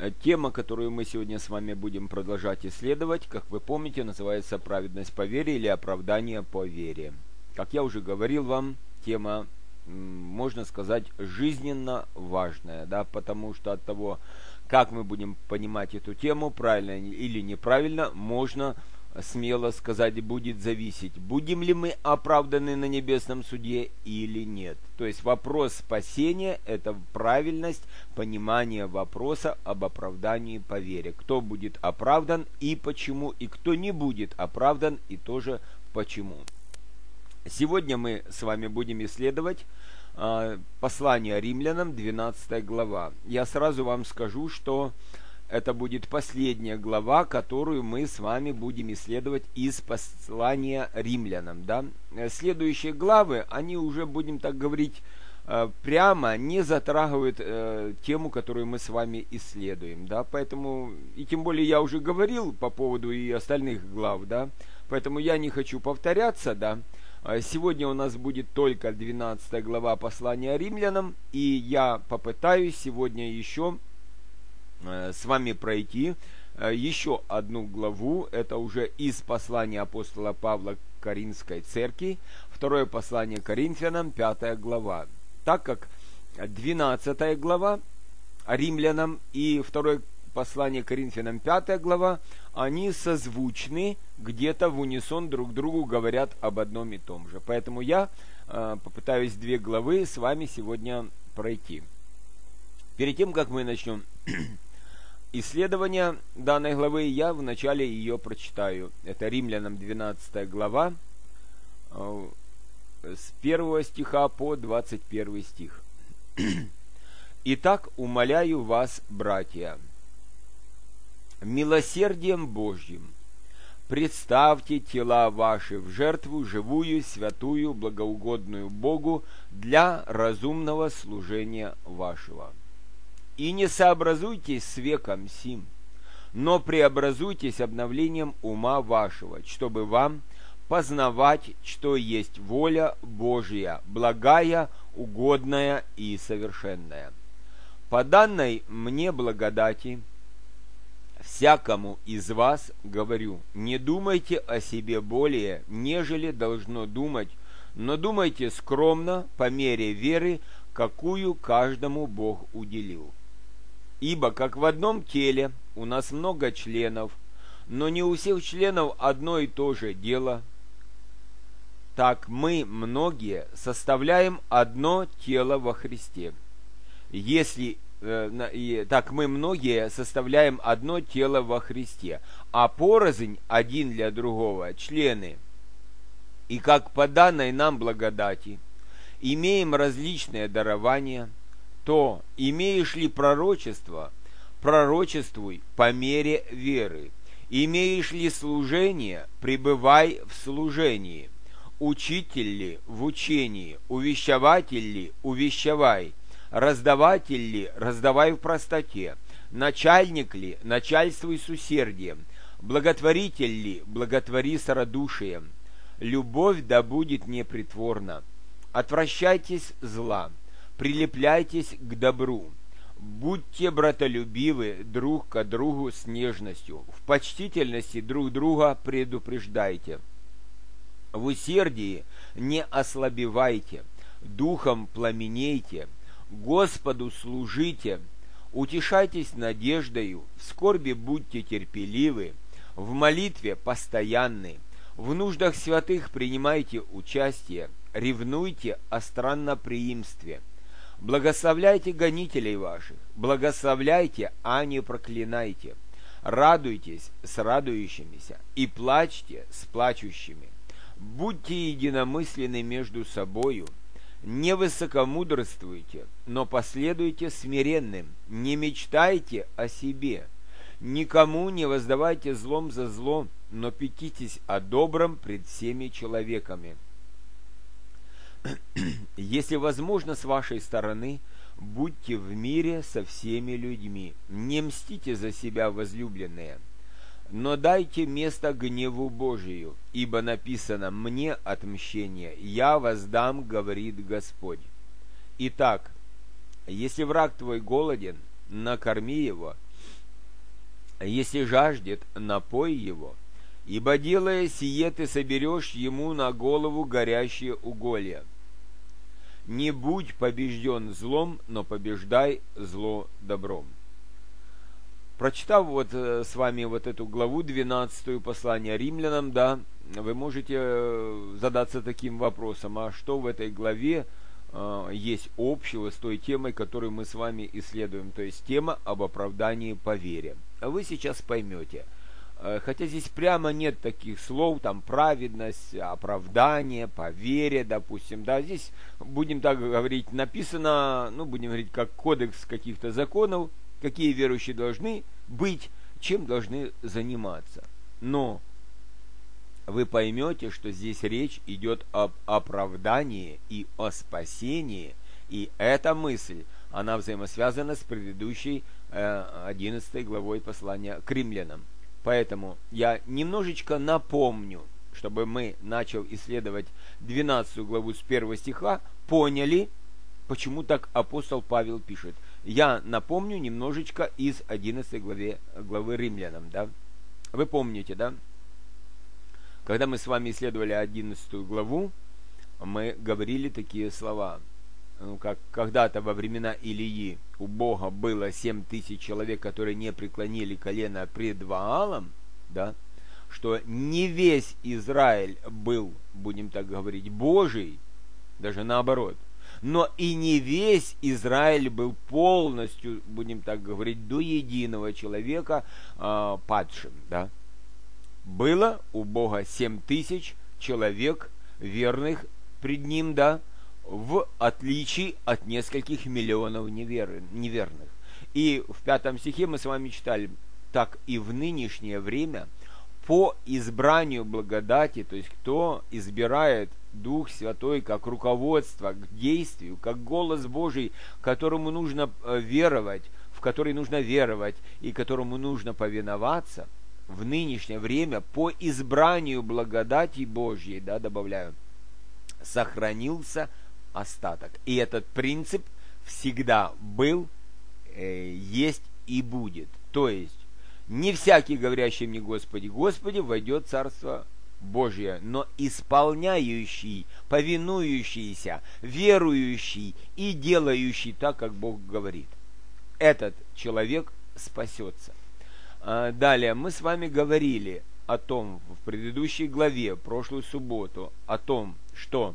Тема, которую мы сегодня с вами будем продолжать исследовать, как вы помните, называется «Праведность по вере» или «Оправдание по вере». Как я уже говорил вам, тема, можно сказать, жизненно важная, да, потому что от того, как мы будем понимать эту тему, правильно или неправильно, можно смело сказать, будет зависеть, будем ли мы оправданы на небесном суде или нет. То есть вопрос спасения – это правильность понимания вопроса об оправдании по вере. Кто будет оправдан и почему, и кто не будет оправдан и тоже почему. Сегодня мы с вами будем исследовать послание римлянам, 12 глава. Я сразу вам скажу, что это будет последняя глава, которую мы с вами будем исследовать из послания римлянам. Да? Следующие главы, они уже, будем так говорить, прямо не затрагивают тему, которую мы с вами исследуем. Да? Поэтому, и тем более я уже говорил по поводу и остальных глав, да? Поэтому я не хочу повторяться. Да? Сегодня у нас будет только 12 глава послания римлянам, и я попытаюсь сегодня еще с вами пройти еще одну главу. Это уже из послания апостола Павла к Коринфской церкви, второе послание Коринфянам, 5 глава. Так как 12 глава римлянам и второе послание Коринфянам, 5 глава, они созвучны, где-то в унисон друг другу говорят об одном и том же. Поэтому я попытаюсь 2 главы с вами сегодня пройти. Перед тем, как мы начнем исследование данной главы, я вначале ее прочитаю. Это Римлянам 12 глава, с 1 стиха по 21 стих. «Итак, умоляю вас, братья, милосердием Божьим, представьте тела ваши в жертву живую, святую, благоугодную Богу для разумного служения вашего. И не сообразуйтесь с веком сим, но преобразуйтесь обновлением ума вашего, чтобы вам познавать, что есть воля Божия, благая, угодная и совершенная. По данной мне благодати всякому из вас говорю, не думайте о себе более, нежели должно думать, но думайте скромно, по мере веры, какую каждому Бог уделил. Ибо как в одном теле у нас много членов, но не у всех членов одно и то же дело, так мы, многие, составляем одно тело во Христе. Так мы, многие, составляем одно тело во Христе, а порознь один для другого члены. И как по данной нам благодати имеем различные дарования, то, имеешь ли пророчество, пророчествуй по мере веры. Имеешь ли служение, пребывай в служении. Учитель ли в учении, увещеватель ли, увещевай. Раздаватель ли, раздавай в простоте. Начальник ли, начальствуй с усердием. Благотворитель ли, благотвори с радушием. Любовь да будет непритворна. Отвращайтесь зла. Прилепляйтесь к добру, будьте братолюбивы друг к другу с нежностью, в почтительности друг друга предупреждайте, в усердии не ослабевайте, духом пламенейте, Господу служите, утешайтесь надеждою, в скорби будьте терпеливы, в молитве постоянны, в нуждах святых принимайте участие, ревнуйте о странноприимстве. Благословляйте гонителей ваших, благословляйте, а не проклинайте. Радуйтесь с радующимися и плачьте с плачущими. Будьте единомысленны между собою, не высокомудрствуйте, но последуйте смиренным, не мечтайте о себе. Никому не воздавайте злом за зло, но пекитесь о добром пред всеми человеками. Если возможно с вашей стороны, будьте в мире со всеми людьми, не мстите за себя, возлюбленные, но дайте место гневу Божию, ибо написано: «Мне отмщение, я воздам, говорит Господь». Итак, если враг твой голоден, накорми его, если жаждет, напой его, ибо, делая сие, ты соберешь ему на голову горящее уголье. Не будь побежден злом, но побеждай зло добром. Прочитав с вами эту главу 12 послания римлянам, да, вы можете задаться таким вопросом: а что в этой главе есть общего с той темой, которую мы с вами исследуем, то есть тема об оправдании по вере? А вы сейчас поймете. Хотя здесь прямо нет таких слов, там праведность, оправдание, по вере, допустим, да, здесь, будем так говорить, написано, будем говорить, как кодекс каких-то законов, какие верующие должны быть, чем должны заниматься. Но вы поймете, что здесь речь идет об оправдании и о спасении, и эта мысль, она взаимосвязана с предыдущей 11 главой послания к римлянам. Поэтому я немножечко напомню, чтобы мы, начав исследовать 12 главу с 1 стиха, поняли, почему так апостол Павел пишет. Я напомню немножечко из 11 главы римлянам. Да? Вы помните, да? Когда мы с вами исследовали 11 главу, мы говорили такие слова. Как когда-то во времена Илии у Бога было 7000 человек, которые не преклонили колено пред Ваалом, да, что не весь Израиль был, будем так говорить, Божий, даже наоборот, но и не весь Израиль был полностью, будем так говорить, до единого человека падшим, да. Было у Бога 7000 человек верных пред Ним, да, в отличие от нескольких миллионов неверных. И в 5 стихе мы с вами читали: так и в нынешнее время по избранию благодати, то есть кто избирает Дух Святой как руководство к действию, как голос Божий, которому нужно веровать, в который нужно веровать и которому нужно повиноваться, в нынешнее время по избранию благодати Божьей, да, добавляю, сохранился остаток. И этот принцип всегда был, есть и будет. То есть, не всякий, говорящий мне Господи, Господи, войдет в Царство Божие, но исполняющий, повинующийся, верующий и делающий так, как Бог говорит, этот человек спасется. Далее, мы с вами говорили о том в предыдущей главе, прошлую субботу, о том, что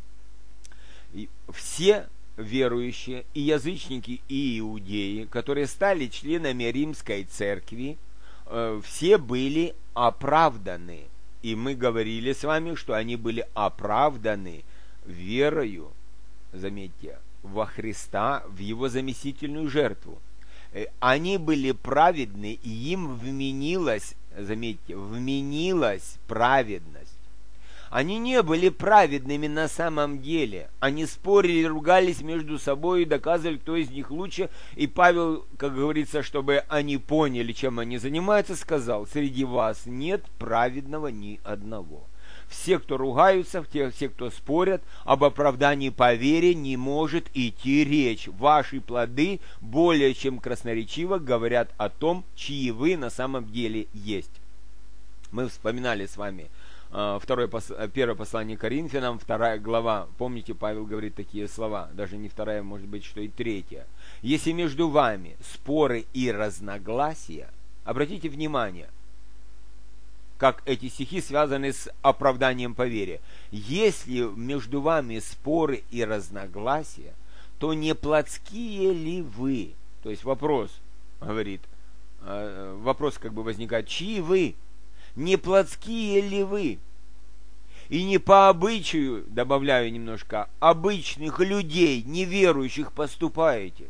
все верующие, и язычники, и иудеи, которые стали членами Римской Церкви, все были оправданы. И мы говорили с вами, что они были оправданы верою, заметьте, во Христа, в Его заместительную жертву. Они были праведны, и им вменилась, заметьте, вменилась праведность. Они не были праведными на самом деле. Они спорили, ругались между собой и доказывали, кто из них лучше. И Павел, как говорится, чтобы они поняли, чем они занимаются, сказал: среди вас нет праведного ни одного. Все, кто ругаются, все, кто спорят, об оправдании по вере не может идти речь. Ваши плоды более чем красноречиво говорят о том, чьи вы на самом деле есть. Мы вспоминали с вами первое послание Коринфянам, 2 глава. Помните, Павел говорит такие слова, даже не 2, может быть, что и 3. Если между вами споры и разногласия, обратите внимание, как эти стихи связаны с оправданием по вере. Если между вами споры и разногласия, то не плотские ли вы? То есть вопрос, говорит, вопрос как бы возникает: чьи вы? Не плотские ли вы? И не по обычаю, добавляю немножко, обычных людей, неверующих поступаете.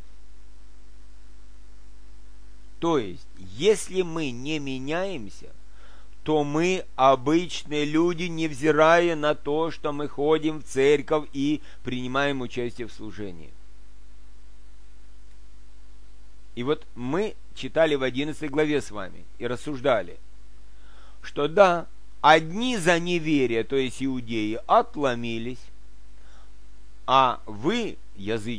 То есть, если мы не меняемся, то мы обычные люди, невзирая на то, что мы ходим в церковь и принимаем участие в служении. И вот мы читали в 11 главе с вами и рассуждали, что да, одни за неверие, то есть иудеи, отломились, а вы,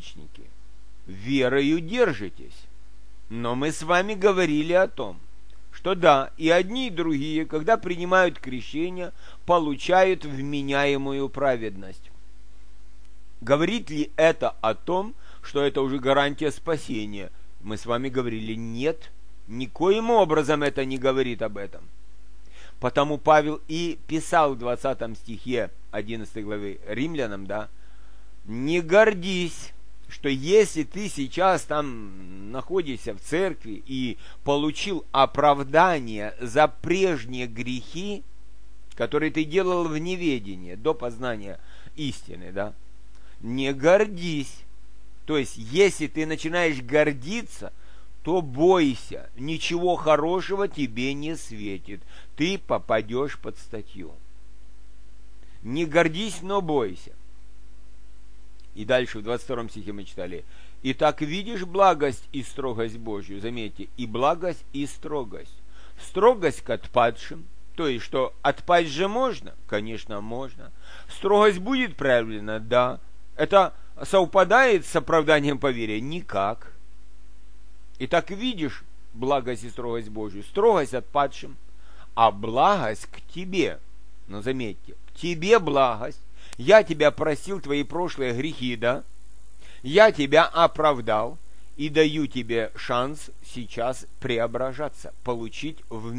язычники, верою держитесь. Но мы с вами говорили о том, что да, и одни, и другие, когда принимают крещение, получают вменяемую праведность. Говорит ли это о том, что это уже гарантия спасения? Мы с вами говорили, нет, никоим образом это не говорит об этом. Потому Павел и писал в 20 стихе 11 главы Римлянам, да, не гордись, что если ты сейчас там находишься в церкви и получил оправдание за прежние грехи, которые ты делал в неведении до познания истины, да, не гордись. То есть, если ты начинаешь гордиться, то бойся, ничего хорошего тебе не светит, ты попадешь под статью. Не гордись, но бойся. И дальше в 22 стихе мы читали: «Итак, видишь благость и строгость Божью». Заметьте, и благость, и строгость. Строгость к отпадшим, то есть, что отпасть же можно? Конечно, можно. Строгость будет проявлена? Да. Это совпадает с оправданием по вере? Никак. Итак, видишь благость и строгость Божью. Строгость отпадшим, а благость к тебе. Но заметьте, к тебе благость. Я тебя простил твои прошлые грехи, да? Я тебя оправдал и даю тебе шанс сейчас преображаться, получить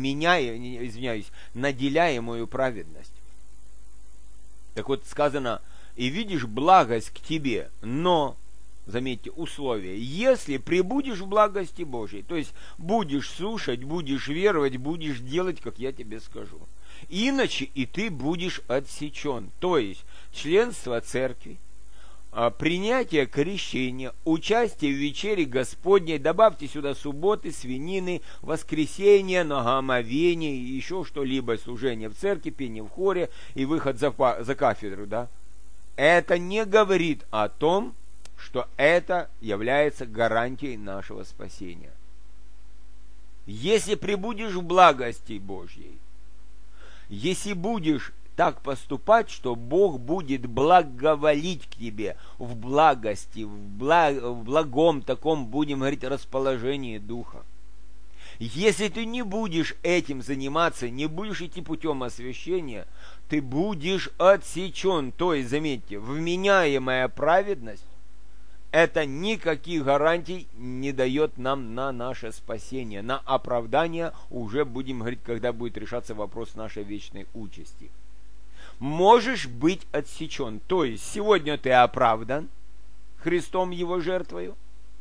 наделяемую праведность. Так вот сказано, и видишь благость к тебе, но, заметьте, условие, если пребудешь в благости Божией, то есть будешь слушать, будешь веровать, будешь делать, как я тебе скажу. Иначе и ты будешь отсечен. То есть членство церкви, принятие крещения, участие в вечере Господней, добавьте сюда субботы, свинины, воскресенье, нагомовение, еще что-либо, служение в церкви, пение в хоре и выход за кафедру, да? Это не говорит о том, что это является гарантией нашего спасения. Если пребудешь в благости Божьей, если будешь так поступать, что Бог будет благоволить к тебе в благости, в благом таком, будем говорить, расположении духа. Если ты не будешь этим заниматься, не будешь идти путем освящения, ты будешь отсечен. То есть, заметьте, вменяемая праведность, это никаких гарантий не дает нам на наше спасение, на оправдание, уже будем говорить, когда будет решаться вопрос нашей вечной участи. Можешь быть отсечен, то есть сегодня ты оправдан Христом Его жертвою,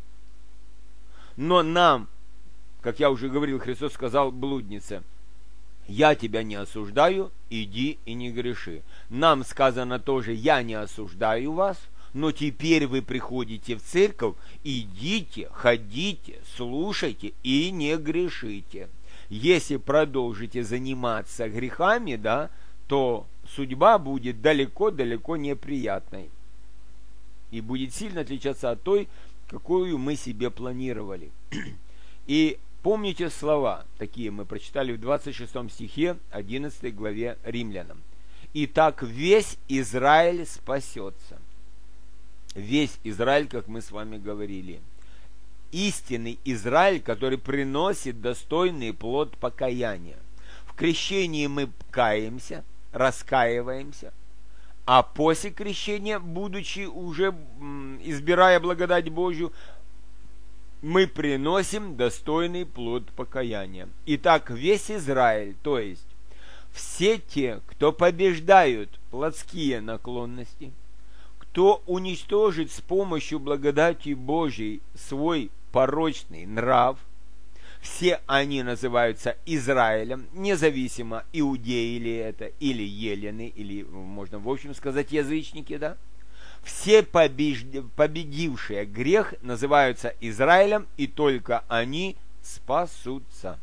но нам, как я уже говорил, Христос сказал блуднице: я тебя не осуждаю, иди и не греши. Нам сказано тоже: я не осуждаю вас, но теперь вы приходите в церковь, идите, ходите, слушайте и не грешите. Если продолжите заниматься грехами, да, то судьба будет далеко-далеко неприятной и будет сильно отличаться от той, какую мы себе планировали. И помните слова, такие мы прочитали в 26 стихе 11 главе Римлянам. «Итак, весь Израиль спасется». Весь Израиль, как мы с вами говорили. Истинный Израиль, который приносит достойный плод покаяния. В крещении мы каемся, раскаиваемся, а после крещения, будучи уже избирая благодать Божью, мы приносим достойный плод покаяния. Итак, весь Израиль, то есть все те, кто побеждают плотские наклонности, кто уничтожит с помощью благодати Божьей свой порочный нрав, все они называются Израилем, независимо, иудеи ли это, или елены, или, можно в общем сказать, язычники, да? Все победившие грех называются Израилем, и только они спасутся.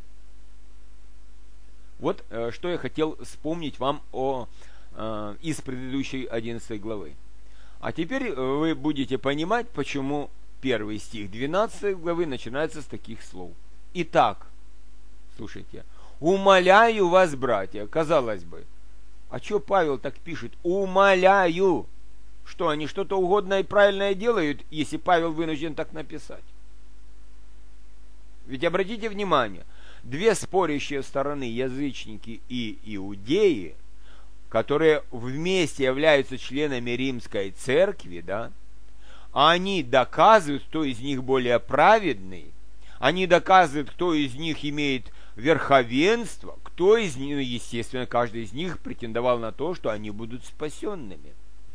Вот что я хотел вспомнить вам из предыдущей 11 главы. А теперь вы будете понимать, почему первый стих 12 главы начинается с таких слов. Итак, слушайте, умоляю вас, братья, казалось бы, а что Павел так пишет? Умоляю. Что, они что-то угодное и правильное делают, если Павел вынужден так написать? Ведь обратите внимание, две спорящие стороны, язычники и иудеи, которые вместе являются членами Римской Церкви, да, они доказывают, кто из них более праведный, они доказывают, кто из них имеет верховенство, кто из них, естественно, каждый из них претендовал на то, что они будут спасенными.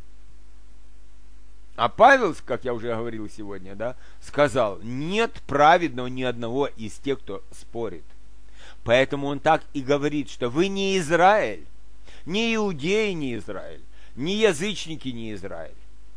А Павел, как я уже говорил сегодня, да, сказал, нет праведного ни одного из тех, кто спорит. Поэтому он так и говорит, что вы не Израиль, не иудеи, не Израиль, не язычники, не Израиль.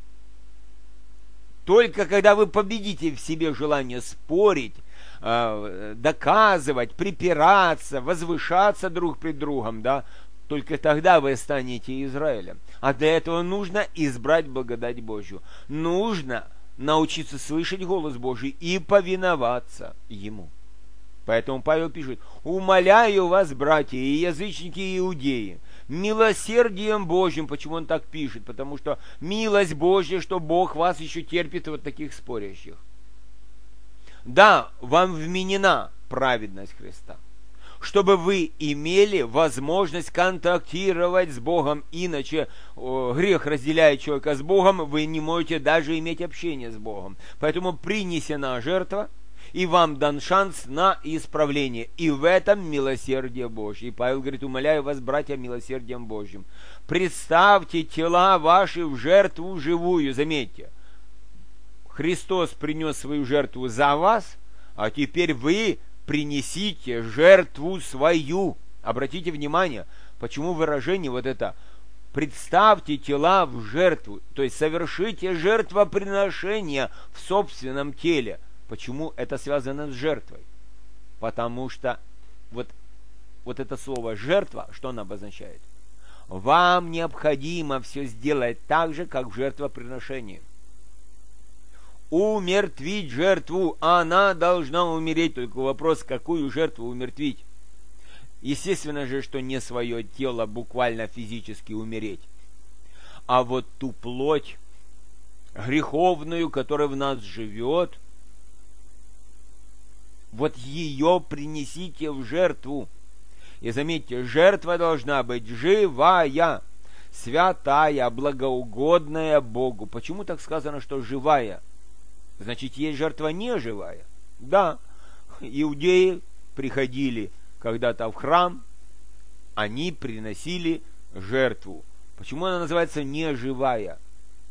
Только когда вы победите в себе желание спорить, доказывать, припираться, возвышаться друг пред другом, да, только тогда вы станете Израилем. А для этого нужно избрать благодать Божью. Нужно научиться слышать голос Божий и повиноваться Ему. Поэтому Павел пишет: «Умоляю вас, братья, и язычники, и иудеи, милосердием Божьим». Почему он так пишет? Потому что милость Божья, что Бог вас еще терпит вот таких спорящих. Да, вам вменена праведность Христа, чтобы вы имели возможность контактировать с Богом, иначе грех разделяет человека с Богом, вы не можете даже иметь общение с Богом. Поэтому принесена жертва, и вам дан шанс на исправление. И в этом милосердие Божье. И Павел говорит: умоляю вас, братья, милосердием Божьим, представьте тела ваши в жертву живую. Заметьте, Христос принес свою жертву за вас, а теперь вы принесите жертву свою. Обратите внимание, почему выражение вот это «представьте тела в жертву», то есть совершите жертвоприношение в собственном теле. Почему это связано с жертвой? Потому что вот это слово «жертва», что оно обозначает? Вам необходимо все сделать так же, как в жертвоприношении. Умертвить жертву, она должна умереть. Только вопрос, какую жертву умертвить? Естественно же, что не свое тело буквально физически умереть, а вот ту плоть греховную, которая в нас живет, вот ее принесите в жертву. И заметьте, жертва должна быть живая, святая, благоугодная Богу. Почему так сказано, что живая? Значит, есть жертва неживая. Да, иудеи приходили когда-то в храм, они приносили жертву. Почему она называется неживая?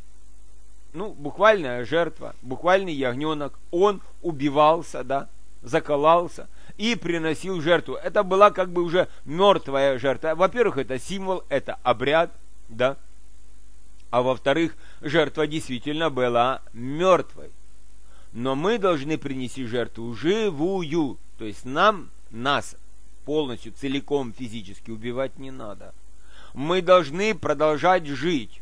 Ну, буквальная жертва, буквальный ягненок, он убивался, да, заколался и приносил жертву. Это была как бы уже мертвая жертва. Во-первых, это символ, это обряд, да, а во-вторых, жертва действительно была мертвой. Но мы должны принести жертву живую, то есть нас полностью, целиком физически убивать не надо. Мы должны продолжать жить.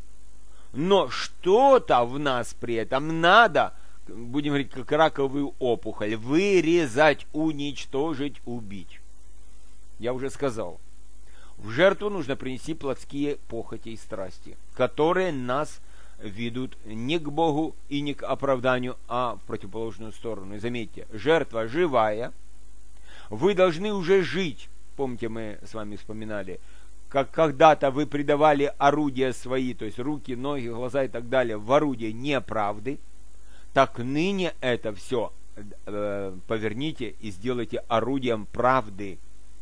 Но что-то в нас при этом надо, будем говорить, как раковую опухоль, вырезать, уничтожить, убить. Я уже сказал, в жертву нужно принести плотские похоти и страсти, которые нас ведут не к Богу и не к оправданию, а в противоположную сторону. И заметьте, жертва живая, вы должны уже жить. Помните, мы с вами вспоминали, как когда-то вы предавали орудия свои, то есть руки, ноги, глаза и так далее, в орудие неправды, так ныне это все поверните и сделайте орудием правды.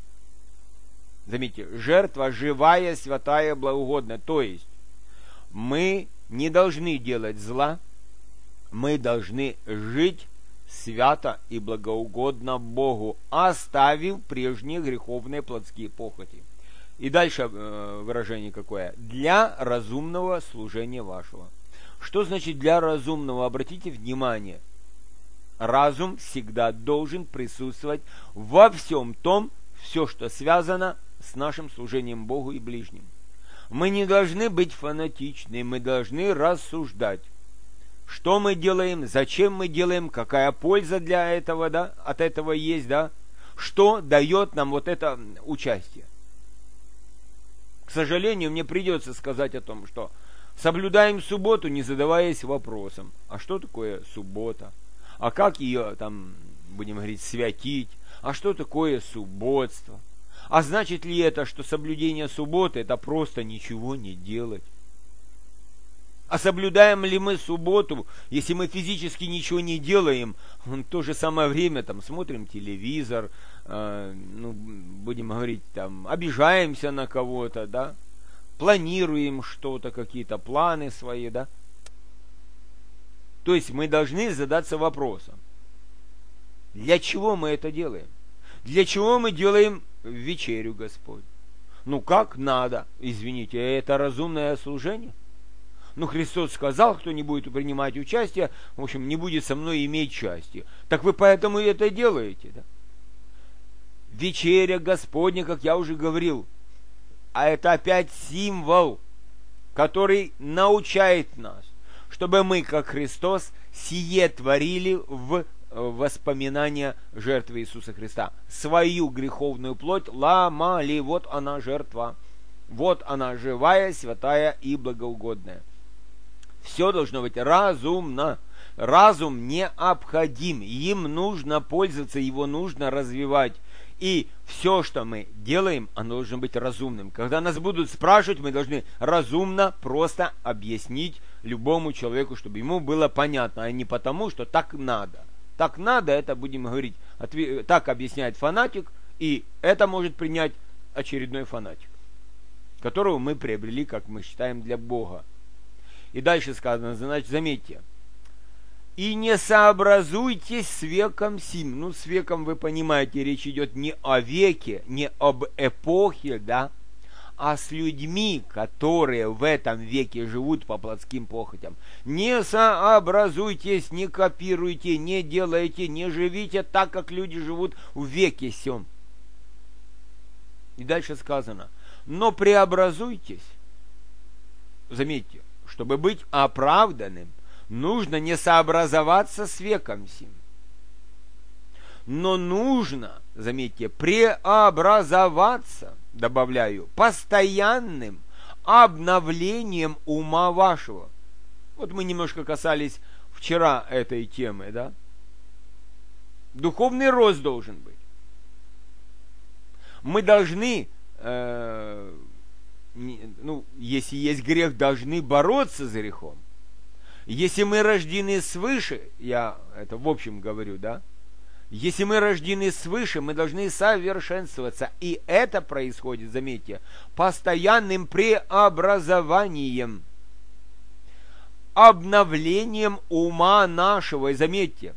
Заметьте, жертва живая, святая, благоугодная. То есть мы не должны делать зла, мы должны жить свято и благоугодно Богу, оставив прежние греховные плотские похоти. И дальше выражение какое? Для разумного служения вашего. Что значит для разумного? Обратите внимание, разум всегда должен присутствовать во всем том, все, что связано с нашим служением Богу и ближним. Мы не должны быть фанатичны, мы должны рассуждать. Что мы делаем, зачем мы делаем, какая польза для этого, да, от этого есть, да, что дает нам вот это участие. К сожалению, мне придется сказать о том, что соблюдаем субботу, не задаваясь вопросом, а что такое суббота, а как ее там будем говорить, святить. А что такое субботство? А значит ли это, что соблюдение субботы – это просто ничего не делать? А соблюдаем ли мы субботу, если мы физически ничего не делаем, в то же самое время там смотрим телевизор, будем говорить, там, обижаемся на кого-то, да, планируем что-то, какие-то планы свои, да? То есть мы должны задаться вопросом, для чего мы это делаем? Для чего мы делаем вечерю, Господь? Ну как надо, извините, это разумное служение? Ну, Христос сказал, кто не будет принимать участие, в общем, не будет со мной иметь счастья. Так вы поэтому и это делаете, да? Вечеря Господня, как я уже говорил, а это опять символ, который научает нас, чтобы мы, как Христос, сие творили в воспоминания жертвы Иисуса Христа. Свою греховную плоть ломали, вот она жертва, вот она живая, святая и благоугодная. Все должно быть разумно. Разум необходим. Им нужно пользоваться, его нужно развивать. И все, что мы делаем, оно должно быть разумным. Когда нас будут спрашивать, мы должны разумно просто объяснить любому человеку, чтобы ему было понятно, а не потому, что так надо. Так надо, это будем говорить, так объясняет фанатик, и это может принять очередной фанатик, которого мы приобрели, как мы считаем, для Бога. И дальше сказано, значит, заметьте, и не сообразуйтесь с веком сим. Ну, с веком, вы понимаете, речь идет не о веке, не об эпохе, да, а с людьми, которые в этом веке живут по плотским похотям. Не сообразуйтесь, не копируйте, не делайте, не живите так, как люди живут в веке сем. И дальше сказано, но преобразуйтесь. Заметьте, чтобы быть оправданным, нужно не сообразоваться с веком сим. Но нужно, заметьте, преобразоваться, добавляю, постоянным обновлением ума вашего. Вот мы немножко касались вчера этой темы, да? Духовный рост должен быть. Мы должны, если есть грех, должны бороться с грехом. Если мы рождены свыше, я это в общем говорю, да? Если мы рождены свыше, мы должны совершенствоваться. И это происходит, заметьте, постоянным преобразованием, обновлением ума нашего. И заметьте,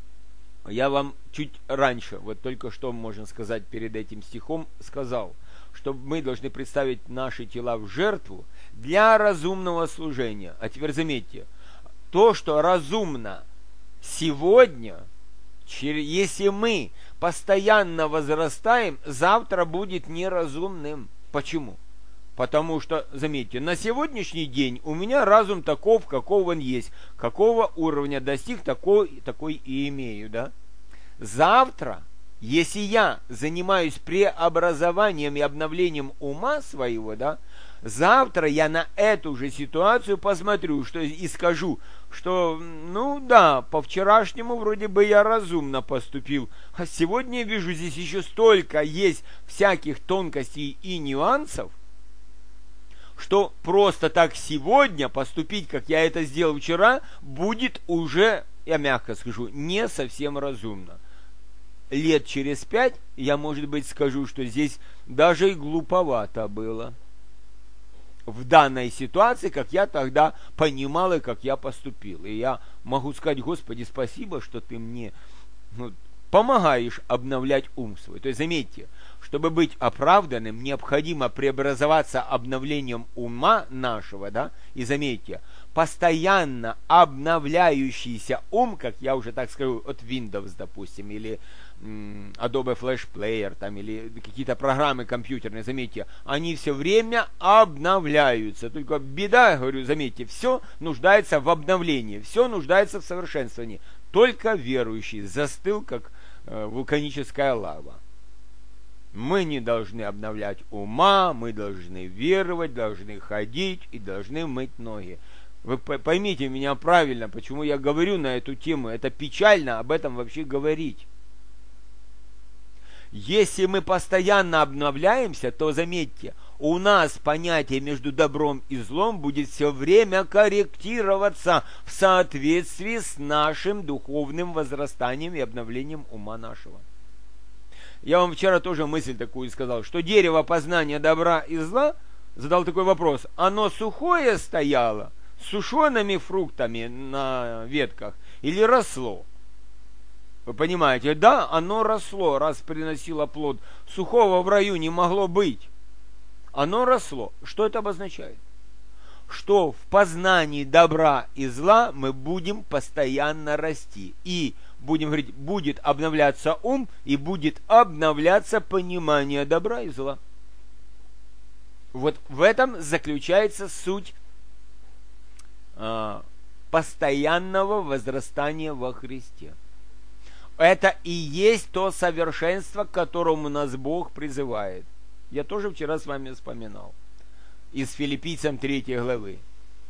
я вам чуть раньше, вот только что, можно сказать, перед этим стихом сказал, что мы должны представить наши тела в жертву для разумного служения. А теперь заметьте, то, что разумно сегодня, если мы постоянно возрастаем, завтра будет неразумным. Почему? Потому что, заметьте, на сегодняшний день у меня разум таков, каков он есть. Какого уровня достиг, такой и имею, да? Завтра, если я занимаюсь преобразованием и обновлением ума своего, да, завтра я на эту же ситуацию посмотрю, что и скажу, что, по вчерашнему вроде бы я разумно поступил, а сегодня я вижу, здесь еще столько есть всяких тонкостей и нюансов, что просто так сегодня поступить, как я это сделал вчера, будет уже, я мягко скажу, не совсем разумно. Лет через 5 я, может быть, скажу, что здесь даже и глуповато было в данной ситуации, как я тогда понимал и как я поступил. И я могу сказать: Господи, спасибо, что ты мне помогаешь обновлять ум свой. То есть, заметьте, чтобы быть оправданным, необходимо преобразоваться обновлением ума нашего, да, и заметьте, постоянно обновляющийся ум, как я уже так скажу, от Windows, допустим, или Adobe Flash Player, там, или какие-то программы компьютерные, заметьте, они все время обновляются. Только беда, я говорю, заметьте, все нуждается в обновлении, все нуждается в совершенствовании. Только верующий застыл, как вулканическая лава. Мы не должны обновлять ума, мы должны веровать, должны ходить и должны мыть ноги. Вы поймите меня правильно, почему я говорю на эту тему. Это печально об этом вообще говорить. Если мы постоянно обновляемся, то заметьте, у нас понятие между добром и злом будет все время корректироваться в соответствии с нашим духовным возрастанием и обновлением ума нашего. Я вам вчера тоже мысль такую сказал, что дерево познания добра и зла, задал такой вопрос, оно сухое стояло, с сушеными фруктами на ветках, или росло? Вы понимаете, да, оно росло, раз приносило плод. Сухого в раю не могло быть. Оно росло. Что это обозначает? Что в познании добра и зла мы будем постоянно расти. И, будем говорить, будет обновляться ум, и будет обновляться понимание добра и зла. Вот в этом заключается суть постоянного возрастания во Христе. Это и есть то совершенство, к которому нас Бог призывает. Я тоже вчера с вами вспоминал. Из Филиппийцам 3 главы.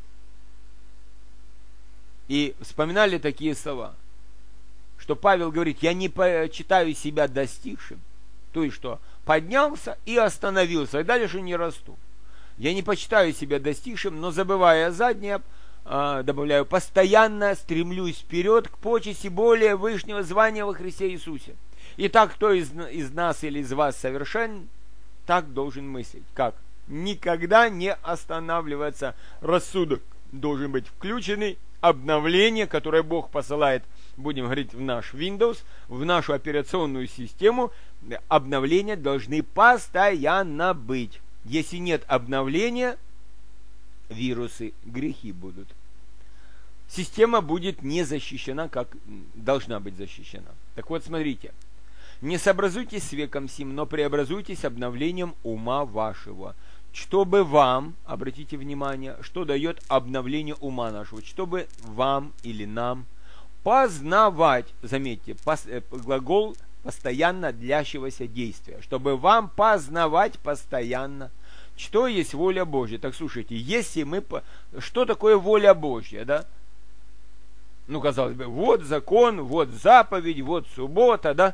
И вспоминали такие слова. Что Павел говорит, я не почитаю себя достигшим. То есть что? Поднялся и остановился. И дальше не расту. Я не почитаю себя достигшим, но забывая заднее, добавляю, постоянно стремлюсь вперед к почести более высшего звания во Христе Иисусе. Итак, кто из нас или из вас совершен, так должен мыслить. Как? Никогда не останавливаться. Рассудок должен быть включенный. Обновление, которое Бог посылает, будем говорить, в наш Windows, в нашу операционную систему, обновления должны постоянно быть. Если нет обновления, вирусы, грехи будут. Система будет не защищена, как должна быть защищена. Так вот, смотрите. Не сообразуйтесь с веком сим, но преобразуйтесь обновлением ума вашего. Чтобы вам, обратите внимание, что дает обновление ума нашего, чтобы вам или нам познавать, заметьте, глагол постоянно длящегося действия, чтобы вам познавать постоянно, что есть воля Божья. Так слушайте, если мы... Что такое воля Божья, да? Ну, казалось бы, вот закон, вот заповедь, вот суббота, да?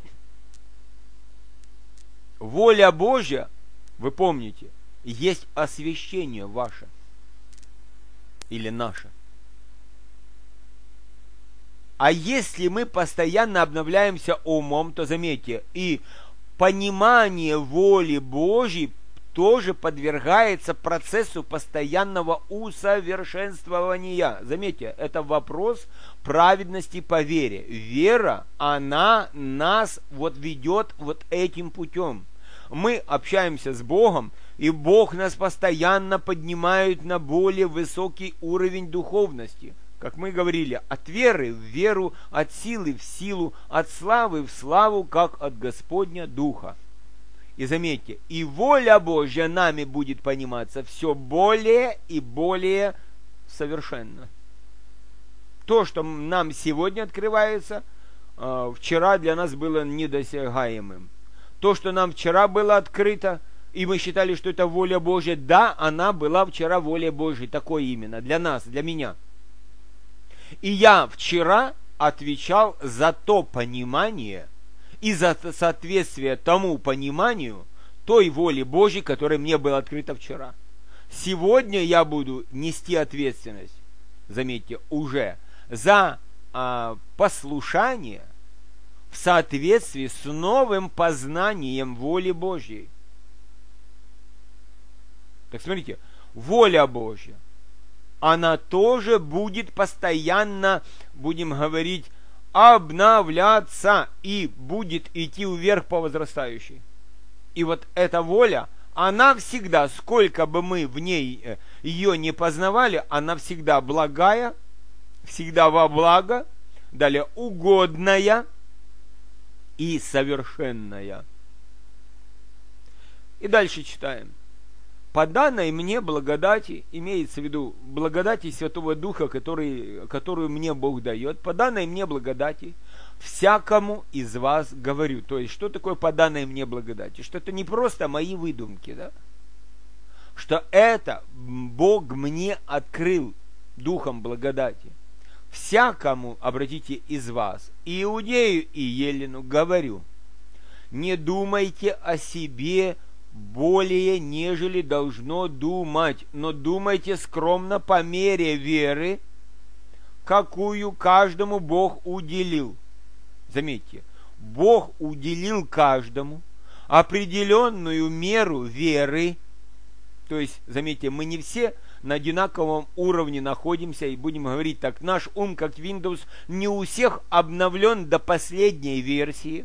Воля Божья, вы помните, есть освящение ваше или наше. А если мы постоянно обновляемся умом, то заметьте, и понимание воли Божьей тоже подвергается процессу постоянного усовершенствования. Заметьте, это вопрос праведности по вере. Вера, она нас вот ведет вот этим путем. Мы общаемся с Богом, и Бог нас постоянно поднимает на более высокий уровень духовности. Как мы говорили, от веры в веру, от силы в силу, от славы в славу, как от Господня Духа. И заметьте, и воля Божья нами будет пониматься все более и более совершенно. То, что нам сегодня открывается, вчера для нас было недосягаемым. То, что нам вчера было открыто, и мы считали, что это воля Божья, да, она была вчера волей Божьей, такой именно, для нас, для меня. И я вчера отвечал за то понимание, и за соответствие тому пониманию той воли Божьей, которая мне была открыта вчера. Сегодня я буду нести ответственность, заметьте, уже за послушание в соответствии с новым познанием воли Божьей. Так смотрите, воля Божья, она тоже будет постоянно, будем говорить, обновляться и будет идти вверх по возрастающей. И вот эта воля, она всегда, сколько бы мы в ней ее не познавали, она всегда благая, всегда во благо, далее угодная и совершенная. И дальше читаем. По данной мне благодати, имеется в виду благодати Святого Духа, которую мне Бог дает, по данной мне благодати, всякому из вас говорю. То есть, что такое по данной мне благодати? Что это не просто мои выдумки, да? Что это Бог мне открыл Духом благодати. Всякому, обратите, из вас, и иудею, и елену говорю, Не думайте о себе более, нежели должно думать, но думайте скромно по мере веры, какую каждому Бог уделил. Заметьте, Бог уделил каждому определенную меру веры. То есть, заметьте, мы не все на одинаковом уровне находимся, и будем говорить так, наш ум, как Windows, не у всех обновлен до последней версии.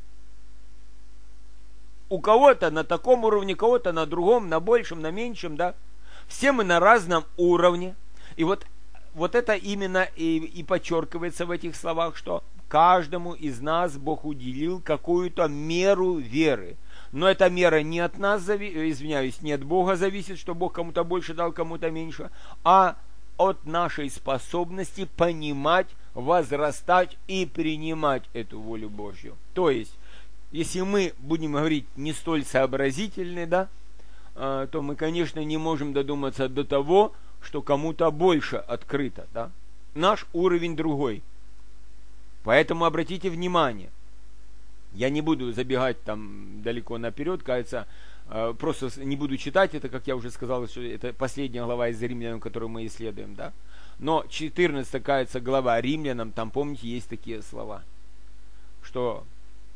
У кого-то на таком уровне, кого-то на другом, на большем, на меньшем, да. Все мы на разном уровне. И вот это именно и подчеркивается в этих словах, что каждому из нас Бог уделил какую-то меру веры. Но эта мера не от нас, не от Бога зависит, что Бог кому-то больше дал, кому-то меньше, а от нашей способности понимать, возрастать и принимать эту волю Божью. То есть, если мы будем говорить не столь сообразительны, да, то мы, конечно, не можем додуматься до того, что кому-то больше открыто, да. Наш уровень другой. Поэтому обратите внимание, я не буду забегать там далеко наперед, кажется, просто не буду читать это, как я уже сказал, что это последняя глава из Римлянам, которую мы исследуем, да. Но 14, кажется, глава Римлянам, там, помните, есть такие слова, что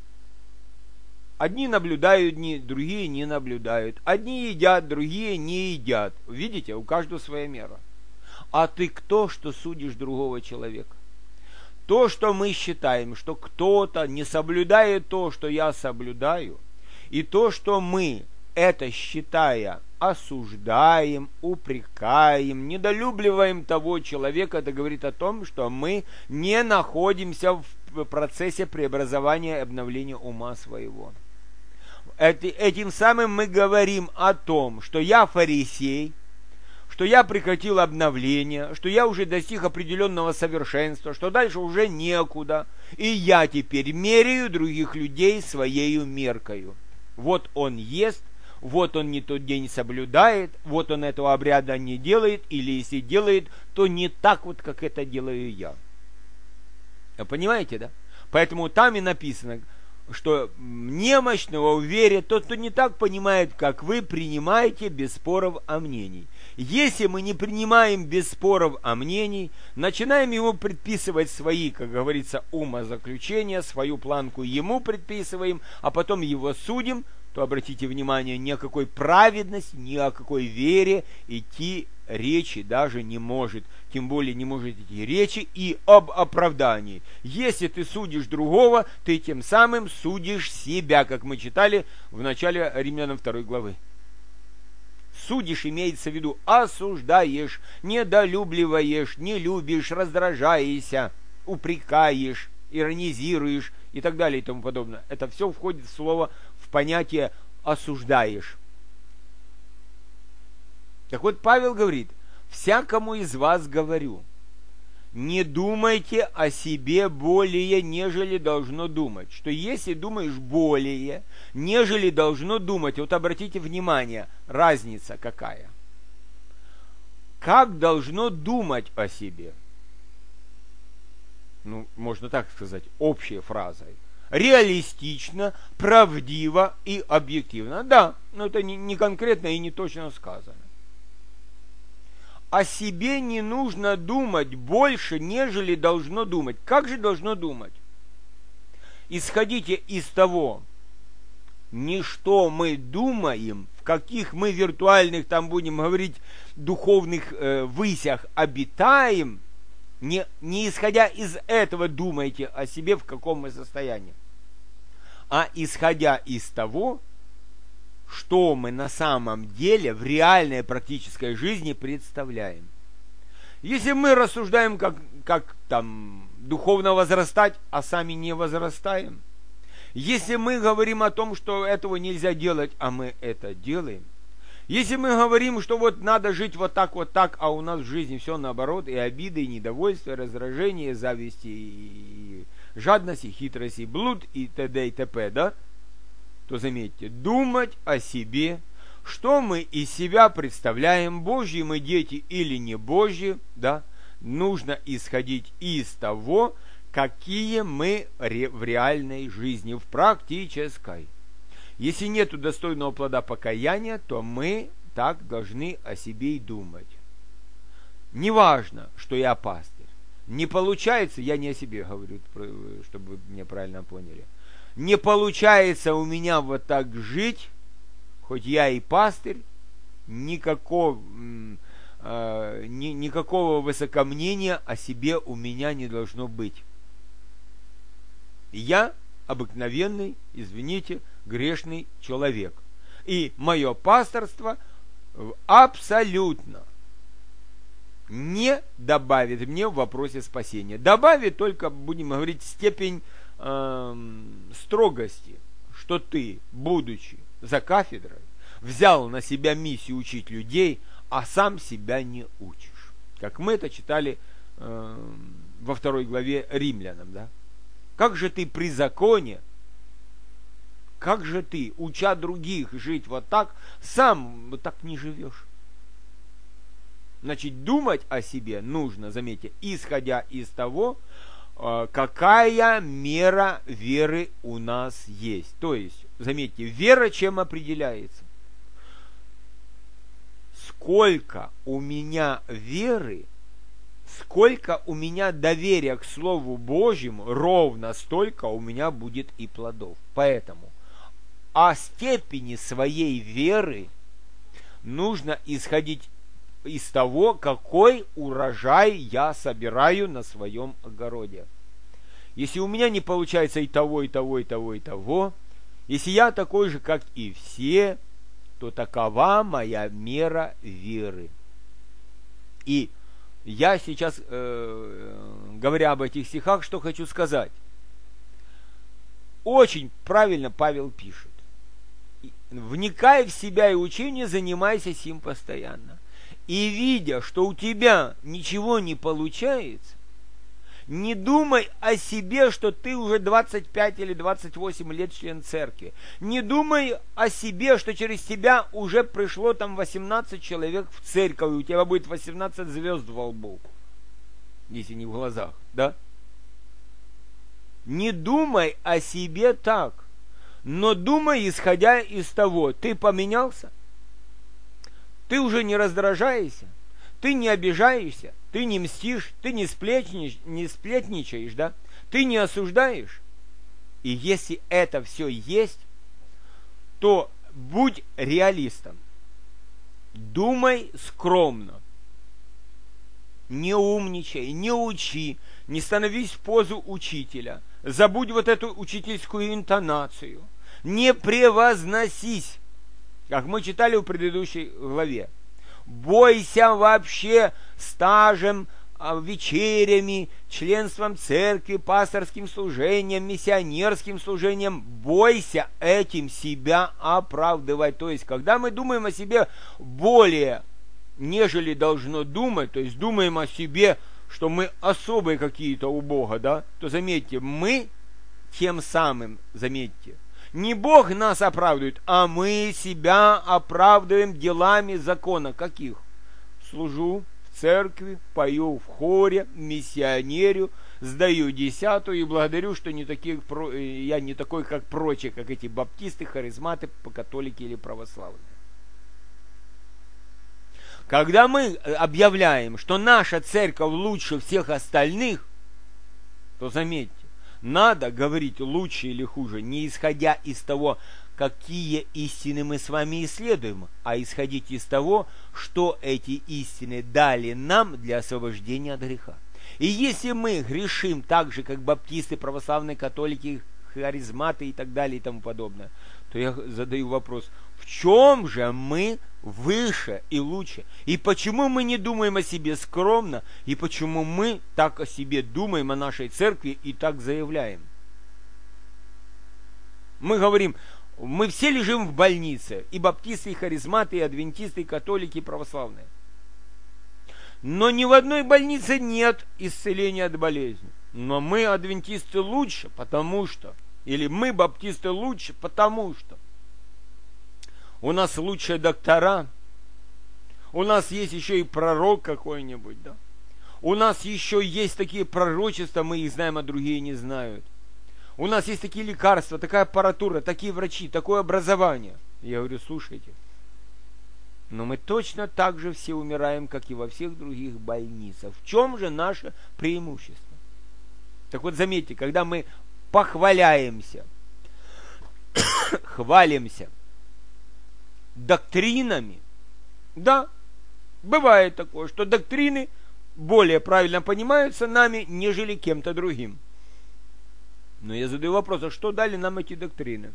одни наблюдают дни, другие не наблюдают. Одни едят, другие не едят. Видите, у каждого своя мера. А ты кто, что судишь другого человека? То, что мы считаем, что кто-то не соблюдает то, что я соблюдаю, и то, что мы, это считая, осуждаем, упрекаем, недолюбливаем того человека, это говорит о том, что мы не находимся в процессе преобразования и обновления ума своего. Этим самым мы говорим о том, что я фарисей, что я прекратил обновление, что я уже достиг определенного совершенства, что дальше уже некуда, и я теперь меряю других людей своею меркою. Вот он ест, вот он не тот день соблюдает, вот он этого обряда не делает, или если делает, то не так вот, как это делаю я. Понимаете, да? Поэтому там и написано, что немощного в вере тот, кто не так понимает, как вы, принимаете без споров о мнении. Если мы не принимаем без споров о мнении, начинаем ему предписывать свои, как говорится, умозаключения, свою планку ему предписываем, а потом его судим, то обратите внимание, ни о какой праведности, ни о какой вере идти речи даже не может. Тем более не может идти речи и об оправдании. Если ты судишь другого, ты тем самым судишь себя, как мы читали в начале Римлянам 2 главы. Судишь имеется в виду осуждаешь, недолюбливаешь, не любишь, раздражаешься, упрекаешь, иронизируешь и так далее и тому подобное. Это все входит в слово, в понятие осуждаешь. Так вот, Павел говорит, всякому из вас говорю, не думайте о себе более, нежели должно думать. Что если думаешь более, нежели должно думать, вот обратите внимание, разница какая. Как должно думать о себе? Ну, можно так сказать, общей фразой. Реалистично, правдиво и объективно. Да, но это не конкретно и не точно сказано. О себе не нужно думать больше, нежели должно думать. Как же должно думать? Исходите из того, не что мы думаем, в каких мы виртуальных, там будем говорить, духовных высях обитаем, не исходя из этого думайте о себе, в каком мы состоянии, а исходя из того, что мы на самом деле в реальной практической жизни представляем. Если мы рассуждаем, как там духовно возрастать, а сами не возрастаем, если мы говорим о том, что этого нельзя делать, а мы это делаем, если мы говорим, что вот надо жить вот так, а у нас в жизни все наоборот, и обиды, и недовольство, и раздражение, и зависть, и жадность, и хитрость, и блуд, и т.д. и т.п., да? То заметьте, думать о себе, что мы из себя представляем, Божьи мы дети или не Божьи, да, нужно исходить из того, какие мы в реальной жизни, в практической. Если нету достойного плода покаяния, то мы так должны о себе и думать. Неважно, что я пастырь. Не получается, я не о себе говорю, чтобы вы меня правильно поняли. Не получается у меня вот так жить, хоть я и пастырь, никакого высокомнения о себе у меня не должно быть. Я обыкновенный, извините, грешный человек. И мое пасторство абсолютно не добавит мне в вопросе спасения. Добавит только, будем говорить, степень строгости, что ты, будучи за кафедрой, взял на себя миссию учить людей, а сам себя не учишь. Как мы это читали во 2 главе Римлянам, да? Как же ты при законе, как же ты, уча других жить вот так, сам вот так не живешь? Значит, думать о себе нужно, заметьте, исходя из того, какая мера веры у нас есть. То есть, заметьте, вера чем определяется? Сколько у меня веры, сколько у меня доверия к Слову Божьему, ровно столько у меня будет и плодов. Поэтому о степени своей веры нужно исходить из того, какой урожай я собираю на своем огороде. Если у меня не получается и того, и того, и того, и того, если я такой же, как и все, то такова моя мера веры. И я сейчас, говоря об этих стихах, что хочу сказать. Очень правильно Павел пишет. Вникай в себя и учение, занимайся сим постоянно. И видя, что у тебя ничего не получается, не думай о себе, что ты уже 25 или 28 лет член церкви. Не думай о себе, что через тебя уже пришло там 18 человек в церковь, и у тебя будет 18 звезд во лбу, если не в глазах, да? Не думай о себе так, но думай, исходя из того, ты поменялся, ты уже не раздражаешься, ты не обижаешься, ты не мстишь, ты не сплетничаешь, да? Ты не осуждаешь. И если это все есть, то будь реалистом. Думай скромно. Не умничай, не учи, не становись в позу учителя. Забудь вот эту учительскую интонацию. Не превозносись, как мы читали в предыдущей главе. Бойся вообще стажем, вечерями, членством церкви, пасторским служением, миссионерским служением. Бойся этим себя оправдывать. То есть, когда мы думаем о себе более, нежели должно думать, то есть думаем о себе, что мы особые какие-то у Бога, да, то заметьте, мы тем самым, заметьте, не Бог нас оправдывает, а мы себя оправдываем делами закона. Каких? Служу в церкви, пою в хоре, миссионерю, сдаю десятую и благодарю, что я не такой, как прочие, как эти баптисты, харизматы, католики или православные. Когда мы объявляем, что наша церковь лучше всех остальных, то заметьте, надо говорить лучше или хуже, не исходя из того, какие истины мы с вами исследуем, а исходить из того, что эти истины дали нам для освобождения от греха. И если мы грешим так же, как баптисты, православные, католики, харизматы и так далее и тому подобное, то я задаю вопрос, в чем же мы выше и лучше? И почему мы не думаем о себе скромно? И почему мы так о себе думаем, о нашей церкви, и так заявляем? Мы говорим, мы все лежим в больнице, и баптисты, и харизматы, и адвентисты, и католики, и православные. Но ни в одной больнице нет исцеления от болезни. Но мы, адвентисты, лучше, потому что... Или мы, баптисты, лучше, потому что... У нас лучшие доктора. У нас есть еще и пророк какой-нибудь, да? У нас еще есть такие пророчества, мы их знаем, а другие не знают. У нас есть такие лекарства, такая аппаратура, такие врачи, такое образование. Я говорю, слушайте, но мы точно так же все умираем, как и во всех других больницах. В чем же наше преимущество? Так вот, заметьте, когда мы похваляемся, хвалимся доктринами, да, бывает такое, что доктрины более правильно понимаются нами, нежели кем-то другим. Но я задаю вопрос, а что дали нам эти доктрины?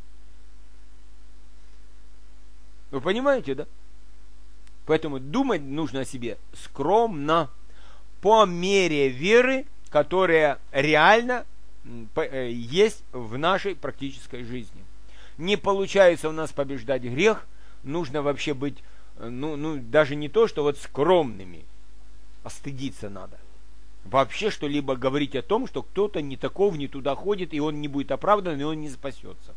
Вы понимаете, да? Поэтому думать нужно о себе скромно, по мере веры, которая реально есть в нашей практической жизни. Не получается у нас побеждать грех, нужно вообще быть, даже не то, что вот скромными, а стыдиться надо. Вообще что-либо говорить о том, что кто-то не таков, не туда ходит, и он не будет оправдан, и он не спасется.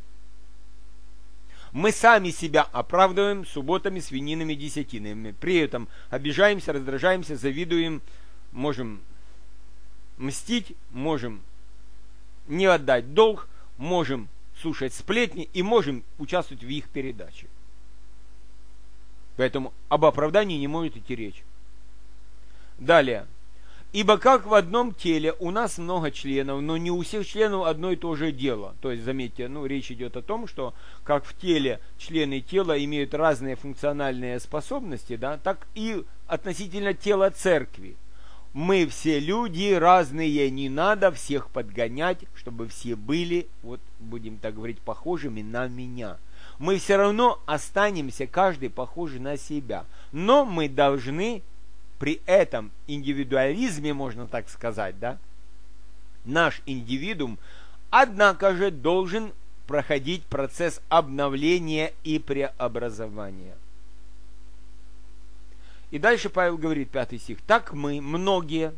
Мы сами себя оправдываем субботами, свининами, десятинами. При этом обижаемся, раздражаемся, завидуем, можем мстить, можем не отдать долг, можем слушать сплетни и можем участвовать в их передаче. Поэтому об оправдании не может идти речь. Далее. Ибо как в одном теле у нас много членов, но не у всех членов одно и то же дело. То есть, заметьте, речь идет о том, что как в теле члены тела имеют разные функциональные способности, да, так и относительно тела церкви. Мы все люди разные, не надо всех подгонять, чтобы все были, вот будем так говорить, похожими на меня. Мы все равно останемся каждый похожий на себя. Но мы должны при этом индивидуализме, можно так сказать, да, наш индивидуум, однако же, должен проходить процесс обновления и преобразования. И дальше Павел говорит, 5 стих, так мы, многие,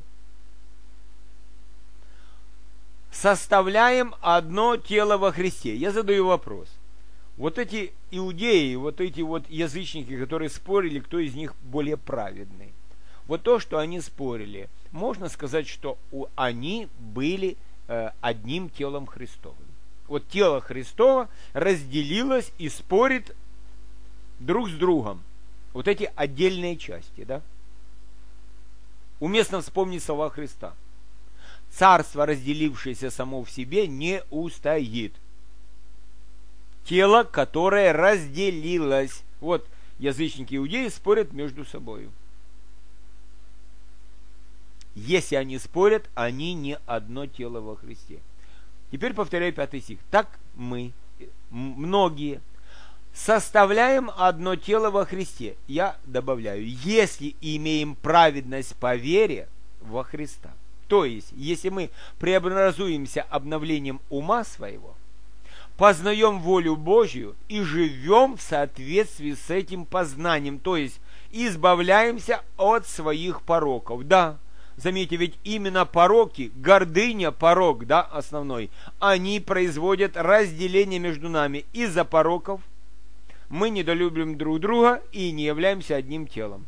составляем одно тело во Христе. Я задаю вопрос. Вот эти иудеи, вот эти вот язычники, которые спорили, кто из них более праведный. Вот то, что они спорили, можно сказать, что они были одним телом Христовым. Вот тело Христово разделилось и спорит друг с другом. Вот эти отдельные части, да? Уместно вспомнить слова Христа. Царство, разделившееся само в себе, не устоит. Тело, которое разделилось. Вот язычники иудеи спорят между собой. Если они спорят, они не одно тело во Христе. Теперь повторяю 5 стих. Так мы, многие, составляем одно тело во Христе. Я добавляю, если имеем праведность по вере во Христа. То есть, если мы преобразуемся обновлением ума своего, познаем волю Божью и живем в соответствии с этим познанием, то есть избавляемся от своих пороков. Да, заметьте, ведь именно пороки, гордыня, порок, да, основной, они производят разделение между нами. Из-за пороков мы недолюбим друг друга и не являемся одним телом.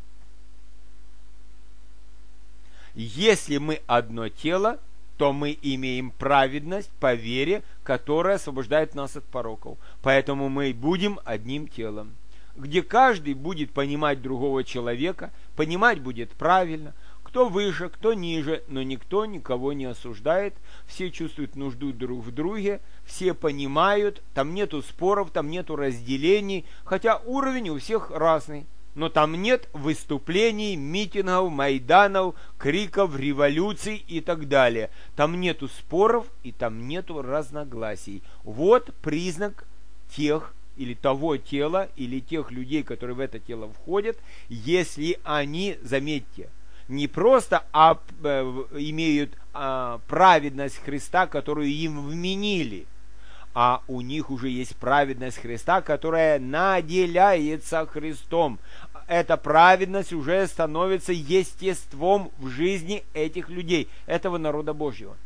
Если мы одно тело, то мы имеем праведность по вере, которая освобождает нас от пороков. Поэтому мы будем одним телом, где каждый будет понимать другого человека, понимать будет правильно, кто выше, кто ниже, но никто никого не осуждает, все чувствуют нужду друг в друге, все понимают, там нету споров, там нету разделений, хотя уровень у всех разный. Но там нет выступлений, митингов, майданов, криков, революций и так далее. Там нету споров и там нету разногласий. Вот признак тех или того тела, или тех людей, которые в это тело входят, если они, заметьте, не просто имеют праведность Христа, которую им вменили, а у них уже есть праведность Христа, которая наделяется Христом. Эта праведность уже становится естеством в жизни этих людей, этого народа Божьего.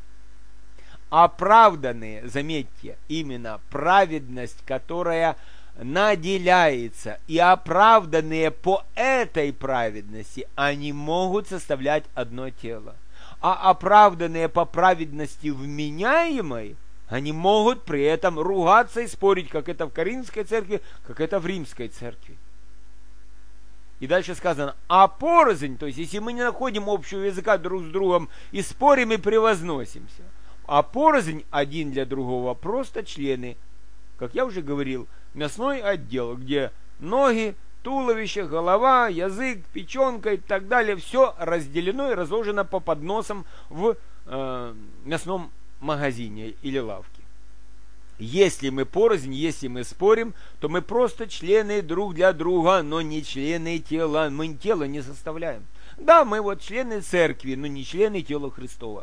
Оправданные, заметьте, именно праведность, которая наделяется, и оправданные по этой праведности, они могут составлять одно тело. А оправданные по праведности вменяемой, они могут при этом ругаться и спорить, как это в Коринфской церкви, как это в Римской церкви. И дальше сказано, а порознь, то есть если мы не находим общего языка друг с другом и спорим и превозносимся, а порознь один для другого просто члены, как я уже говорил, мясной отдел, где ноги, туловище, голова, язык, печенка и так далее, все разделено и разложено по подносам в мясном магазине или лавке. Если мы порознь, если мы спорим, то мы просто члены друг для друга, но не члены тела, мы тело не составляем. Да, мы вот члены церкви, но не члены тела Христова.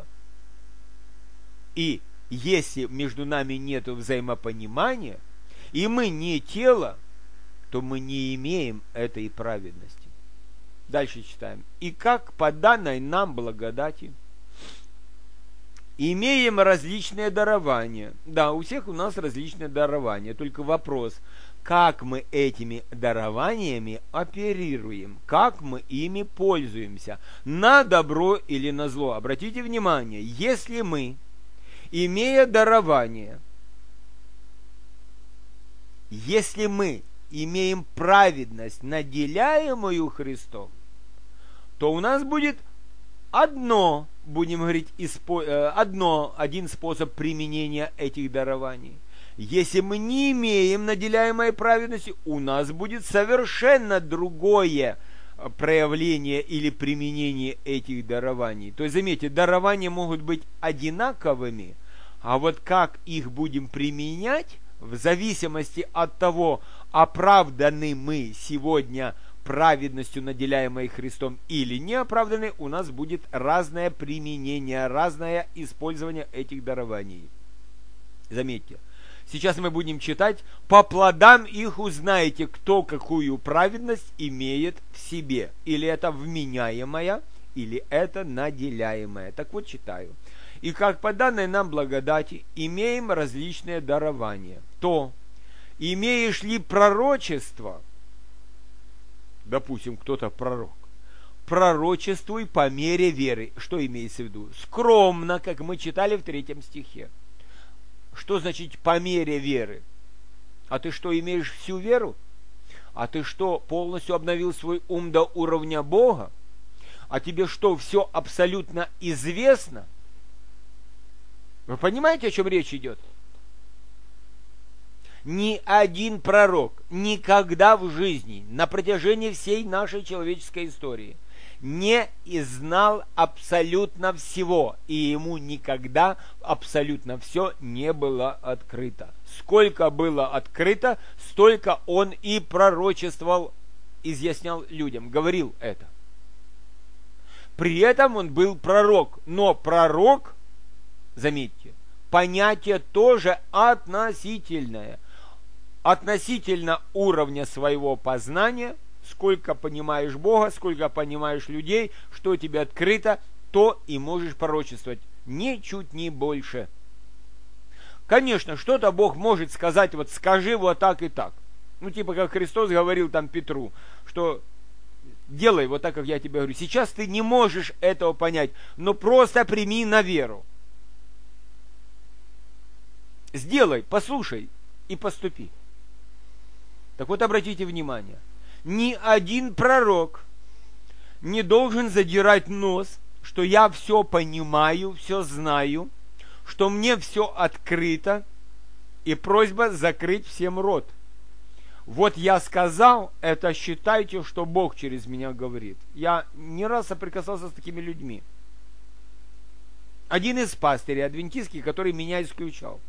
И если между нами нет взаимопонимания, и мы не тело, то мы не имеем этой праведности. Дальше читаем. И как по данной нам благодати имеем различные дарования. Да, у всех у нас различные дарования. Только вопрос, как мы этими дарованиями оперируем, как мы ими пользуемся, на добро или на зло. Обратите внимание, если мы, имея дарование, если мы имеем праведность, наделяемую Христом, то у нас будет один способ применения этих дарований. Если мы не имеем наделяемой праведности, у нас будет совершенно другое проявление или применение этих дарований. То есть, заметьте, дарования могут быть одинаковыми, а вот как их будем применять, в зависимости от того, оправданы мы сегодня праведностью, наделяемой Христом, или не оправданы, у нас будет разное применение, разное использование этих дарований. Заметьте, сейчас мы будем читать: «По плодам их узнаете, кто какую праведность имеет в себе». Или это вменяемая, или это наделяемая. Так вот, читаю. «И как по данной нам благодати имеем различные дарования, то имеешь ли пророчество». Допустим, кто-то пророк. «Пророчествуй по мере веры». Что имеется в виду? Скромно, как мы читали в 3 стихе. Что значит «по мере веры»? А ты что, имеешь всю веру? А ты что, полностью обновил свой ум до уровня Бога? А тебе что, все абсолютно известно? Вы понимаете, о чем речь идет? Ни один пророк никогда в жизни, на протяжении всей нашей человеческой истории, не знал абсолютно всего, и ему никогда абсолютно все не было открыто. Сколько было открыто, столько он и пророчествовал, изъяснял людям, говорил это. При этом он был пророк, но пророк, заметьте, понятие тоже относительное. Относительно уровня своего познания, сколько понимаешь Бога, сколько понимаешь людей, что тебе открыто, то и можешь пророчествовать. Ничуть не больше. Конечно, что-то Бог может сказать, вот скажи вот так и так. Ну, типа как Христос говорил там Петру, что делай вот так, как я тебе говорю. Сейчас ты не можешь этого понять, но просто прими на веру. Сделай, послушай и поступи. Так вот, обратите внимание, ни один пророк не должен задирать нос, что я все понимаю, все знаю, что мне все открыто, и просьба закрыть всем рот. Вот я сказал, это считайте, что Бог через меня говорит. Я не раз соприкасался с такими людьми. Один из пастырей адвентистских, который меня исключал.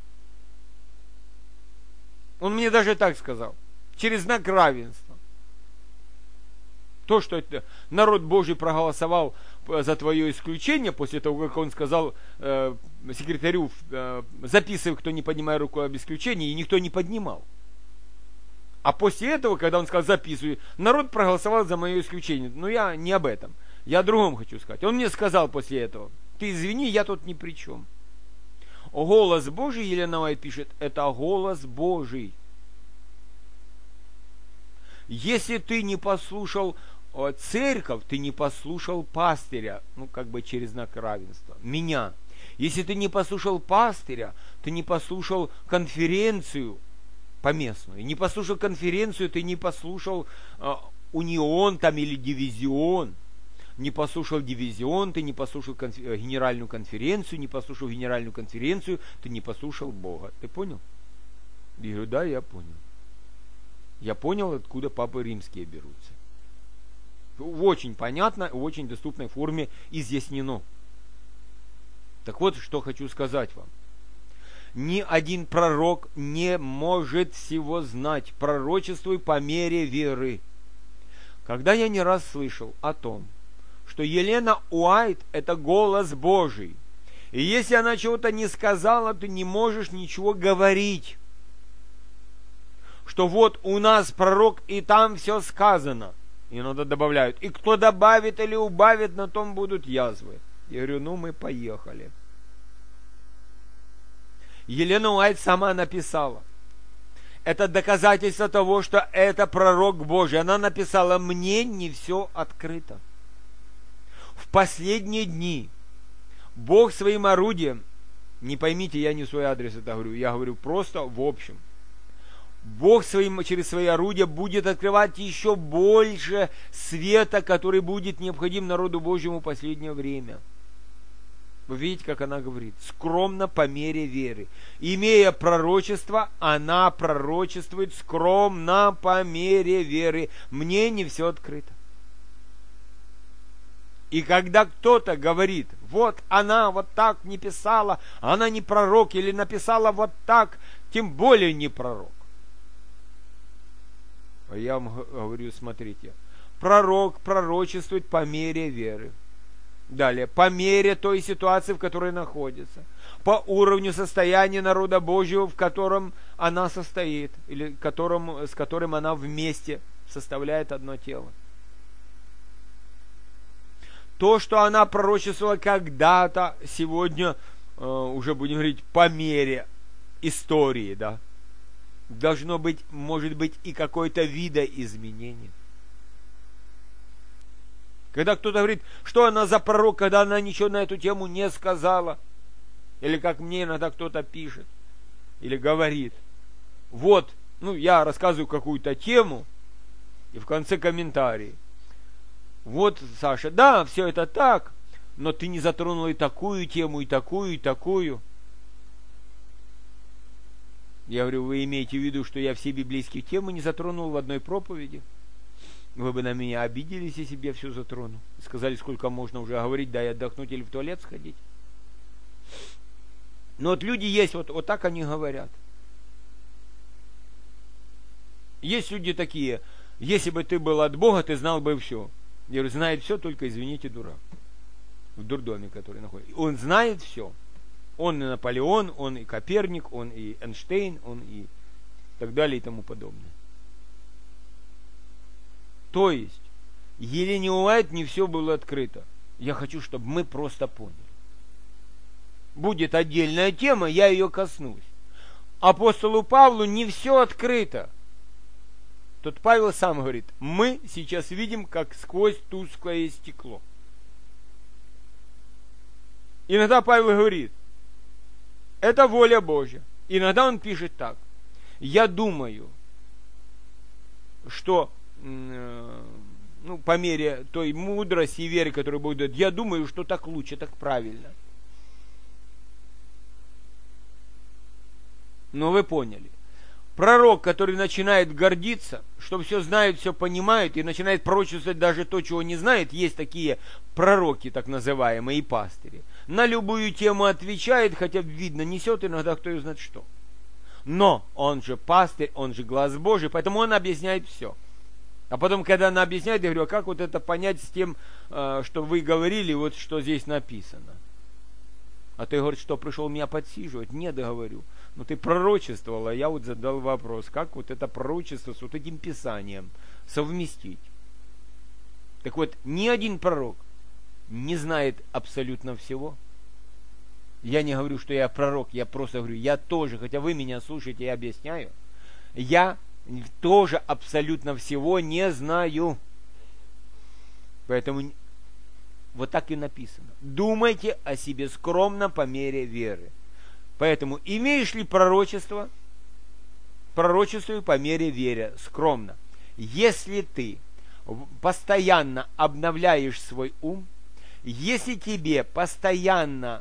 Он мне даже так сказал. Через знак равенства. То, что народ Божий проголосовал за твое исключение, после того, как он сказал секретарю, записывай, кто не поднимает руку об исключении, и никто не поднимал. А после этого, когда он сказал записывай, народ проголосовал за мое исключение. Но я не об этом. Я о другом хочу сказать. Он мне сказал после этого: ты извини, я тут ни при чем. Голос Божий, Елена Уайт пишет, это голос Божий. Если ты не послушал церковь, ты не послушал пастыря, как бы через знак равенства, меня. Если ты не послушал пастыря, ты не послушал конференцию поместную. Не послушал конференцию, ты не послушал унион там или дивизион. Не послушал дивизион, ты не послушал генеральную конференцию, не послушал генеральную конференцию, ты не послушал Бога. Ты понял? Я говорю, да, я понял. Я понял, откуда папы римские берутся. В очень понятной, в очень доступной форме изъяснено. Так вот, что хочу сказать вам. Ни один пророк не может всего знать. Пророчествуй по мере веры. Когда я не раз слышал о том, что Елена Уайт – это голос Божий, и если она чего-то не сказала, ты не можешь ничего говорить. Что вот у нас пророк, и там все сказано. Иногда добавляют. И кто добавит или убавит, на том будут язвы. Я говорю, мы поехали. Елена Уайт сама написала. Это доказательство того, что это пророк Божий. Она написала, мне не все открыто. В последние дни Бог своим орудием, не поймите, я не в свой адрес это говорю, я говорю просто в общем. Бог через свои орудия будет открывать еще больше света, который будет необходим народу Божьему в последнее время. Вы видите, как она говорит? Скромно по мере веры. Имея пророчество, она пророчествует скромно по мере веры. Мне не все открыто. И когда кто-то говорит, вот она вот так не писала, она не пророк, или написала вот так, тем более не пророк. А я вам говорю, смотрите, пророк пророчествует по мере веры. Далее, по мере той ситуации, в которой находится, по уровню состояния народа Божьего, в котором она состоит, или с которым она вместе составляет одно тело. То, что она пророчествовала когда-то, сегодня, уже будем говорить, по мере истории, да, должно быть, может быть, и какое-то видоизменение. Когда кто-то говорит, что она за пророк, когда она ничего на эту тему не сказала, или как мне иногда кто-то пишет, или говорит, вот, я рассказываю какую-то тему, и в конце комментарий, вот, Саша, да, все это так, но ты не затронул и такую тему, и такую, и такую. Я говорю, вы имеете в виду, что я все библейские темы не затронул в одной проповеди? Вы бы на меня обиделись, если бы я все затронул. Сказали, сколько можно уже говорить, дай отдохнуть или в туалет сходить. Но вот люди есть, вот так они говорят. Есть люди такие, если бы ты был от Бога, ты знал бы все. Я говорю, знает все, только, извините, дурак. В дурдоме, который находится. Он знает все. Он и Наполеон, он и Коперник, он и Эйнштейн, он и так далее и тому подобное. То есть, Елене Уайт не все было открыто. Я хочу, чтобы мы просто поняли. Будет отдельная тема, я ее коснусь. Апостолу Павлу не все открыто. Тут Павел сам говорит, мы сейчас видим, как сквозь тусклое стекло. Иногда Павел говорит, это воля Божья. Иногда он пишет так. Я думаю, что по мере той мудрости и веры, которую Бог дает, я думаю, что так лучше, так правильно. Но вы поняли. Пророк, который начинает гордиться, что все знает, все понимает, и начинает пророчествовать даже то, чего не знает, есть такие пророки, так называемые, и пастыри. На любую тему отвечает, хотя видно, несет иногда кто и знает что. Но он же пастырь, он же глаз Божий, поэтому он объясняет все. А потом, когда она объясняет, я говорю, а как вот это понять с тем, что вы говорили, вот что здесь написано? А ты говоришь, что пришел меня подсиживать? Нет, говорю. Ну ты пророчествовал, а я вот задал вопрос, как вот это пророчество с вот этим писанием совместить? Так вот, ни один пророк не знает абсолютно всего. Я не говорю, что я пророк, я просто говорю, я тоже, хотя вы меня слушаете, я объясняю, я тоже абсолютно всего не знаю. Поэтому вот так и написано. Думайте о себе скромно по мере веры. Поэтому имеешь ли пророчество? Пророчествуй по мере веры, скромно. Если ты постоянно обновляешь свой ум, если тебе постоянно,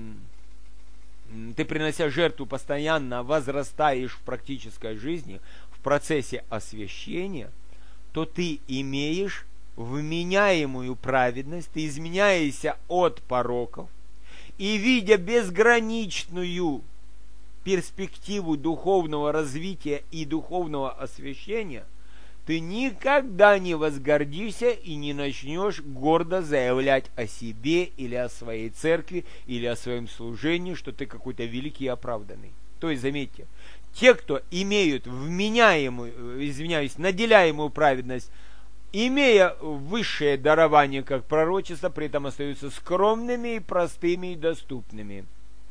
ты, принося жертву, постоянно возрастаешь в практической жизни, в процессе освящения, то ты имеешь вменяемую праведность, ты изменяешься от пороков, и, видя безграничную перспективу духовного развития и духовного освящения, ты никогда не возгордишься и не начнешь гордо заявлять о себе или о своей церкви, или о своем служении, что ты какой-то великий и оправданный. То есть, заметьте, те, кто имеют наделяемую праведность, имея высшее дарование, как пророчество, при этом остаются скромными и простыми и доступными.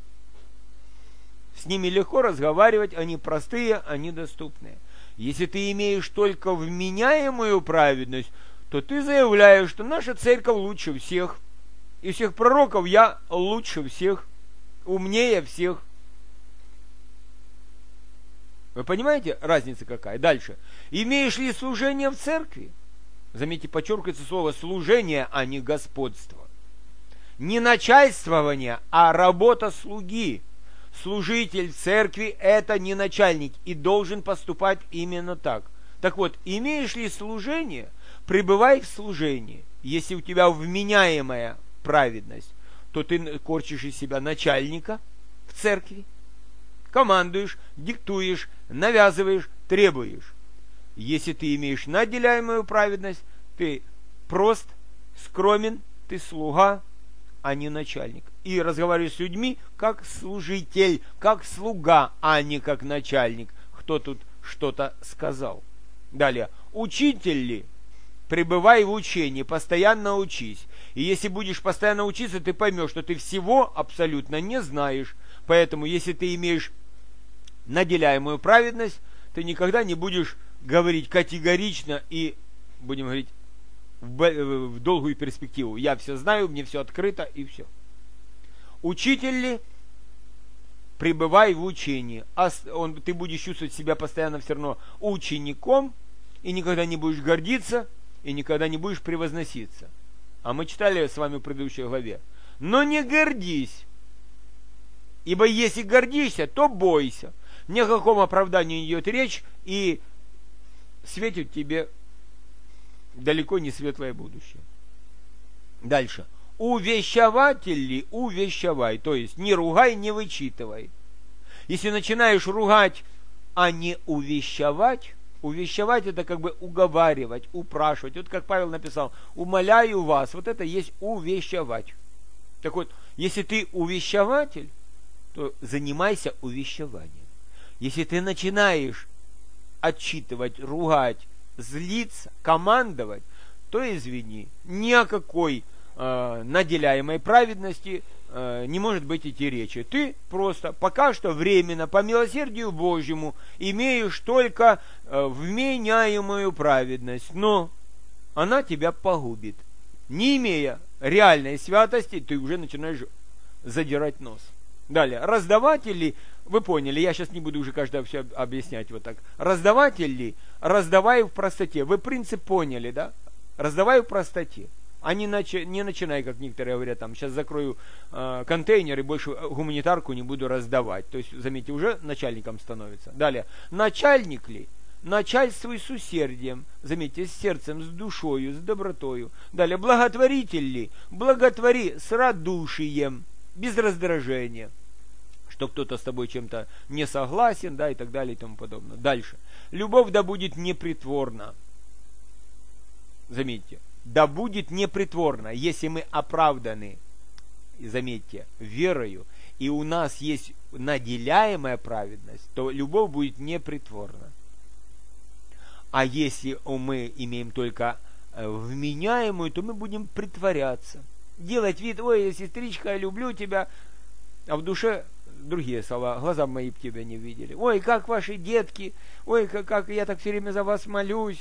С ними легко разговаривать, они простые, они доступные. Если ты имеешь только вменяемую праведность, то ты заявляешь, что наша церковь лучше всех. Из всех пророков я лучше всех, умнее всех. Вы понимаете, разница какая? Дальше. Имеешь ли служение в церкви? Заметьте, подчеркивается слово служение, а не господство. Не начальствование, а работа слуги. Служитель в церкви – это не начальник и должен поступать именно так. Так вот, имеешь ли служение, пребывай в служении. Если у тебя вменяемая праведность, то ты корчишь из себя начальника в церкви, командуешь, диктуешь, навязываешь, требуешь. Если ты имеешь наделяемую праведность, ты прост, скромен, ты слуга, а не начальник. И разговариваешь с людьми как служитель, как слуга, а не как начальник. Кто тут что-то сказал? Далее. Учитель ли? Пребывай в учении, постоянно учись. И если будешь постоянно учиться, ты поймешь, что ты всего абсолютно не знаешь. Поэтому, если ты имеешь наделяемую праведность, ты никогда не будешь говорить категорично и, будем говорить, в долгую перспективу. Я все знаю, мне все открыто и все. Учитель ли? Пребывай в учении. Ты будешь чувствовать себя постоянно все равно учеником и никогда не будешь гордиться и никогда не будешь превозноситься. А мы читали с вами в предыдущей главе. Но не гордись, ибо если гордишься, то бойся. Ни о каком оправдании идет речь, и светит тебе далеко не светлое будущее. Дальше. Увещеватель ли? Увещевай. То есть не ругай, не вычитывай. Если начинаешь ругать, а не увещевать, увещевать это как бы уговаривать, упрашивать. Вот как Павел написал, умоляю вас. Вот это есть увещевать. Так вот, если ты увещеватель, то занимайся увещеванием. Если ты начинаешь отчитывать, ругать, злиться, командовать, то извини, ни о какой наделяемой праведности не может быть идти речи. Ты просто пока что временно, по милосердию Божьему, имеешь только вменяемую праведность, но она тебя погубит. Не имея реальной святости, ты уже начинаешь задирать нос. Далее, раздаватель ли, вы поняли, я сейчас не буду уже каждое все объяснять вот так. Раздаватель ли, раздавай в простоте. Вы принцип поняли, да? Раздавай в простоте. А не начинай, как некоторые говорят, там, сейчас закрою контейнер и больше гуманитарку не буду раздавать. То есть, заметьте, уже начальником становится. Далее, начальник ли? Начальствуй с усердием, заметьте, с сердцем, с душою, с добротою. Далее, благотворитель ли? Благотвори с радушием, без раздражения, что кто-то с тобой чем-то не согласен, да, и так далее, и тому подобное. Дальше. Любовь да будет непритворна. Заметьте, да будет непритворна, если мы оправданы, заметьте, верою, и у нас есть наделяемая праведность, то любовь будет непритворна. А если мы имеем только вменяемую, то мы будем притворяться. Делать вид, ой, сестричка, я люблю тебя, а в душе другие слова. Глаза мои б тебя не видели. Ой, как ваши детки. Ой, как я так все время за вас молюсь.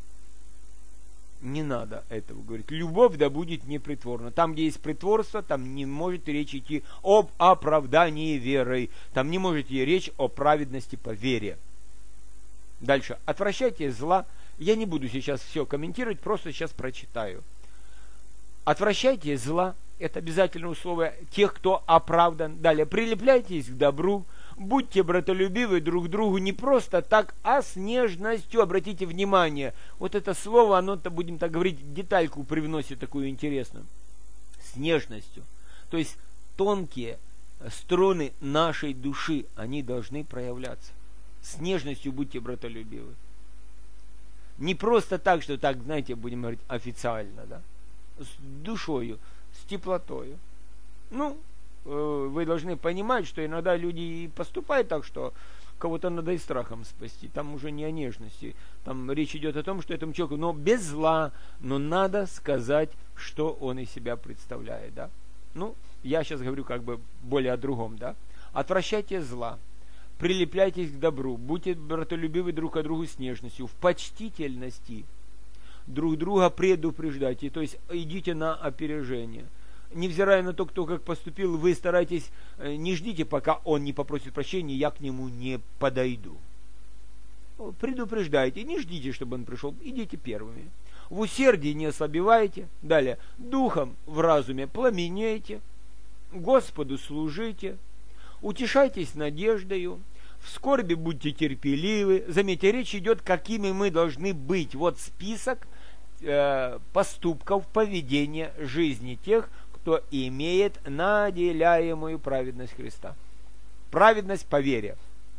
Не надо этого говорить. Любовь да будет непритворна. Там, где есть притворство, там не может речь идти об оправдании верой. Там не может идти речь о праведности по вере. Дальше. Отвращайте зла. Я не буду сейчас все комментировать, просто сейчас прочитаю. Отвращайте зла. Это обязательное условие тех, кто оправдан. Далее. Прилепляйтесь к добру. Будьте братолюбивы друг к другу не просто так, а с нежностью. Обратите внимание. Вот это слово, оно-то, будем так говорить, детальку привносит такую интересную. С нежностью. То есть тонкие струны нашей души, они должны проявляться. С нежностью будьте братолюбивы. Не просто так, что так, знаете, будем говорить официально, да? С душою, с теплотою. Ну, вы должны понимать, что иногда люди и поступают так, что кого-то надо и страхом спасти. Там уже не о нежности. Там речь идет о том, что этому человеку, но без зла, но надо сказать, что он из себя представляет, да? Ну, я сейчас говорю как бы более о другом, да? Отвращайте зла. Прилепляйтесь к добру. Будьте братолюбивы друг к другу с нежностью. В почтительности друг друга предупреждайте. То есть идите на опережение. Невзирая на то, кто как поступил, вы старайтесь, не ждите, пока он не попросит прощения, я к нему не подойду. Предупреждайте, не ждите, чтобы он пришел, идите первыми. В усердии не ослабевайте. Далее, духом в разуме пламенейте, Господу служите, утешайтесь надеждою, в скорби будьте терпеливы. Заметьте, речь идет, какими мы должны быть. Вот список поступков, поведения, жизни тех, кто имеет наделяемую праведность Христа. Праведность по вере.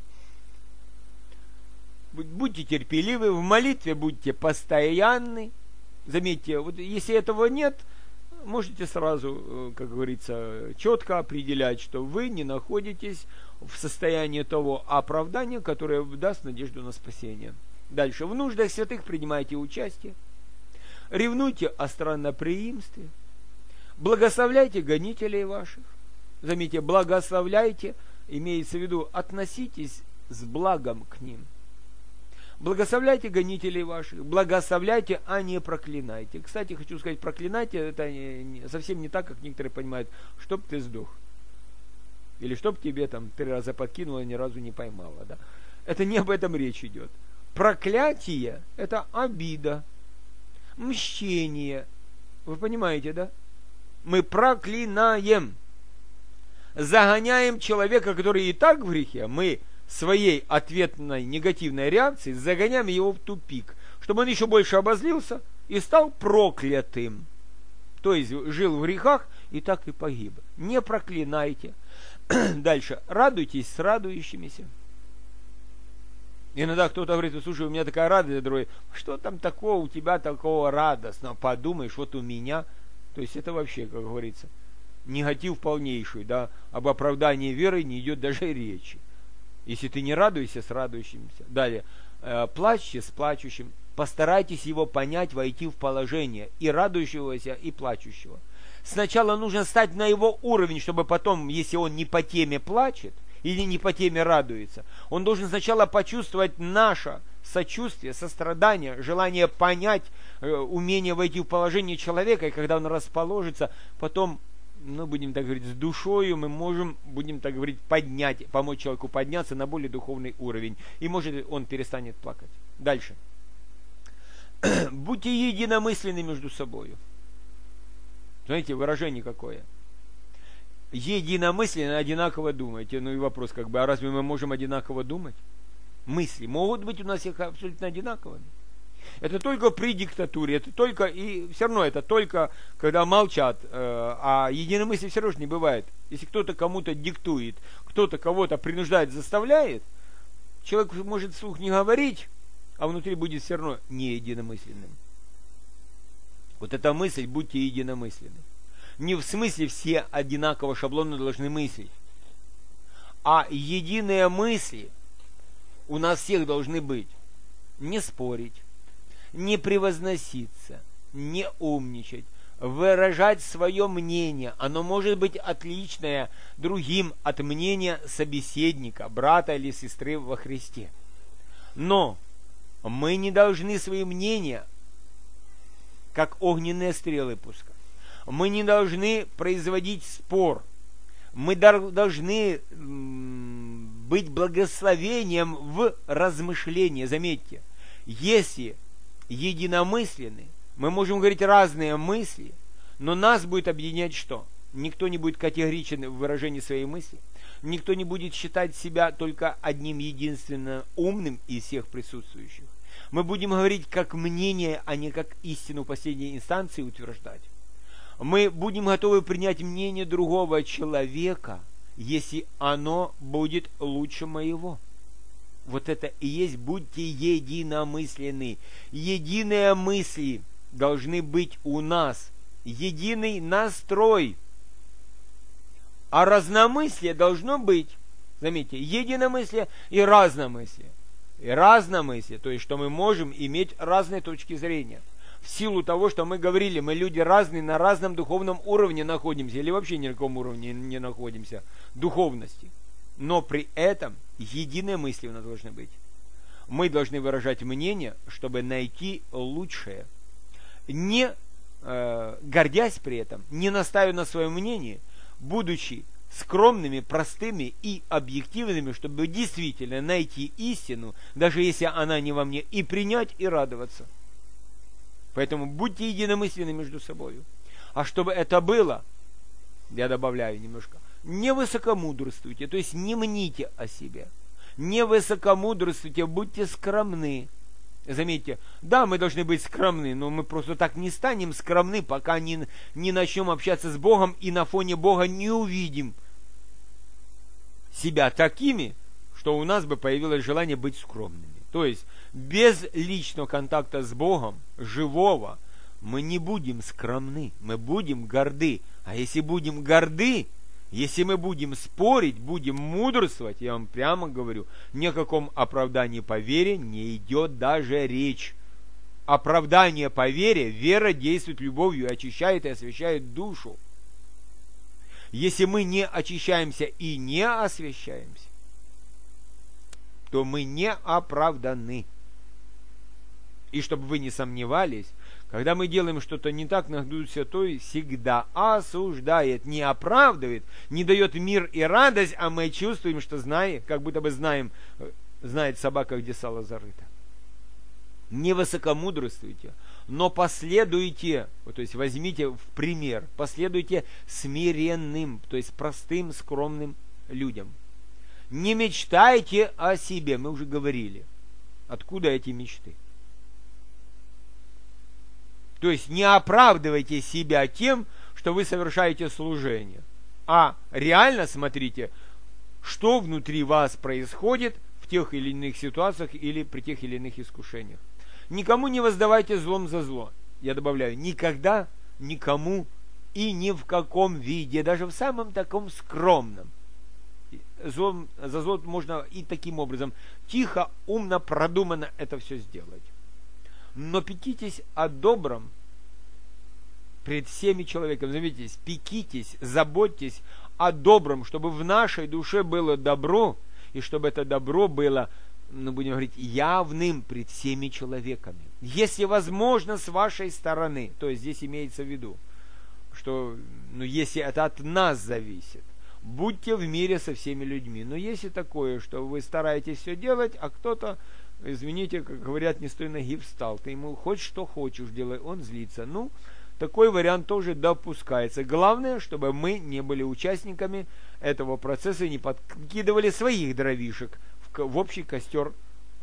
Будьте терпеливы, в молитве будьте постоянны. Заметьте, вот если этого нет, можете сразу, как говорится, четко определять, что вы не находитесь в состоянии того оправдания, которое даст надежду на спасение. Дальше. В нуждах святых принимайте участие. Ревнуйте о странноприимстве. Благословляйте гонителей ваших. Заметьте, благословляйте, имеется в виду, относитесь с благом к ним. Благословляйте гонителей ваших, благословляйте, а не проклинайте. Кстати, хочу сказать, проклинайте, это совсем не так, как некоторые понимают, чтоб ты сдох. Или чтоб тебе там 3 раза подкинуло, ни разу не поймало. Да? Это не об этом речь идет. Проклятие – это обида, мщение. Вы понимаете, да? Мы проклинаем, загоняем человека, который и так в грехе, мы своей ответной негативной реакцией загоняем его в тупик, чтобы он еще больше обозлился и стал проклятым. То есть жил в грехах и так и погиб. Не проклинайте. Дальше. Радуйтесь с радующимися. Иногда кто-то говорит: слушай, у меня такая радость, другой: что там такого у тебя такого радостного? Подумаешь, вот у меня. То есть это вообще, как говорится, негатив полнейший, да, об оправдании веры не идет даже речи. Если ты не радуешься, с радующимся. Далее, плачьте с плачущим. Постарайтесь его понять, войти в положение и радующегося, и плачущего. Сначала нужно стать на его уровень, чтобы потом, если он не по теме плачет или не по теме радуется, он должен сначала почувствовать наше сочувствие, сострадание, желание понять, умение войти в положение человека, и когда он расположится, потом, ну, будем так говорить, с душою мы можем, будем так говорить, поднять, помочь человеку подняться на более духовный уровень, и может он перестанет плакать. Дальше. Будьте единомысленны между собой. Знаете, выражение какое? Единомысленно, одинаково думайте. Ну и вопрос, как бы, а разве мы можем одинаково думать? Мысли могут быть у нас абсолютно одинаковыми. Это только при диктатуре, это только, и все равно это только, когда молчат, а единомыслия все равно не бывает. Если кто-то кому-то диктует, кто-то кого-то принуждает, заставляет, человек может вслух не говорить, а внутри будет все равно не единомысленным. Вот эта мысль: будьте единомысленны. Не в смысле все одинаково шаблонно должны мыслить, а единые мысли у нас всех должны быть. Не спорить, не превозноситься, не умничать, выражать свое мнение. Оно может быть отличное другим от мнения собеседника, брата или сестры во Христе. Но мы не должны свои мнения, как огненные стрелы, пускать. Мы не должны производить спор. Мы должны быть благословением в размышлении. Заметьте, если единомысленны, мы можем говорить разные мысли, но нас будет объединять что? Никто не будет категоричен в выражении своей мысли, никто не будет считать себя только одним единственным умным из всех присутствующих. Мы будем говорить как мнение, а не как истину последней инстанции утверждать. Мы будем готовы принять мнение другого человека, если оно будет лучше моего. Вот это и есть «будьте единомысленны». Единые мысли должны быть у нас, единый настрой. А разномыслие должно быть, заметьте, единомыслие и разномыслие. И разномыслие, то есть, что мы можем иметь разные точки зрения. В силу того, что мы говорили, мы люди разные, на разном духовном уровне находимся, или вообще ни на каком уровне не находимся, духовности. Но при этом единые мысли у нас должны быть. Мы должны выражать мнение, чтобы найти лучшее. Не гордясь при этом, не настаивая на своем мнении, будучи скромными, простыми и объективными, чтобы действительно найти истину, даже если она не во мне, и принять, и радоваться. Поэтому будьте единомысленны между собой. А чтобы это было, я добавляю немножко, не высокомудрствуйте, то есть не мните о себе. Не высокомудрствуйте, будьте скромны. Заметьте, да, мы должны быть скромны, но мы просто так не станем скромны, пока не начнем общаться с Богом и на фоне Бога не увидим себя такими, что у нас бы появилось желание быть скромными. То есть без личного контакта с Богом, живого, мы не будем скромны, мы будем горды. А если будем горды, если мы будем спорить, будем мудрствовать, я вам прямо говорю, ни о каком оправдании по вере не идет даже речь. Оправдание по вере, вера действует любовью, очищает и освящает душу. Если мы не очищаемся и не освящаемся, то мы не оправданы. И чтобы вы не сомневались, когда мы делаем что-то не так, наш Дух Святой всегда осуждает, не оправдывает, не дает мир и радость, а мы чувствуем, что знаем, как будто бы знаем, знает собака, где сало зарыто. Не высокомудрствуйте, но последуйте, то есть возьмите в пример, последуйте смиренным, то есть простым, скромным людям. Не мечтайте о себе, мы уже говорили. Откуда эти мечты? То есть не оправдывайте себя тем, что вы совершаете служение, а реально смотрите, что внутри вас происходит в тех или иных ситуациях или при тех или иных искушениях. Никому не воздавайте злом за зло. Я добавляю, никогда, никому и ни в каком виде, даже в самом таком скромном. Злом за зло можно и таким образом тихо, умно, продуманно это все сделать. Но пекитесь о добром пред всеми человеками. Заметьте, пекитесь, заботьтесь о добром, чтобы в нашей душе было добро, и чтобы это добро было, будем говорить, явным пред всеми человеками. Если возможно, с вашей стороны, то есть здесь имеется в виду, что если это от нас зависит, будьте в мире со всеми людьми. Но если такое, что вы стараетесь все делать, а кто-то, извините, как говорят, не с той ноги встал, ты ему хоть что хочешь делай, он злится. Такой вариант тоже допускается. Главное, чтобы мы не были участниками этого процесса и не подкидывали своих дровишек в общий костер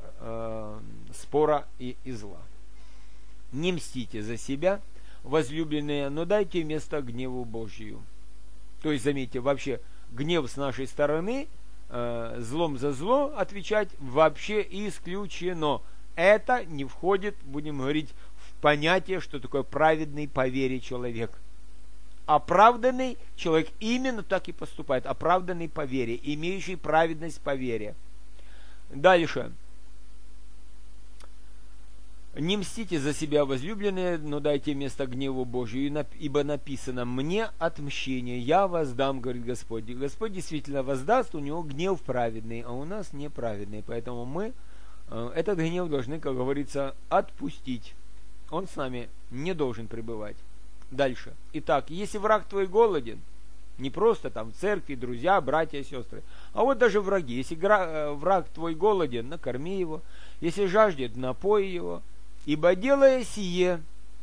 спора и зла. Не мстите за себя, возлюбленные, но дайте место гневу Божию. То есть, заметьте, вообще гнев с нашей стороны, злом за зло отвечать вообще исключено. Это не входит, будем говорить, в понятие, что такое праведный по вере человек. Оправданный человек именно так и поступает. Оправданный по вере, имеющий праведность по вере. Дальше. Не мстите за себя, возлюбленные, но дайте место гневу Божию, ибо написано: «Мне отмщение, я воздам, говорит Господь». Господь действительно воздаст, у него гнев праведный, а у нас неправедный, поэтому мы этот гнев должны, как говорится, отпустить. Он с нами не должен пребывать. Дальше. Итак, если враг твой голоден, не просто там в церкви, друзья, братья, сестры, а вот даже враги. Если враг твой голоден, накорми его. Если жаждет, напой его. Ибо делая сие,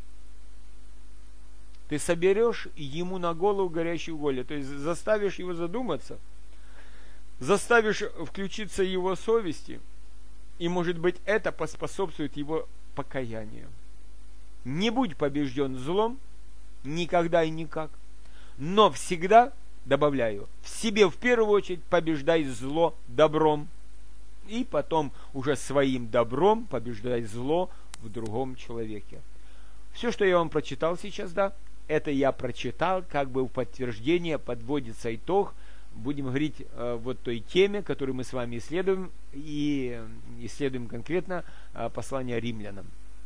ты соберешь ему на голову горящую уголь. То есть заставишь его задуматься, заставишь включиться его совести, и, может быть, это поспособствует его покаянию. Не будь побежден злом, никогда и никак, но всегда, добавляю, в себе в первую очередь побеждай зло добром, и потом уже своим добром побеждай зло в другом человеке. Все, что я вам прочитал сейчас, да, это я прочитал, как бы в подтверждение подводится итог, будем говорить вот той теме, которую мы с вами исследуем, и исследуем конкретно послание римлянам.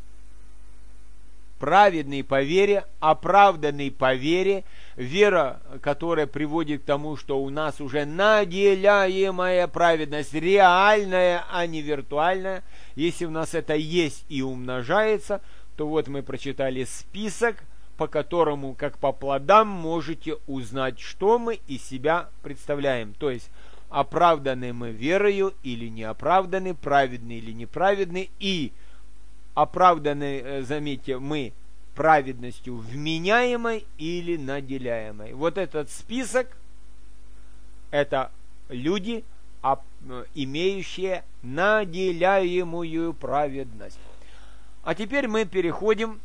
Праведный по вере, оправданный по вере, вера, которая приводит к тому, что у нас уже наделяемая праведность, реальная, а не виртуальная. Если у нас это есть и умножается, то вот мы прочитали список, по которому, как по плодам, можете узнать, что мы из себя представляем. То есть, оправданы мы верою или не оправданы, праведны или неправедны, и оправданы, заметьте, мы праведностью вменяемой или наделяемой. Вот этот список – это люди, имеющие наделяемую праведность. А теперь мы переходим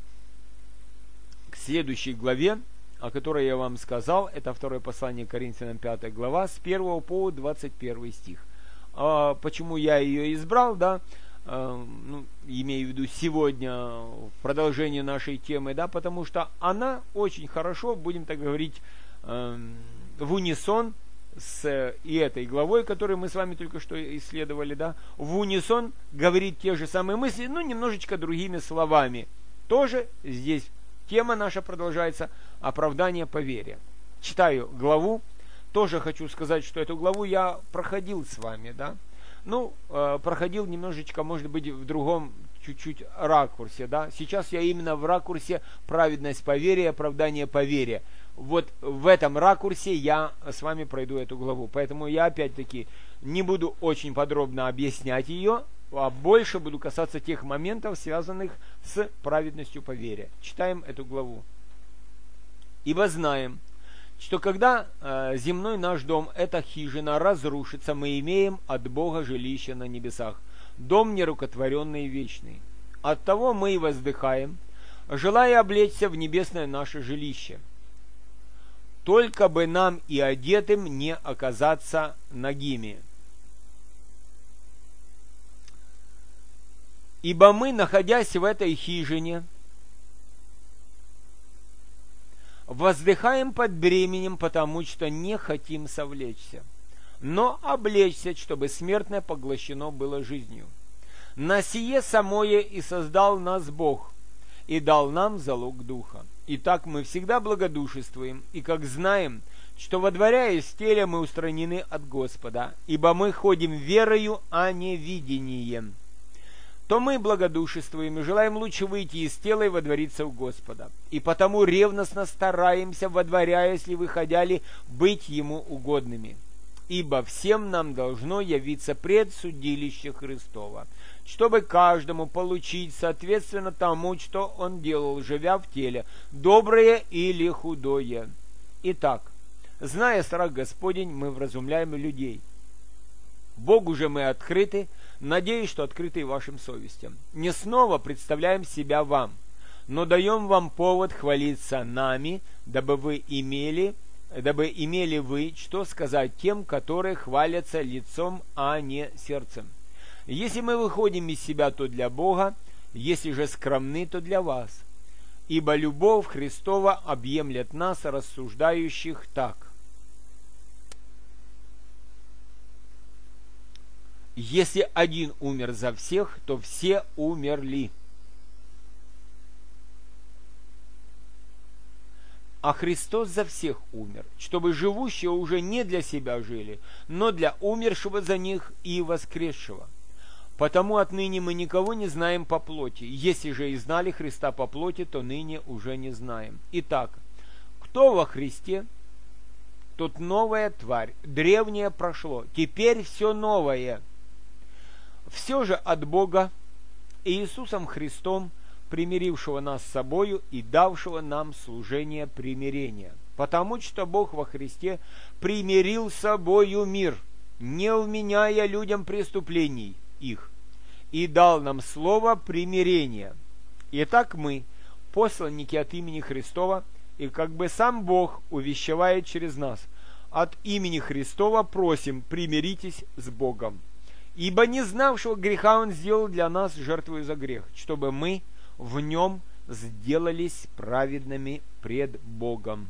к следующей главе, о которой я вам сказал. Это второе послание Коринфянам, 5 глава, с 1 по 21 стих. Почему я ее избрал, да? Имею в виду сегодня в продолжении нашей темы, да, потому что она очень хорошо, будем так говорить, в унисон с и этой главой, которую мы с вами только что исследовали, да, в унисон говорит те же самые мысли, но немножечко другими словами. Тоже здесь тема наша продолжается: оправдание по вере. Читаю главу, тоже хочу сказать, что эту главу я проходил с вами, да. Проходил немножечко, может быть, в другом чуть-чуть ракурсе, да. Сейчас я именно в ракурсе праведность по вере, оправдание по вере. Вот в этом ракурсе я с вами пройду эту главу. Поэтому я опять-таки не буду очень подробно объяснять ее, а больше буду касаться тех моментов, связанных с праведностью по вере. Читаем эту главу. «Ибо знаем, что когда земной наш дом, эта хижина, разрушится, мы имеем от Бога жилище на небесах, дом нерукотворенный и вечный. Оттого мы и воздыхаем, желая облечься в небесное наше жилище. Только бы нам и одетым не оказаться нагими. Ибо мы, находясь в этой хижине, воздыхаем под бременем, потому что не хотим совлечься, но облечься, чтобы смертное поглощено было жизнью. На сие самое и создал нас Бог, и дал нам залог Духа. Итак, мы всегда благодушествуем, и как знаем, что водворяясь в теле, мы устранены от Господа, ибо мы ходим верою, а не видением. То мы благодушествуем и желаем лучше выйти из тела и водвориться в Господа. И потому ревностно стараемся, водворяясь ли, выходя ли, быть Ему угодными. Ибо всем нам должно явиться предсудилище Христова, чтобы каждому получить соответственно тому, что он делал, живя в теле, доброе или худое. Итак, зная страх Господень, мы вразумляем людей. Богу же мы открыты, надеюсь, что открыты и вашим совестям. Не снова представляем себя вам, но даем вам повод хвалиться нами, дабы имели вы что сказать тем, которые хвалятся лицом, а не сердцем. Если мы выходим из себя, то для Бога, если же скромны, то для вас. Ибо любовь Христова объемлет нас, рассуждающих так. Если один умер за всех, то все умерли. А Христос за всех умер, чтобы живущие уже не для себя жили, но для умершего за них и воскресшего. Потому отныне мы никого не знаем по плоти. Если же и знали Христа по плоти, то ныне уже не знаем. Итак, кто во Христе, тот новая тварь. Древнее прошло, теперь все новое. Все же от Бога и Иисусом Христом, примирившего нас с собою и давшего нам служение примирения. Потому что Бог во Христе примирил с собою мир, не вменяя людям преступлений их, и дал нам слово примирения. Итак мы, посланники от имени Христова, и как бы сам Бог увещевает через нас, от имени Христова просим, примиритесь с Богом. Ибо не знавшего греха Он сделал для нас жертвою за грех, чтобы мы в нем сделались праведными пред Богом.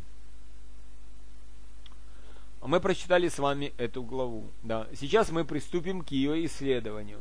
Мы прочитали с вами эту главу. Да. Сейчас мы приступим к ее исследованию.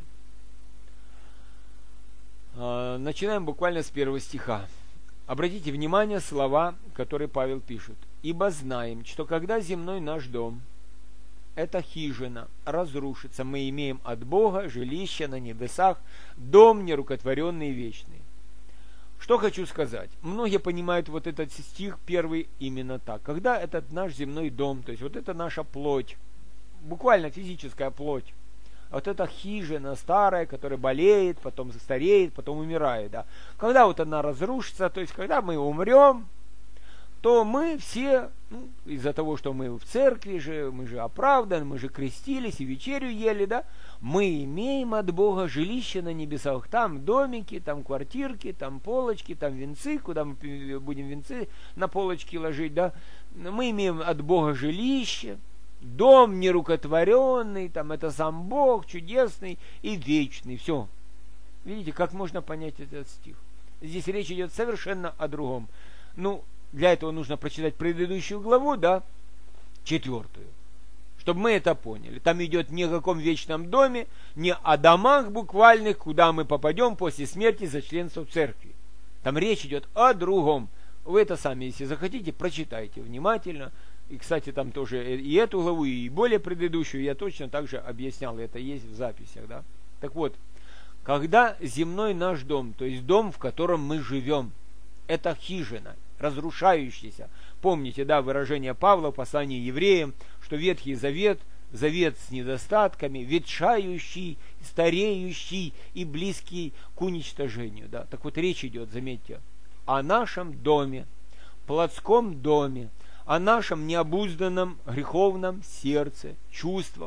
Начинаем буквально с 1 стиха. Обратите внимание слова, которые Павел пишет. «Ибо знаем, что когда земной наш дом, эта хижина, разрушится, мы имеем от Бога жилище на небесах, дом нерукотворенный и вечный». Что хочу сказать? Многие понимают вот этот стих первый именно так. Когда этот наш земной дом, то есть вот это наша плоть, буквально физическая плоть, вот эта хижина старая, которая болеет, потом стареет, потом умирает. Да? Когда вот она разрушится, то есть когда мы умрем, то мы все, из-за того, что мы в церкви же, мы же оправданы, мы же крестились и вечерю ели, да, мы имеем от Бога жилище на небесах. Там домики, там квартирки, там полочки, там венцы, куда мы будем венцы на полочки ложить, да. Мы имеем от Бога жилище, дом нерукотворенный, там это сам Бог, чудесный и вечный. Все. Видите, как можно понять этот стих? Здесь речь идет совершенно о другом. Для этого нужно прочитать предыдущую главу, да, 4, чтобы мы это поняли. Там идет не о каком вечном доме, не о домах буквальных, куда мы попадем после смерти за членство в церкви. Там речь идет о другом. Вы это сами, если захотите, прочитайте внимательно. И, кстати, там тоже и эту главу, и более предыдущую я точно так же объяснял. Это есть в записях, да. Так вот, когда земной наш дом, то есть дом, в котором мы живем, это хижина, разрушающийся. Помните, да, выражение Павла в послании евреям, что Ветхий Завет, завет с недостатками, ветшающий, стареющий и близкий к уничтожению. Да. Так вот, речь идет, заметьте, о нашем доме, плотском доме, о нашем необузданном греховном сердце, чувствах.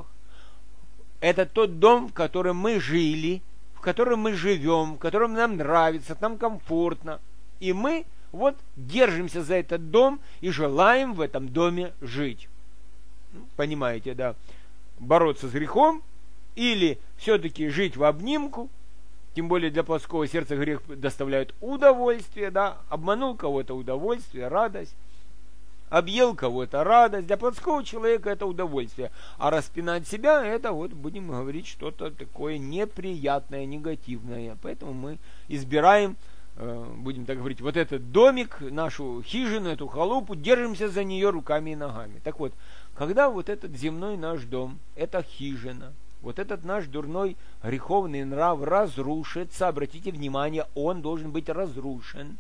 Это тот дом, в котором мы жили, в котором мы живем, в котором нам нравится, нам комфортно. И мы вот держимся за этот дом и желаем в этом доме жить. Понимаете, да? Бороться с грехом или все-таки жить в обнимку, тем более для плотского сердца грех доставляет удовольствие, да? Обманул кого-то удовольствие, радость, объел кого-то радость. Для плотского человека это удовольствие. А распинать себя, это вот, будем говорить, что-то такое неприятное, негативное. Поэтому мы избираем, будем так говорить, вот этот домик, нашу хижину, эту халупу, держимся за нее руками и ногами. Так вот, когда вот этот земной наш дом, эта хижина, вот этот наш дурной греховный нрав разрушится, обратите внимание, он должен быть разрушен.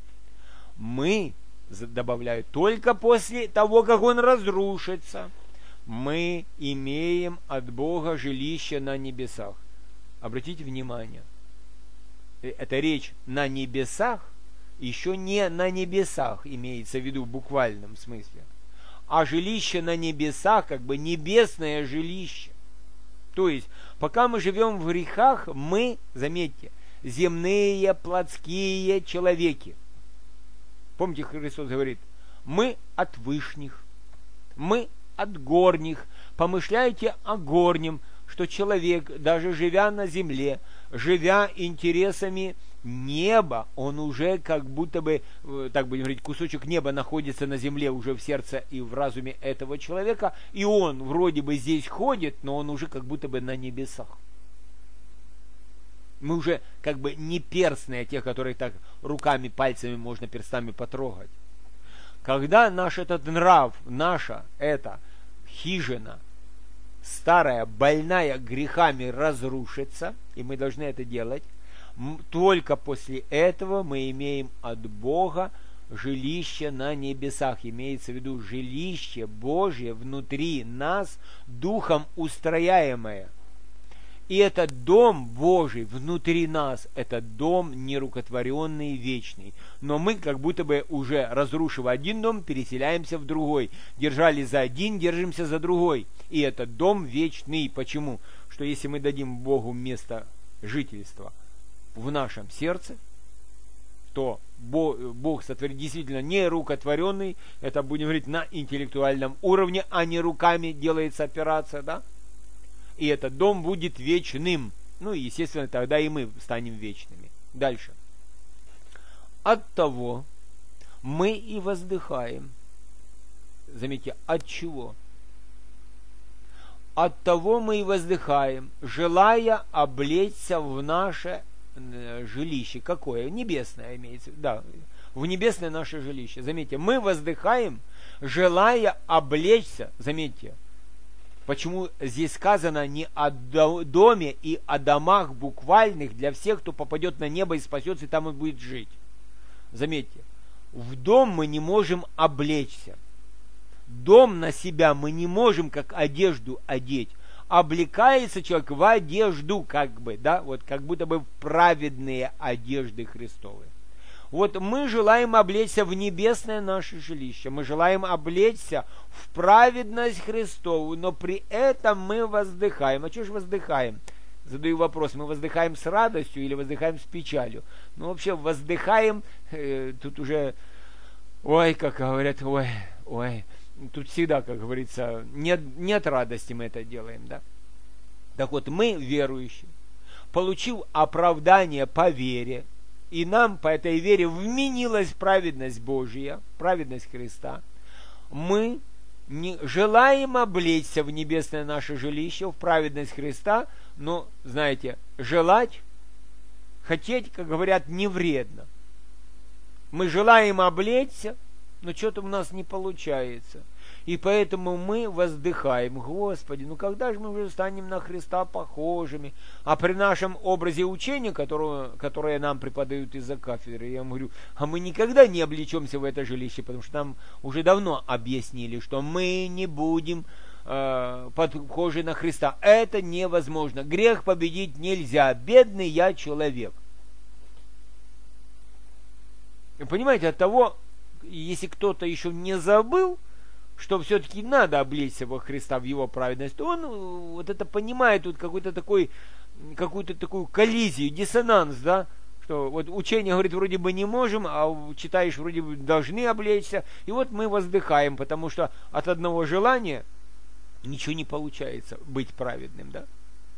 Мы, добавляю, только после того, как он разрушится, мы имеем от Бога жилище на небесах. Обратите внимание, это речь на небесах, еще не на небесах имеется в виду в буквальном смысле, а жилище на небесах, как бы небесное жилище. То есть, пока мы живем в грехах, мы, заметьте, земные, плотские человеки. Помните, Христос говорит, мы от вышних, мы от горних. Помышляйте о горнем, что человек, даже живя на земле, живя интересами неба, он уже как будто бы, так будем говорить, кусочек неба находится на земле уже в сердце и в разуме этого человека, и он вроде бы здесь ходит, но он уже как будто бы на небесах. Мы уже как бы не перстные, те, которые так руками, пальцами можно перстами потрогать. Когда наш этот нрав, наша эта хижина, старая, больная грехами, разрушится, и мы должны это делать, только после этого мы имеем от Бога жилище на небесах. Имеется в виду жилище Божье внутри нас, духом устрояемое. И этот дом Божий внутри нас, это дом нерукотворенный и вечный. Но мы как будто бы уже, разрушив один дом, переселяемся в другой. Держались за один, держимся за другой. И этот дом вечный. Почему? Что если мы дадим Богу место жительства в нашем сердце, то Бог сотворит действительно нерукотворенный, это будем говорить на интеллектуальном уровне, а не руками делается операция, да? И этот дом будет вечным. Ну и, естественно, тогда и мы станем вечными. Дальше. Оттого мы и воздыхаем. Заметьте, от чего? Оттого мы и воздыхаем, желая облечься в наше жилище. Какое? Небесное имеется. Да, в небесное наше жилище. Заметьте, мы воздыхаем, желая облечься. Заметьте, почему здесь сказано не о доме и о домах буквальных для всех, кто попадет на небо и спасется, и там он будет жить. Заметьте, в дом мы не можем облечься. Дом на себя мы не можем как одежду одеть. Облекается человек в одежду, как бы, да, вот как будто бы в праведные одежды Христовые. Вот мы желаем облечься в небесное наше жилище, мы желаем облечься в праведность Христову, но при этом мы воздыхаем. А что же воздыхаем? Задаю вопрос, мы воздыхаем с радостью или воздыхаем с печалью? Ну, вообще, воздыхаем, тут уже, ой, как говорят, ой, тут всегда, как говорится, нет радости, мы это делаем, да? Так вот, мы, верующие, получив оправдание по вере, и нам по этой вере вменилась праведность Божья, праведность Христа, мы не желаем облечься в небесное наше жилище, в праведность Христа, но, знаете, желать, хотеть, как говорят, не вредно. Мы желаем облечься, но что-то у нас не получается. И поэтому мы воздыхаем: Господи, ну когда же мы уже станем на Христа похожими? А при нашем образе учения, которое нам преподают из-за кафедры, я вам говорю, а мы никогда не облечемся в это жилище, потому что нам уже давно объяснили, что мы не будем похожи на Христа. Это невозможно. Грех победить нельзя. Бедный я человек. Понимаете, от того, если кто-то еще не забыл, что все-таки надо облечься во Христа, в Его праведность, то он вот это понимает, тут какую-то такую коллизию, диссонанс, да, что вот учение говорит, вроде бы не можем, а читаешь, вроде бы должны облечься, и вот мы воздыхаем, потому что от одного желания ничего не получается быть праведным, да.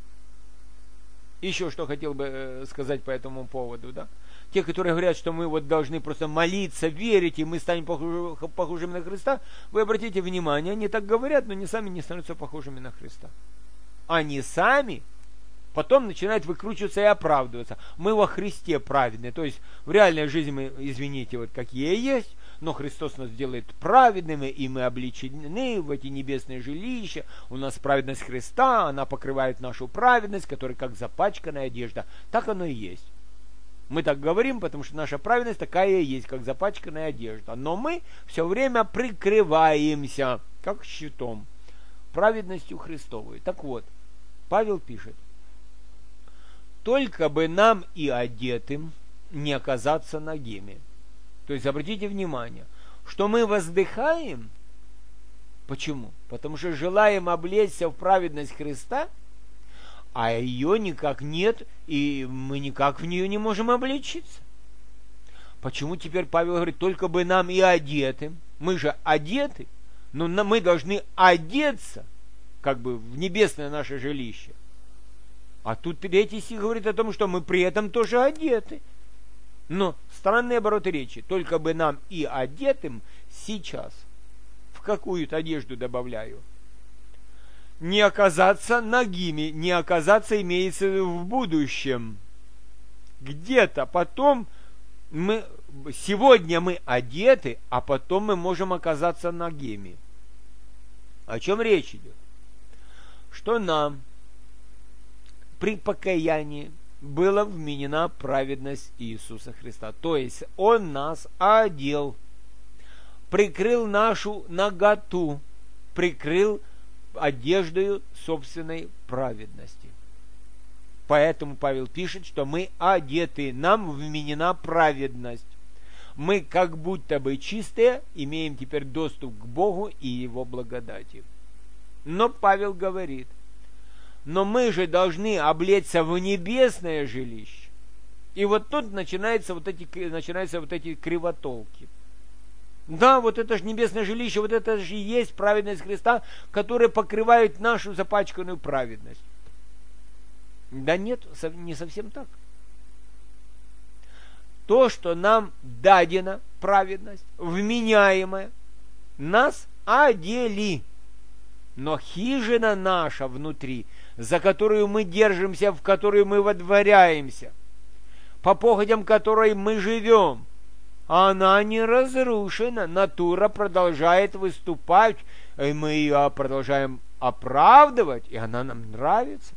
Еще что хотел бы сказать по этому поводу, да. Те, которые говорят, что мы вот должны просто молиться, верить, и мы станем похожими на Христа, вы обратите внимание, они так говорят, но они сами не становятся похожими на Христа. Они сами потом начинают выкручиваться и оправдываться. Мы во Христе праведны, то есть в реальной жизни мы, извините, вот какие есть, но Христос нас делает праведными, и мы обличены в эти небесные жилища. У нас праведность Христа, она покрывает нашу праведность, которая как запачканная одежда. Так оно и есть. Мы так говорим, потому что наша праведность такая и есть, как запачканная одежда. Но мы все время прикрываемся, как щитом, праведностью Христовой. Так вот, Павел пишет: только бы нам и одетым не оказаться нагими. То есть, обратите внимание, что мы воздыхаем. Почему? Потому что желаем облечься в праведность Христа, а ее никак нет, и мы никак в нее не можем облечиться. Почему теперь Павел говорит, только бы нам и одетым? Мы же одеты, но мы должны одеться, как бы в небесное наше жилище. А тут 3 стих говорит о том, что мы при этом тоже одеты. Но странные обороты речи. Только бы нам и одетым сейчас. В какую-то одежду добавляю. Не оказаться нагими. Не оказаться имеется в будущем. Где-то потом мы сегодня мы одеты, а потом мы можем оказаться нагими. О чем речь идет? Что нам при покаянии была вменена праведность Иисуса Христа. То есть Он нас одел, прикрыл нашу наготу, прикрыл одеждою собственной праведности. Поэтому Павел пишет, что мы одеты, нам вменена праведность. Мы как будто бы чистые, имеем теперь доступ к Богу и Его благодати. Но Павел говорит, но мы же должны облечься в небесное жилище. И вот тут начинаются вот эти кривотолки. Да, вот это же небесное жилище, вот это же и есть праведность Христа, которая покрывает нашу запачканную праведность. Да нет, не совсем так. То, что нам дадена праведность, вменяемая, нас одели. Но хижина наша внутри, за которую мы держимся, в которую мы водворяемся, по похотям которой мы живем, она не разрушена. Натура продолжает выступать, и мы ее продолжаем оправдывать, и она нам нравится.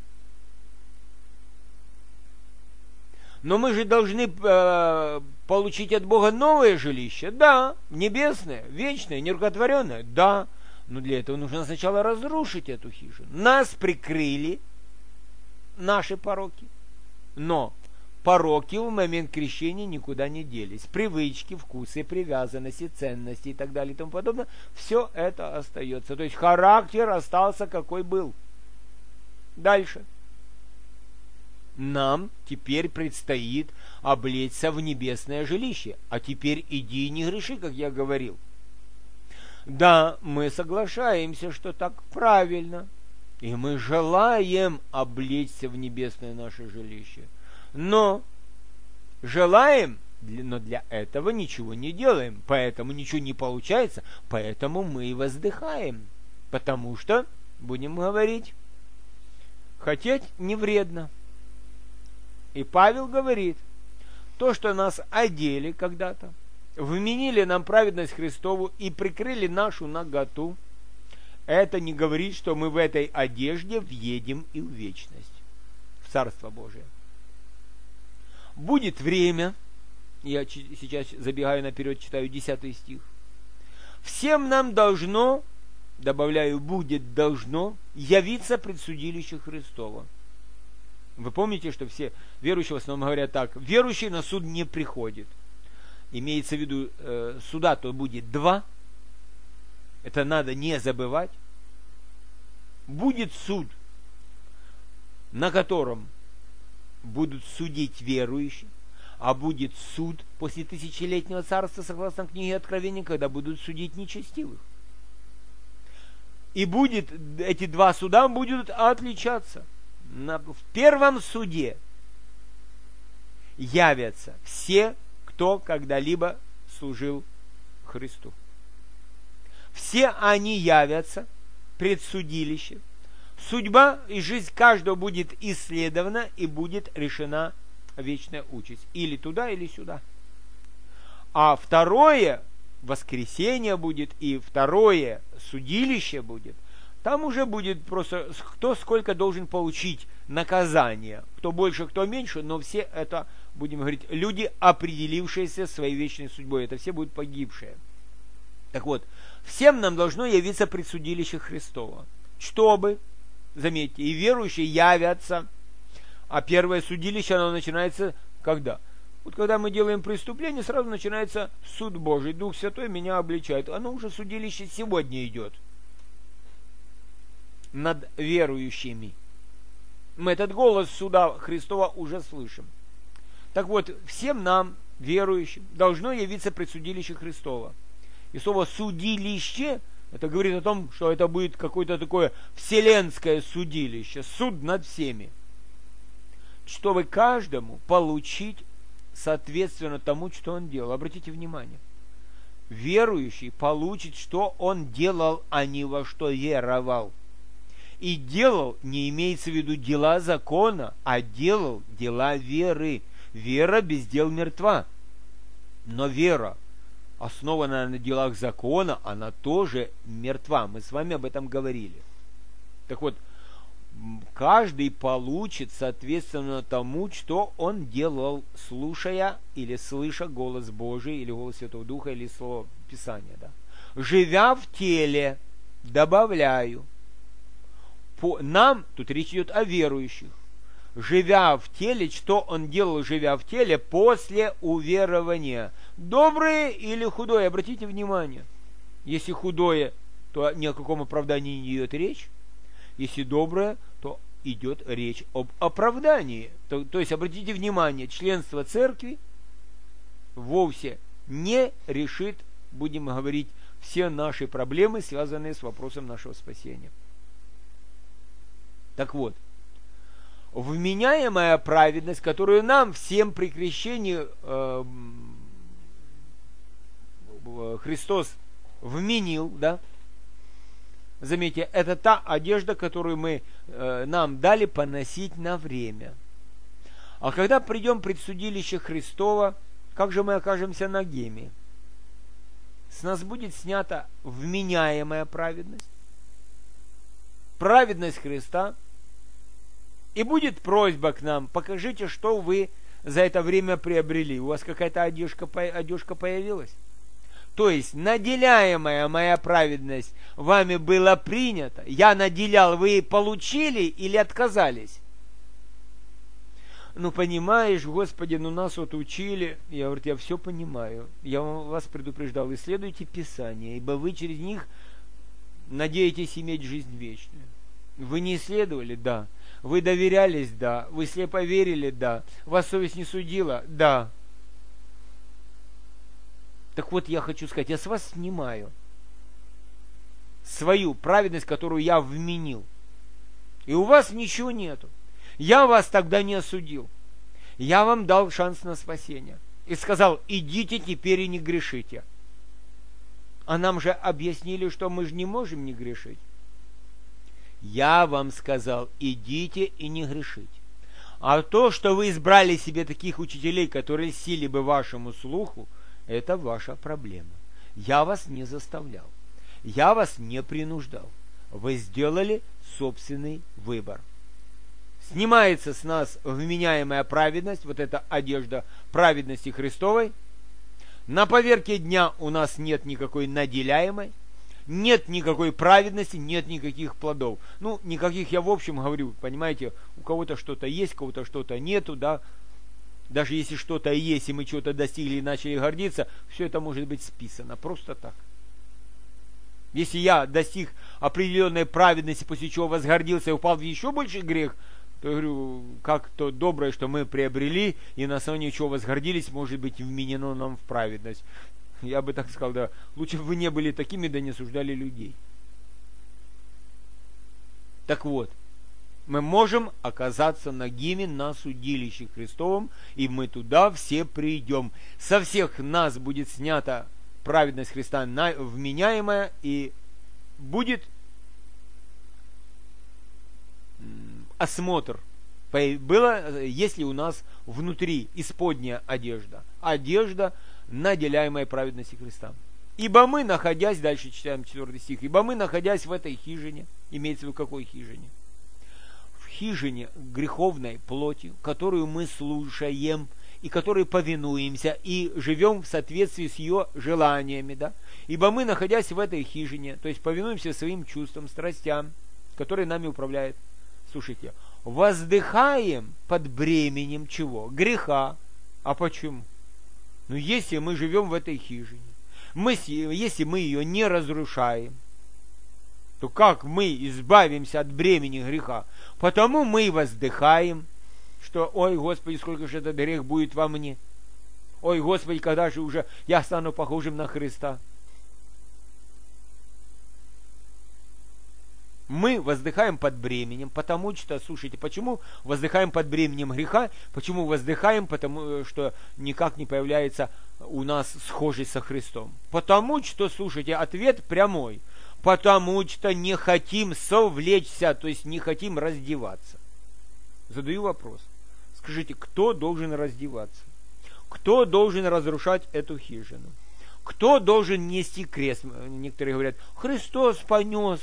Но мы же должны получить от Бога новое жилище. Да, небесное, вечное, нерукотворенное. Да, но для этого нужно сначала разрушить эту хижину. Нас прикрыли наши пороки. Но пороки в момент крещения никуда не делись. Привычки, вкусы, привязанности, ценности и так далее и тому подобное. Все это остается. То есть характер остался какой был. Дальше. Нам теперь предстоит облечься в небесное жилище. А теперь иди и не греши, как я говорил. Да, мы соглашаемся, что так правильно. И мы желаем облечься в небесное наше жилище. Но желаем, но для этого ничего не делаем. Поэтому ничего не получается. Поэтому мы и воздыхаем. Потому что, будем говорить, хотеть не вредно. И Павел говорит, то, что нас одели когда-то, вменили нам праведность Христову и прикрыли нашу наготу, это не говорит, что мы в этой одежде въедем и в вечность, в Царство Божие. Будет время, я сейчас забегаю наперед, читаю 10 стих, всем нам должно, добавляю, будет должно, явиться пред судилище Христово. Вы помните, что все верующие в основном говорят так: верующий на суд не приходит. Имеется в виду, суда-то будет 2. Это надо не забывать. Будет суд, на котором будут судить верующие, а будет суд после тысячелетнего царства, согласно книге Откровения, когда будут судить нечестивых. И будет, эти 2 суда будут отличаться. В первом суде явятся все, кто когда-либо служил Христу. Все они явятся пред судилищем. Судьба и жизнь каждого будет исследована и будет решена вечная участь. Или туда, или сюда. А второе воскресение будет, и второе судилище будет. Там уже будет просто кто сколько должен получить наказания. Кто больше, кто меньше, но все это, будем говорить, люди, определившиеся своей вечной судьбой. Это все будут погибшие. Так вот, всем нам должно явиться пред судилище Христово. Чтобы, заметьте, и верующие явятся. А первое судилище, оно начинается когда? Вот когда мы делаем преступление, сразу начинается суд Божий. Дух Святой меня обличает. Оно уже судилище сегодня идет над верующими. Мы этот голос суда Христова уже слышим. Так вот, всем нам, верующим, должно явиться пред судилище Христова. И слово «судилище» это говорит о том, что это будет какое-то такое вселенское судилище, суд над всеми. Чтобы каждому получить соответственно тому, что он делал. Обратите внимание. Верующий получит, что он делал, а не во что веровал. И делал, не имеется в виду дела закона, а делал дела веры. Вера без дел мертва. Но вера, основанная на делах закона, она тоже мертва. Мы с вами об этом говорили. Так вот, каждый получит соответственно тому, что он делал, слушая или слыша голос Божий, или голос Святого Духа, или Слово Писания. Да? Живя в теле, добавляю, нам, тут речь идет о верующих, живя в теле, что он делал, живя в теле, после уверования. Доброе или худое? Обратите внимание. Если худое, то ни о каком оправдании не идет речь. Если доброе, то идет речь об оправдании. То есть, обратите внимание, членство церкви вовсе не решит, будем говорить, все наши проблемы, связанные с вопросом нашего спасения. Так вот, вменяемая праведность, которую нам всем при крещении Христос вменил, да? Заметьте, это та одежда, которую нам дали поносить на время. А когда придем пред судилище Христова, как же мы окажемся нагими? С нас будет снята вменяемая праведность, праведность Христа, и будет просьба к нам: покажите, что вы за это время приобрели. У вас какая-то одежка появилась? То есть, наделяемая моя праведность вами была принята, я наделял, вы получили или отказались? Ну, понимаешь, Господи, нас вот учили. Я говорю, я все понимаю. Я вас предупреждал, исследуйте Писание, ибо вы через них надеетесь иметь жизнь вечную. Вы не исследовали? Да. Вы доверялись? Да. Вы слепо верили? Да. Вас совесть не судила? Да. Так вот, я хочу сказать, я с вас снимаю свою праведность, которую я вменил. И у вас ничего нету. Я вас тогда не осудил. Я вам дал шанс на спасение. И сказал, идите теперь и не грешите. А нам же объяснили, что мы же не можем не грешить. Я вам сказал, идите и не грешите. А то, что вы избрали себе таких учителей, которые льстили бы вашему слуху, это ваша проблема. Я вас не заставлял. Я вас не принуждал. Вы сделали собственный выбор. Снимается с нас вменяемая праведность, вот эта одежда праведности Христовой. На поверке дня у нас нет никакой наделяемой, нет никакой праведности, нет никаких плодов. Ну, никаких я в общем говорю, понимаете, у кого-то что-то есть, у кого-то что-то нету, да. Даже если что-то есть, и мы чего-то достигли и начали гордиться, все это может быть списано, просто так. Если я достиг определенной праведности, после чего возгордился и упал в еще больший грех, то я говорю, как то доброе, что мы приобрели, и на основании чего возгордились, может быть вменено нам в праведность. Я бы так сказал, да, лучше бы вы не были такими, да не осуждали людей. Так вот, мы можем оказаться нагими на судилище Христовом, и мы туда все придем. Со всех нас будет снята праведность Христа вменяемая, и будет осмотр. Было, если у нас внутри исподняя одежда, одежда, наделяемая праведности Христа. Ибо мы, находясь, дальше читаем 4 стих, ибо мы, находясь в этой хижине, имеется в виду какой хижине? В хижине греховной плотью, которую мы слушаем, и которой повинуемся, и живем в соответствии с ее желаниями, да? Ибо мы, находясь в этой хижине, то есть повинуемся своим чувствам, страстям, которые нами управляют. Слушайте, воздыхаем под бременем чего? Греха. А почему? Ну, если мы живем в этой хижине, если мы ее не разрушаем, то как мы избавимся от бремени греха? Потому мы воздыхаем, что, ой, Господи, сколько же этот грех будет во мне? Ой, Господи, когда же уже я стану похожим на Христа? Мы воздыхаем под бременем, потому что, слушайте, почему воздыхаем под бременем греха? Почему воздыхаем? Потому что никак не появляется у нас схожесть со Христом. Потому что, слушайте, ответ прямой. Потому что не хотим совлечься, то есть не хотим раздеваться. Задаю вопрос. Скажите, кто должен раздеваться? Кто должен разрушать эту хижину? Кто должен нести крест? Некоторые говорят, Христос понес.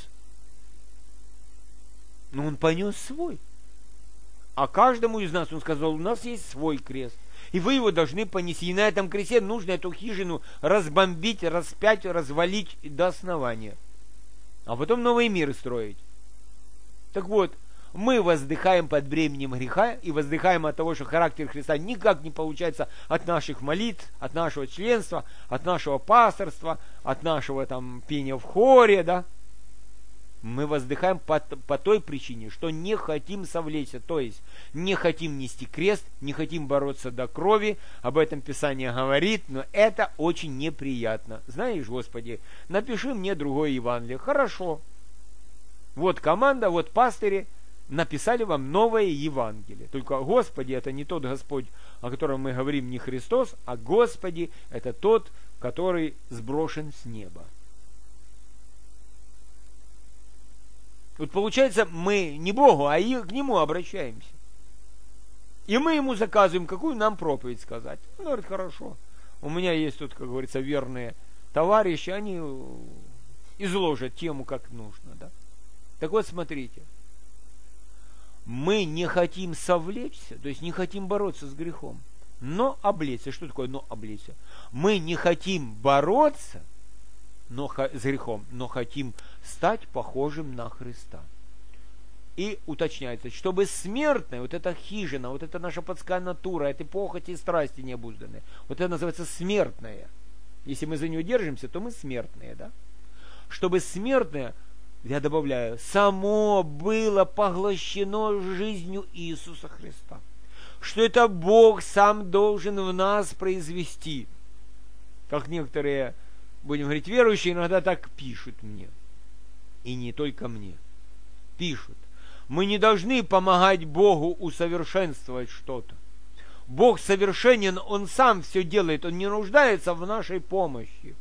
Но Он понес свой. А каждому из нас Он сказал, у нас есть свой крест. И вы его должны понести. И на этом кресте нужно эту хижину разбомбить, распять, развалить до основания. А потом новый мир строить. Так вот, мы воздыхаем под бременем греха и воздыхаем от того, что характер Христа никак не получается от наших молитв, от нашего членства, от нашего пасторства, от нашего там пения в хоре, да. Мы воздыхаем по той причине, что не хотим совлечься, то есть не хотим нести крест, не хотим бороться до крови, об этом Писание говорит, но это очень неприятно. Знаешь, Господи, напиши мне другое Евангелие. Хорошо. Вот команда, вот пастыри написали вам новое Евангелие. Только Господи, это не тот Господь, о котором мы говорим, не Христос, а Господи, это тот, который сброшен с неба. Вот получается, мы не Богу, а и к Нему обращаемся. И мы Ему заказываем, какую нам проповедь сказать. Он говорит, хорошо. У меня есть тут, как говорится, верные товарищи, они изложат тему как нужно. Да? Так вот, смотрите. Мы не хотим совлечься, то есть не хотим бороться с грехом, но облечься. Что такое но облечься? Мы не хотим бороться с грехом, но хотим стать похожим на Христа. И уточняется, чтобы смертная, вот эта хижина, вот эта наша плотская натура, эти похоти и страсти необузданные, вот это называется смертная. Если мы за нее держимся, то мы смертные, да? Чтобы смертная, я добавляю, само было поглощено жизнью Иисуса Христа. Что это Бог сам должен в нас произвести. Как некоторые, будем говорить, верующие иногда так пишут мне. И не только мне. Пишут. Мы не должны помогать Богу усовершенствовать что-то. Бог совершенен, Он сам все делает, Он не нуждается в нашей помощи.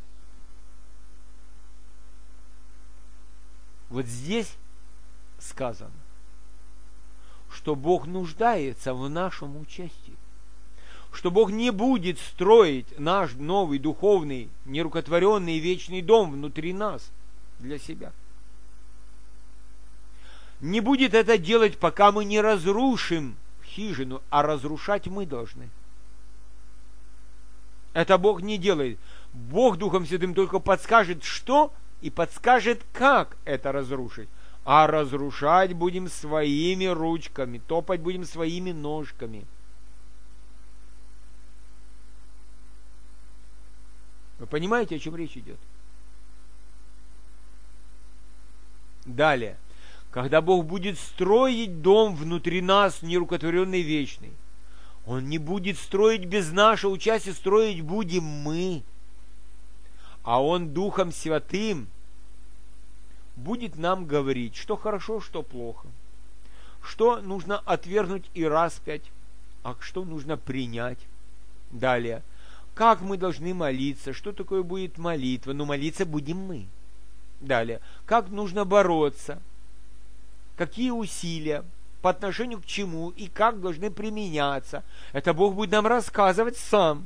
Вот здесь сказано, что Бог нуждается в нашем участии. Что Бог не будет строить наш новый духовный, нерукотворенный вечный дом внутри нас для себя. Не будет это делать, пока мы не разрушим хижину, а разрушать мы должны. Это Бог не делает. Бог Духом Святым только подскажет, что и подскажет, как это разрушить. А разрушать будем своими ручками, топать будем своими ножками. Вы понимаете, о чем речь идет? Далее. Когда Бог будет строить дом внутри нас, нерукотворенный вечный, Он не будет строить без нашего участия, строить будем мы. А Он Духом Святым будет нам говорить, что хорошо, что плохо, что нужно отвергнуть и распять, а что нужно принять. Далее. Как мы должны молиться, что такое будет молитва, но молиться будем мы. Далее. Как нужно бороться, какие усилия, по отношению к чему и как должны применяться. Это Бог будет нам рассказывать сам.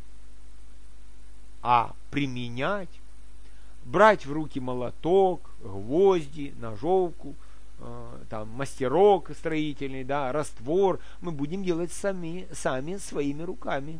А применять, брать в руки молоток, гвозди, ножовку, там, мастерок строительный, да, раствор, мы будем делать сами своими руками.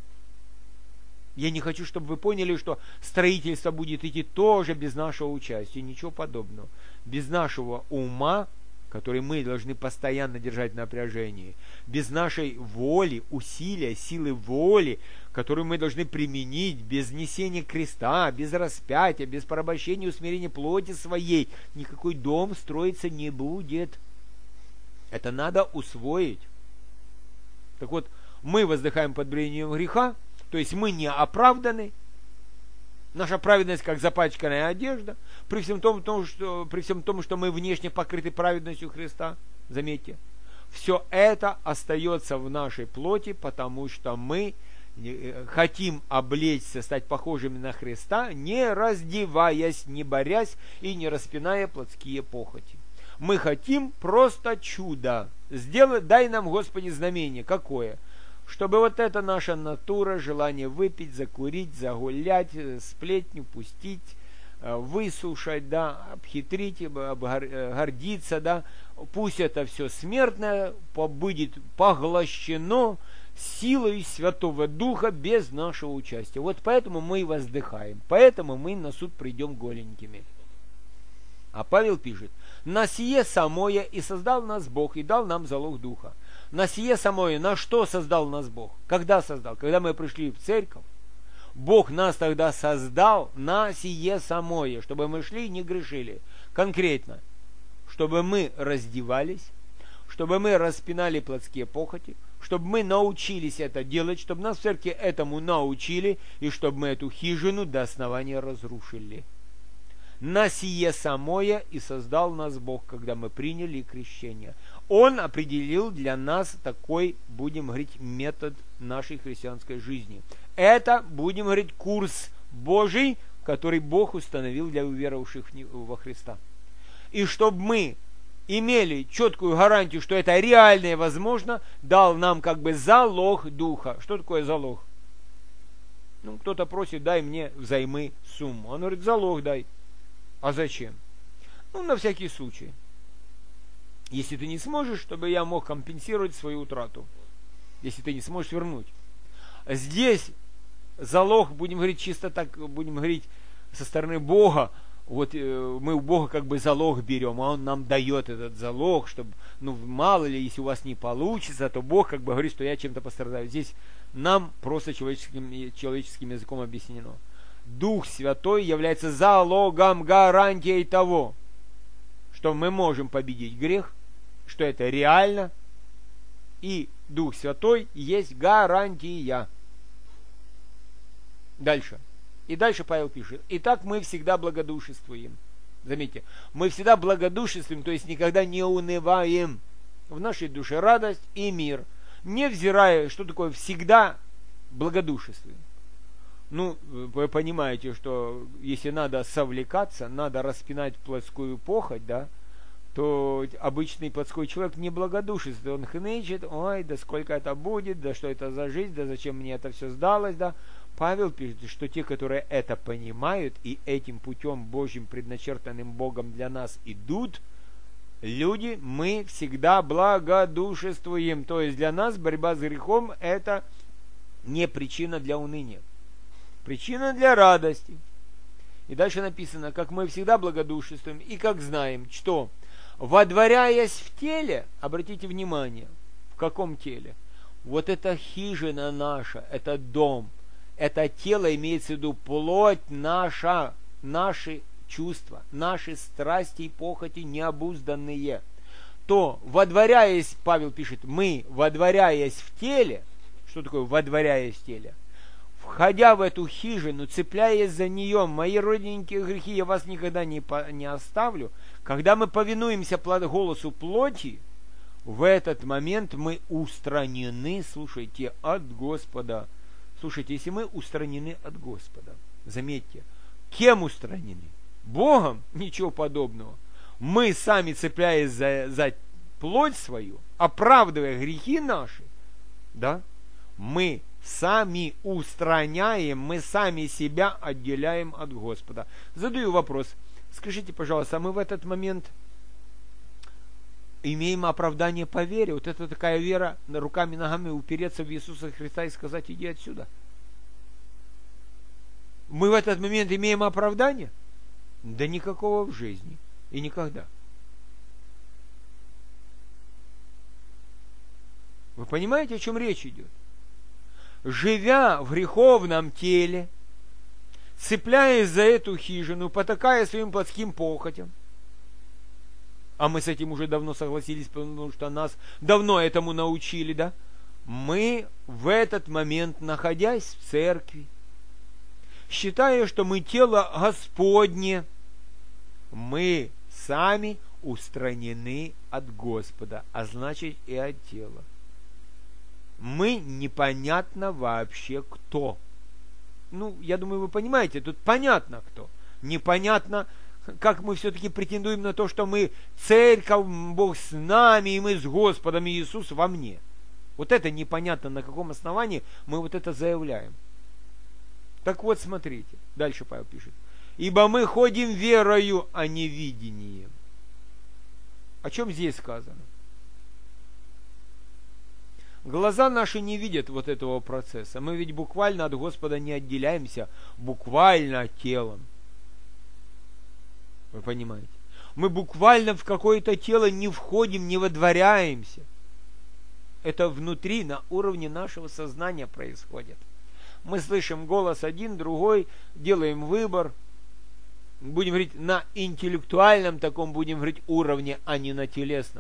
Я не хочу, чтобы вы поняли, что строительство будет идти тоже без нашего участия, ничего подобного. Без нашего ума, который мы должны постоянно держать в напряжении, без нашей воли, усилия, силы воли, которую мы должны применить, без несения креста, без распятия, без порабощения и усмирения плоти своей, никакой дом строиться не будет. Это надо усвоить. Так вот, мы воздыхаем под бременем греха, то есть мы не оправданы. Наша праведность как запачканная одежда, при всем том, что мы внешне покрыты праведностью Христа. Заметьте, все это остается в нашей плоти, потому что мы хотим облечься, стать похожими на Христа, не раздеваясь, не борясь и не распиная плотские похоти. Мы хотим просто чудо. Дай нам, Господи, знамение. Какое? чтобы вот эта наша натура, желание выпить, закурить, загулять, сплетню пустить, выслушать, да, обхитрить, гордиться, да, пусть это все смертное будет поглощено силой Святого Духа без нашего участия. Вот поэтому мы и воздыхаем, поэтому мы на суд придем голенькими. А Павел пишет: «На сие самое и создал нас Бог, и дал нам залог Духа». На сие самое, на что создал нас Бог? Когда создал? Когда мы пришли в церковь, Бог нас тогда создал на сие самое, чтобы мы шли и не грешили. Конкретно, чтобы мы раздевались, чтобы мы распинали плотские похоти, чтобы мы научились это делать, чтобы нас в церкви этому научили, и чтобы мы эту хижину до основания разрушили. На сие самое и создал нас Бог, когда мы приняли крещение. Он определил для нас такой, будем говорить, метод нашей христианской жизни. Это, будем говорить, курс Божий, который Бог установил для уверовавших во Христа. И чтобы мы имели четкую гарантию, что это реально и возможно, дал нам как бы залог Духа. Что такое залог? Ну, кто-то просит: дай мне взаймы сумму. Он говорит: залог дай. А зачем? Ну, на всякий случай. Если ты не сможешь, чтобы я мог компенсировать свою утрату. Если ты не сможешь вернуть. Здесь залог, будем говорить чисто так, будем говорить со стороны Бога. Вот мы у Бога как бы залог берем, а Он нам дает этот залог, чтобы, ну, мало ли, если у вас не получится, то Бог как бы говорит, что я чем-то пострадаю. Здесь нам просто человеческим языком объяснено. Дух Святой является залогом, гарантией того, что мы можем победить грех, что это реально, и Дух Святой есть гарантия. Дальше. И дальше Павел пишет: «Итак, мы всегда благодушествуем». Заметьте, мы всегда благодушествуем, то есть никогда не унываем. В нашей душе радость и мир, невзирая, что такое всегда благодушествуем. Ну, вы понимаете, что если надо совлекаться, надо распинать плотскую похоть, да, то обычный плотской человек не благодушествует. Он хнычет: ой, да сколько это будет, да что это за жизнь, да зачем мне это все сдалось, да. Павел пишет, что те, которые это понимают и этим путем Божьим, предначертанным Богом для нас идут, люди, мы всегда благодушествуем. То есть для нас борьба с грехом – это не причина для уныния. Причина для радости. И дальше написано: как мы всегда благодушествуем, и как знаем, что, водворяясь в теле, обратите внимание, в каком теле? Вот эта хижина наша, это дом, это тело, имеется в виду плоть наша, наши чувства, наши страсти и похоти необузданные. То, водворяясь, Павел пишет, мы, водворяясь в теле, что такое водворяясь в теле? Входя в эту хижину, цепляясь за нее, мои родненькие грехи, я вас никогда не оставлю. Когда мы повинуемся голосу плоти, в этот момент мы устранены, слушайте, от Господа. Слушайте, если мы устранены от Господа, заметьте, кем устранены? Богом? Ничего подобного. Мы сами, цепляясь за плоть свою, оправдывая грехи наши, да, мы сами устраняем, мы сами себя отделяем от Господа. Задаю вопрос. Скажите, пожалуйста, а мы в этот момент имеем оправдание по вере? Вот это такая вера, руками, ногами упереться в Иисуса Христа и сказать: иди отсюда. Мы в этот момент имеем оправдание? Да никакого в жизни и никогда. Вы понимаете, о чем речь идет? Живя в греховном теле, цепляясь за эту хижину, потакая своим плотским похотям, а мы с этим уже давно согласились, потому что нас давно этому научили, да? Мы в этот момент, находясь в церкви, считая, что мы тело Господне, мы сами устранены от Господа, а значит и от тела. Мы непонятно вообще кто. Ну, я думаю, вы понимаете, тут понятно кто. Непонятно, как мы все-таки претендуем на то, что мы церковь, Бог с нами, и мы с Господом, и Иисус во мне. Вот это непонятно, на каком основании мы вот это заявляем. Так вот, смотрите, дальше Павел пишет. Ибо мы ходим верою, а не видением. О чем здесь сказано? Глаза наши не видят вот этого процесса. Мы ведь буквально от Господа не отделяемся, буквально телом. Вы понимаете? Мы буквально в какое-то тело не входим, не водворяемся. Это внутри, на уровне нашего сознания происходит. Мы слышим голос один, другой, делаем выбор. Будем говорить на интеллектуальном таком, будем говорить уровне, а не на телесном.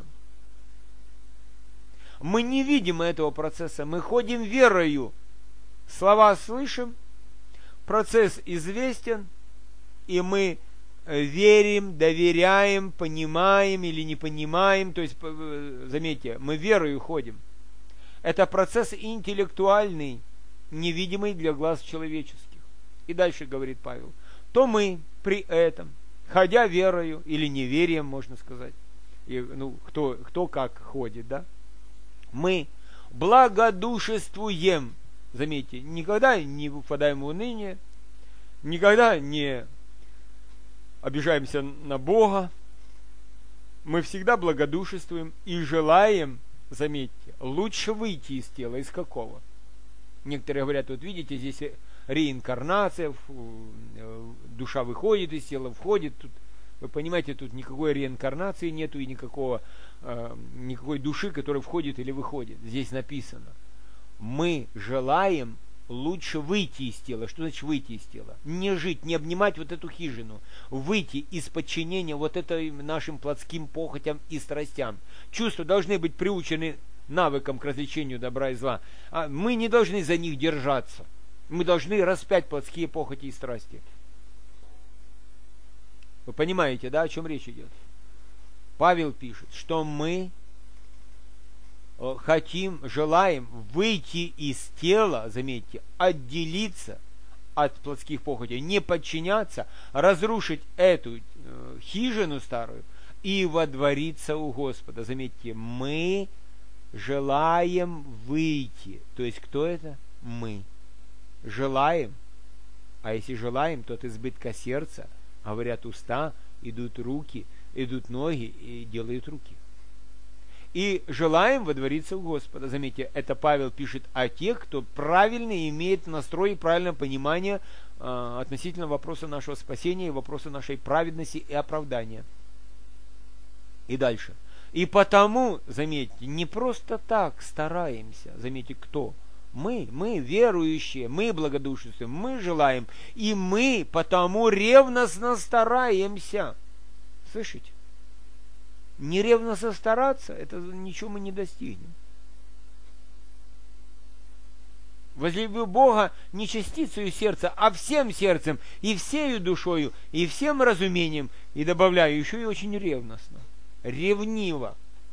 Мы не видим этого процесса, мы ходим верою. Слова слышим, процесс известен, и мы верим, доверяем, понимаем или не понимаем. То есть, заметьте, мы верою ходим. Это процесс интеллектуальный, невидимый для глаз человеческих. И дальше говорит Павел. То мы при этом, ходя верою или неверием, можно сказать, и, кто как ходит, да, мы благодушествуем. Заметьте, никогда не впадаем в уныние, никогда не обижаемся на Бога. Мы всегда благодушествуем и желаем, заметьте, лучше выйти из тела. Из какого? Некоторые говорят, вот видите, здесь реинкарнация, душа выходит из тела, входит. Тут, вы понимаете, тут никакой реинкарнации нету и никакой души, которая входит или выходит. Здесь написано. Мы желаем лучше выйти из тела. Что значит выйти из тела? Не жить, не обнимать вот эту хижину. Выйти из подчинения вот этой нашим плотским похотям и страстям. Чувства должны быть приучены навыкам к развлечению добра и зла. А мы не должны за них держаться. Мы должны распять плотские похоти и страсти. Вы понимаете, да, о чем речь идет? Павел пишет, что мы хотим, желаем выйти из тела, заметьте, отделиться от плотских похотей, не подчиняться, разрушить эту хижину старую и водвориться у Господа. Заметьте, мы желаем выйти. То есть, кто это? Мы. Желаем. А если желаем, то от избытка сердца, говорят уста, идут руки, идут ноги и делают руки. И желаем водвориться у Господа. Заметьте, это Павел пишет о тех, кто правильно имеет настрой и правильное понимание относительно вопроса нашего спасения и вопроса нашей праведности и оправдания. И дальше. И потому, заметьте, не просто так стараемся. Заметьте, кто? Мы верующие, мы благодушествуем, мы желаем, и мы потому ревностно стараемся. Слышите? Не ревностно стараться, это ничего мы не достигнем. Возлюби Бога не частицею сердца, а всем сердцем, и всею душою, и всем разумением, и добавляю, еще и очень ревностно, ревниво.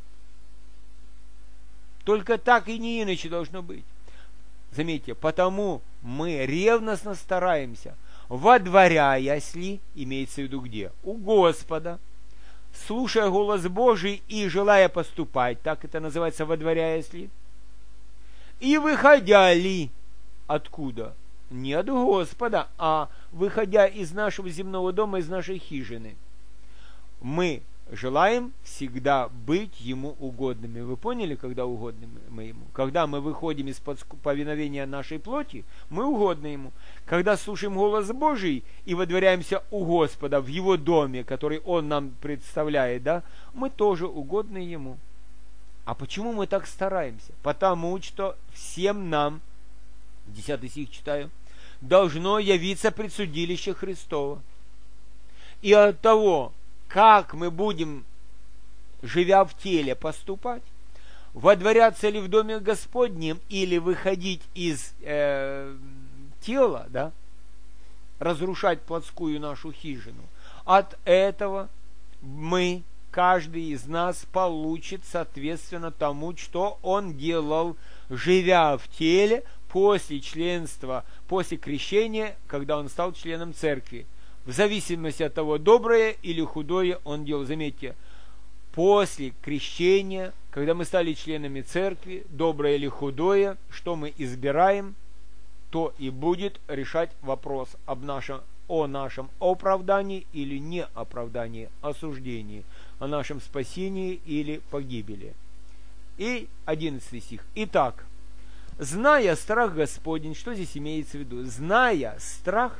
Только так и не иначе должно быть. Заметьте, потому мы ревностно стараемся, водворяясь ли, имеется в виду где? У Господа, слушая голос Божий и желая поступать, так это называется водворяясь ли, и выходя ли, откуда? Не от Господа, а выходя из нашего земного дома, из нашей хижины. Мы желаем всегда быть Ему угодными. Вы поняли, когда угодны мы Ему? Когда мы выходим из-под повиновения нашей плоти, мы угодны Ему. Когда слушаем голос Божий и водворяемся у Господа в Его доме, который Он нам представляет, да, мы тоже угодны Ему. А почему мы так стараемся? Потому что всем нам, 10 стих читаю, должно явиться предсудилище Христово. И от того, как мы будем, живя в теле, поступать, водворяться ли в доме Господнем или выходить из тела, да, разрушать плотскую нашу хижину, от этого мы, каждый из нас, получит соответственно тому, что он делал, живя в теле после членства, после крещения, когда он стал членом церкви. В зависимости от того, доброе или худое он делал. Заметьте, после крещения, когда мы стали членами церкви, доброе или худое, что мы избираем, то и будет решать вопрос о нашем оправдании или неоправдании, осуждении, о нашем спасении или погибели. И 11 стих. Итак, зная страх Господень, что здесь имеется в виду? Зная страх,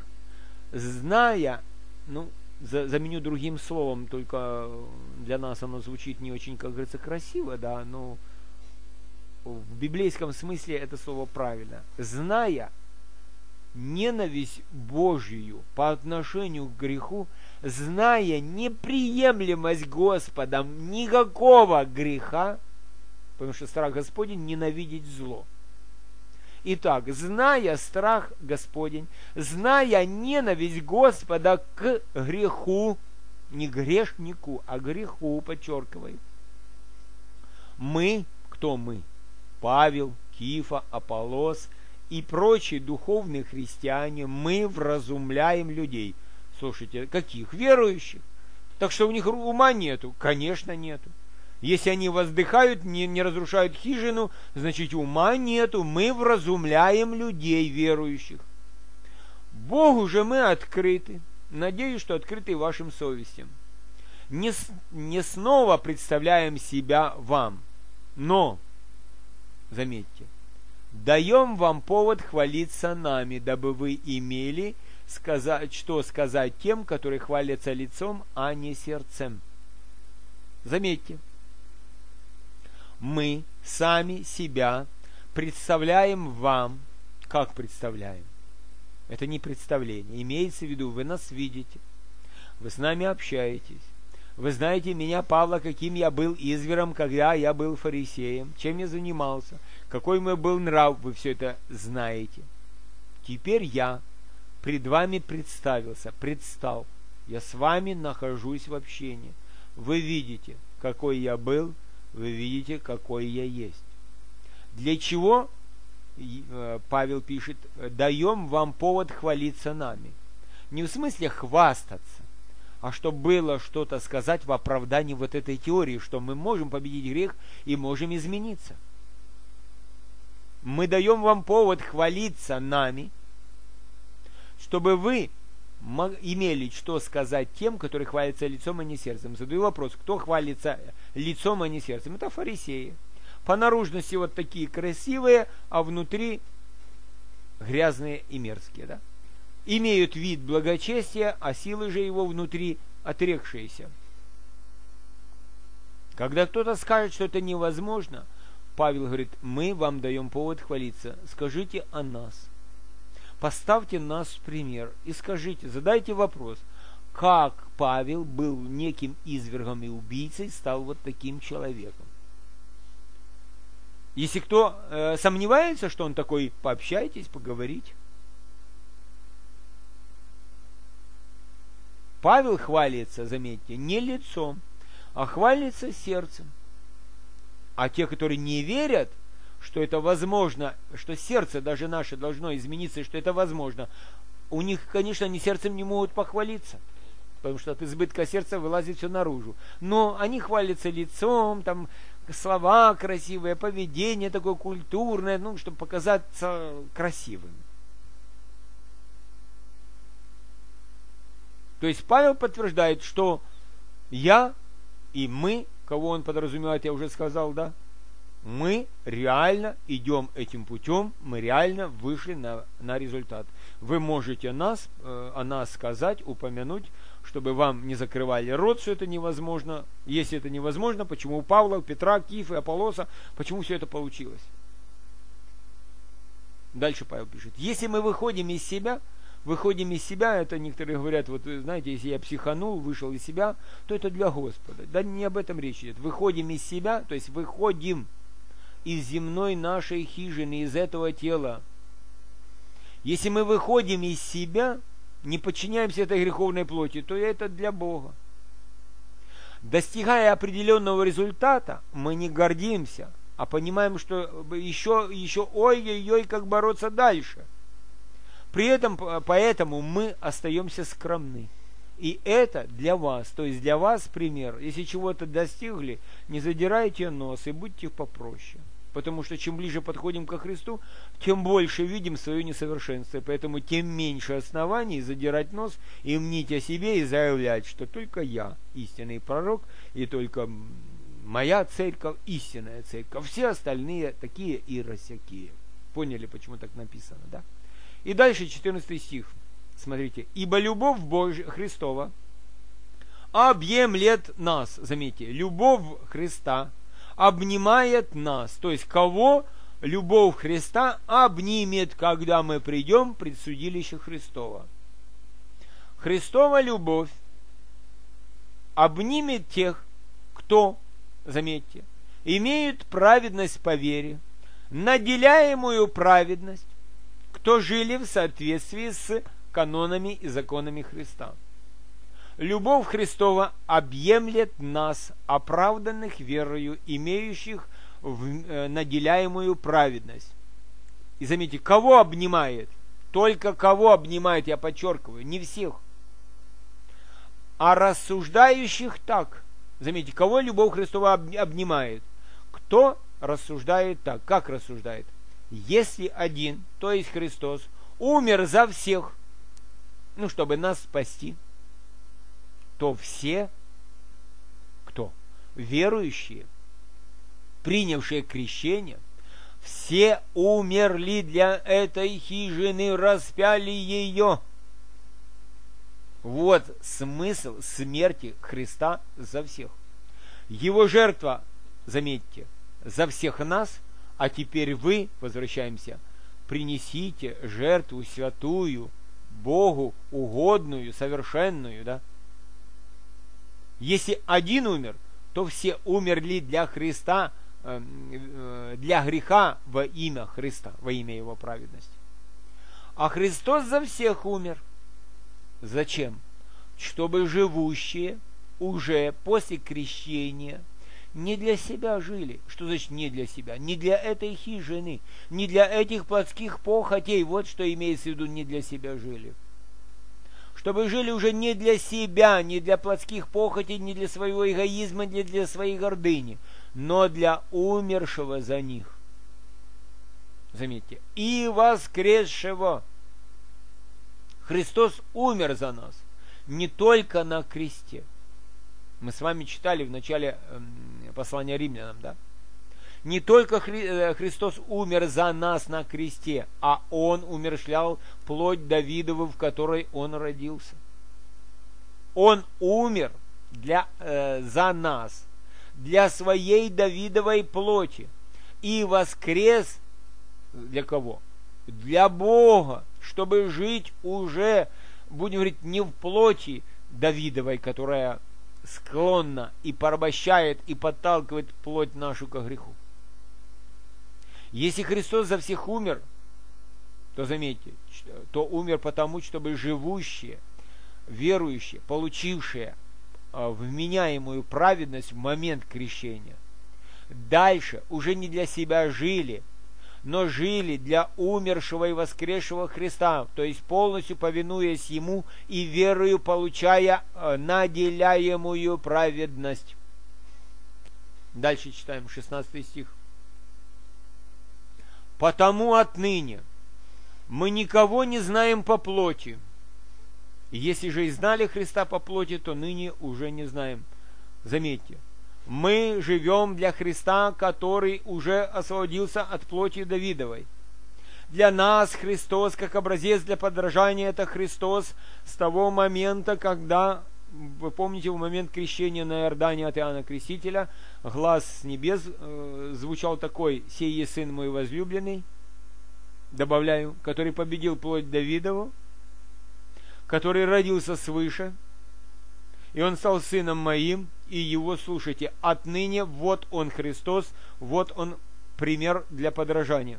заменю другим словом, только для нас оно звучит не очень, как говорится, красиво, да, но в библейском смысле это слово правильно. Зная ненависть Божию по отношению к греху, зная неприемлемость Господом никакого греха, потому что страх Господень ненавидеть зло. Итак, зная страх Господень, зная ненависть Господа к греху, не грешнику, а греху, подчеркиваю, мы, кто мы? Павел, Кифа, Аполлос и прочие духовные христиане, мы вразумляем людей. Слушайте, каких? Верующих. Так что у них ума нету? Конечно, нету. Если они воздыхают, не разрушают хижину, значит ума нету. Мы вразумляем людей верующих. Богу же мы открыты. Надеюсь, что открыты вашим совестям. Не снова представляем себя вам, но, заметьте, даем вам повод хвалиться нами, дабы вы имели что сказать тем, которые хвалятся лицом, а не сердцем. Заметьте, мы сами себя представляем вам. Как представляем? Это не представление. Имеется в виду, вы нас видите, вы с нами общаетесь. Вы знаете меня, Павла, каким я был извером, когда я был фарисеем, чем я занимался, какой мой был нрав, вы все это знаете. Теперь я пред вами предстал. Я с вами нахожусь в общении. Вы видите, какой я был, вы видите, какой я есть. Для чего, Павел пишет, даем вам повод хвалиться нами? Не в смысле хвастаться, а чтобы было что-то сказать в оправдании вот этой теории, что мы можем победить грех и можем измениться. Мы даем вам повод хвалиться нами, чтобы вы имели что сказать тем, которые хвалятся лицом, а не сердцем. Задаю вопрос, кто хвалится лицом, а не сердцем? Это фарисеи. По наружности вот такие красивые, а внутри грязные и мерзкие. Да? Имеют вид благочестия, а силы же его внутри отрекшиеся. Когда кто-то скажет, что это невозможно, Павел говорит, мы вам даем повод хвалиться. Скажите о нас. Поставьте нас в пример и скажите, задайте вопрос, как Павел был неким извергом и убийцей, стал вот таким человеком. Если кто сомневается, что он такой, пообщайтесь, поговорите. Павел хвалится, заметьте, не лицом, а хвалится сердцем. А те, которые не верят, что это возможно, что сердце даже наше должно измениться, и что это возможно, у них, конечно, они сердцем не могут похвалиться, потому что от избытка сердца вылазит все наружу. Но они хвалятся лицом, там слова красивые, поведение такое культурное, чтобы показаться красивым. То есть Павел подтверждает, что я и мы, кого он подразумевает, я уже сказал, да, мы реально идем этим путем, мы реально вышли на результат. Вы можете о нас сказать, упомянуть, чтобы вам не закрывали рот, что это невозможно. Если это невозможно, почему у Павла, Петра, Кифы, Аполлоса, почему все это получилось? Дальше Павел пишет, если мы выходим из себя, это некоторые говорят, вот знаете, если я психанул, вышел из себя, то это для Господа. Да не об этом речь идет. Выходим из себя, то есть выходим из земной нашей хижины, из этого тела. Если мы выходим из себя, не подчиняемся этой греховной плоти, то это для Бога. Достигая определенного результата, мы не гордимся, а понимаем, что еще ой-ой-ой, как бороться дальше. При этом, поэтому мы остаемся скромны. И это для вас, то есть для вас пример. Если чего-то достигли, не задирайте нос и будьте попроще. Потому что чем ближе подходим ко Христу, тем больше видим свое несовершенство. Поэтому тем меньше оснований задирать нос и мнить о себе и заявлять, что только я истинный пророк, и только моя церковь истинная церковь. Все остальные такие и рассякие. Поняли, почему так написано, да? И дальше 14 стих. Смотрите. «Ибо любовь Божья Христова объемлет нас». Заметьте, любовь Христа обнимает нас. То есть, кого любовь Христа обнимет, когда мы придем пред судилище Христова. Христова любовь обнимет тех, кто, заметьте, имеют праведность по вере, наделяемую праведность, кто жили в соответствии с канонами и законами Христа. Любовь Христова объемлет нас, оправданных верою, имеющих наделяемую праведность. И заметьте, кого обнимает? Только кого обнимает, я подчеркиваю, не всех. А рассуждающих так. Заметьте, кого любовь Христова обнимает? Кто рассуждает так? Как рассуждает? Если один, то есть Христос, умер за всех, чтобы нас спасти, то все, кто? Верующие, принявшие крещение, все умерли для этой хижины, распяли ее. Вот смысл смерти Христа за всех. Его жертва, заметьте, за всех нас, а теперь вы, возвращаемся, принесите жертву святую, Богу угодную, совершенную, да? Если один умер, то все умерли для Христа, для греха во имя Христа, во имя Его праведности. А Христос за всех умер. Зачем? Чтобы живущие уже после крещения не для себя жили. Что значит не для себя? Не для этой хижины, не для этих плотских похотей. Вот что имеется в виду, не для себя жили. Чтобы жили уже не для себя, не для плотских похотей, не для своего эгоизма, не для своей гордыни, но для умершего за них. Заметьте, и воскресшего. Христос умер за нас, не только на кресте. Мы с вами читали в начале послания римлянам, да? Не только Христос умер за нас на кресте, а Он умерщвлял плоть Давидову, в которой Он родился. Он умер за нас, для своей Давидовой плоти, и воскрес для кого? Для Бога, чтобы жить уже, будем говорить, не в плоти Давидовой, которая склонна и порабощает и подталкивает плоть нашу ко греху. Если Христос за всех умер, то заметьте, то умер потому, чтобы живущие, верующие, получившие вменяемую праведность в момент крещения, дальше уже не для себя жили, но жили для умершего и воскресшего Христа, то есть полностью повинуясь Ему и верою получая наделяемую праведность. Дальше читаем 16 стих. «Потому отныне мы никого не знаем по плоти. Если же и знали Христа по плоти, то ныне уже не знаем». Заметьте, мы живем для Христа, который уже освободился от плоти Давидовой. Для нас Христос, как образец для подражания, это Христос с того момента, когда, вы помните, в момент крещения на Иордане от Иоанна Крестителя, глас с небес звучал такой: «Сей есть Сын мой возлюбленный», добавляю, который победил плоть Давидову, который родился свыше, и Он стал Сыном моим, и Его слушайте. Отныне вот Он Христос, вот Он пример для подражания.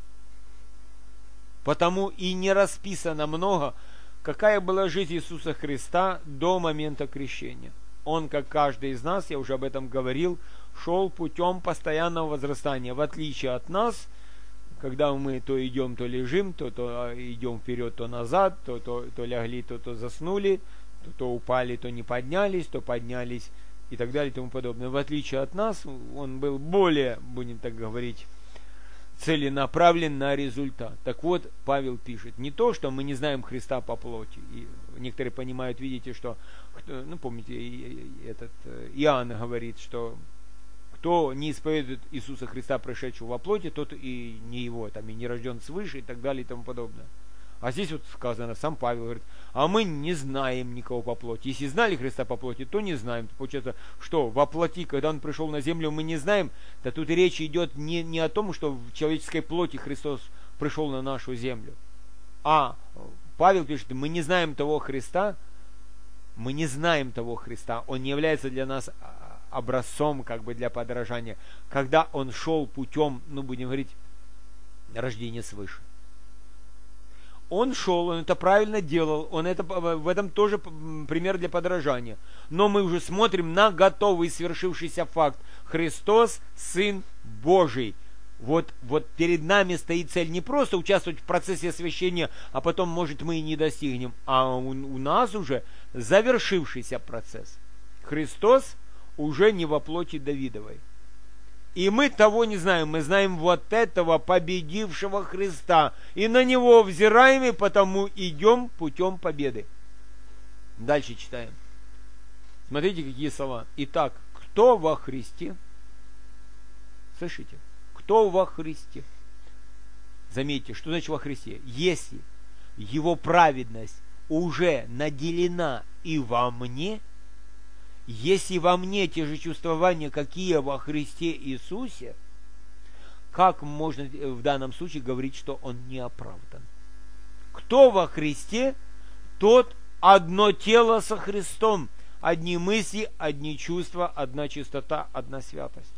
Потому и не расписано много, какая была жизнь Иисуса Христа до момента крещения. Он, как каждый из нас, я уже об этом говорил, шел путем постоянного возрастания. В отличие от нас, когда мы то идем, то лежим, то идем вперед, то назад, то лягли, то заснули, то упали, то не поднялись, то поднялись и так далее и тому подобное. В отличие от нас, он был более, будем так говорить, целенаправлен на результат. Так вот, Павел пишет, не то, что мы не знаем Христа по плоти. И некоторые понимают, видите, что, ну, помните, Иоанн говорит, что кто не исповедует Иисуса Христа, пришедшего во плоти, тот и не его, там, и не рожден свыше, и так далее, и тому подобное. А здесь вот сказано, сам Павел говорит, а мы не знаем никого по плоти. Если знали Христа по плоти, то не знаем. Получается, что во плоти, когда Он пришел на землю, мы не знаем, то тут речь идет не о том, что в человеческой плоти Христос пришел на нашу землю. А Павел пишет, мы не знаем того Христа, мы не знаем того Христа, Он не является для нас образцом, как бы для подражания, когда Он шел путем, ну, будем говорить, рождения свыше. Он шел, он это правильно делал, он это, в этом тоже пример для подражания. Но мы уже смотрим на готовый свершившийся факт. Христос, Сын Божий. Вот перед нами стоит цель не просто участвовать в процессе освящения, а потом, может, мы и не достигнем, а у нас уже завершившийся процесс. Христос уже не во плоти Давидовой. И мы того не знаем, мы знаем вот этого победившего Христа. И на Него взираем, и потому идем путем победы. Дальше читаем. Смотрите, какие слова. Итак, кто во Христе? Слышите? Кто во Христе? Заметьте, что значит во Христе? Если Его праведность уже наделена и во мне, если во мне те же чувствования, какие во Христе Иисусе, как можно в данном случае говорить, что он не оправдан? Кто во Христе, тот одно тело со Христом, одни мысли, одни чувства, одна чистота, одна святость.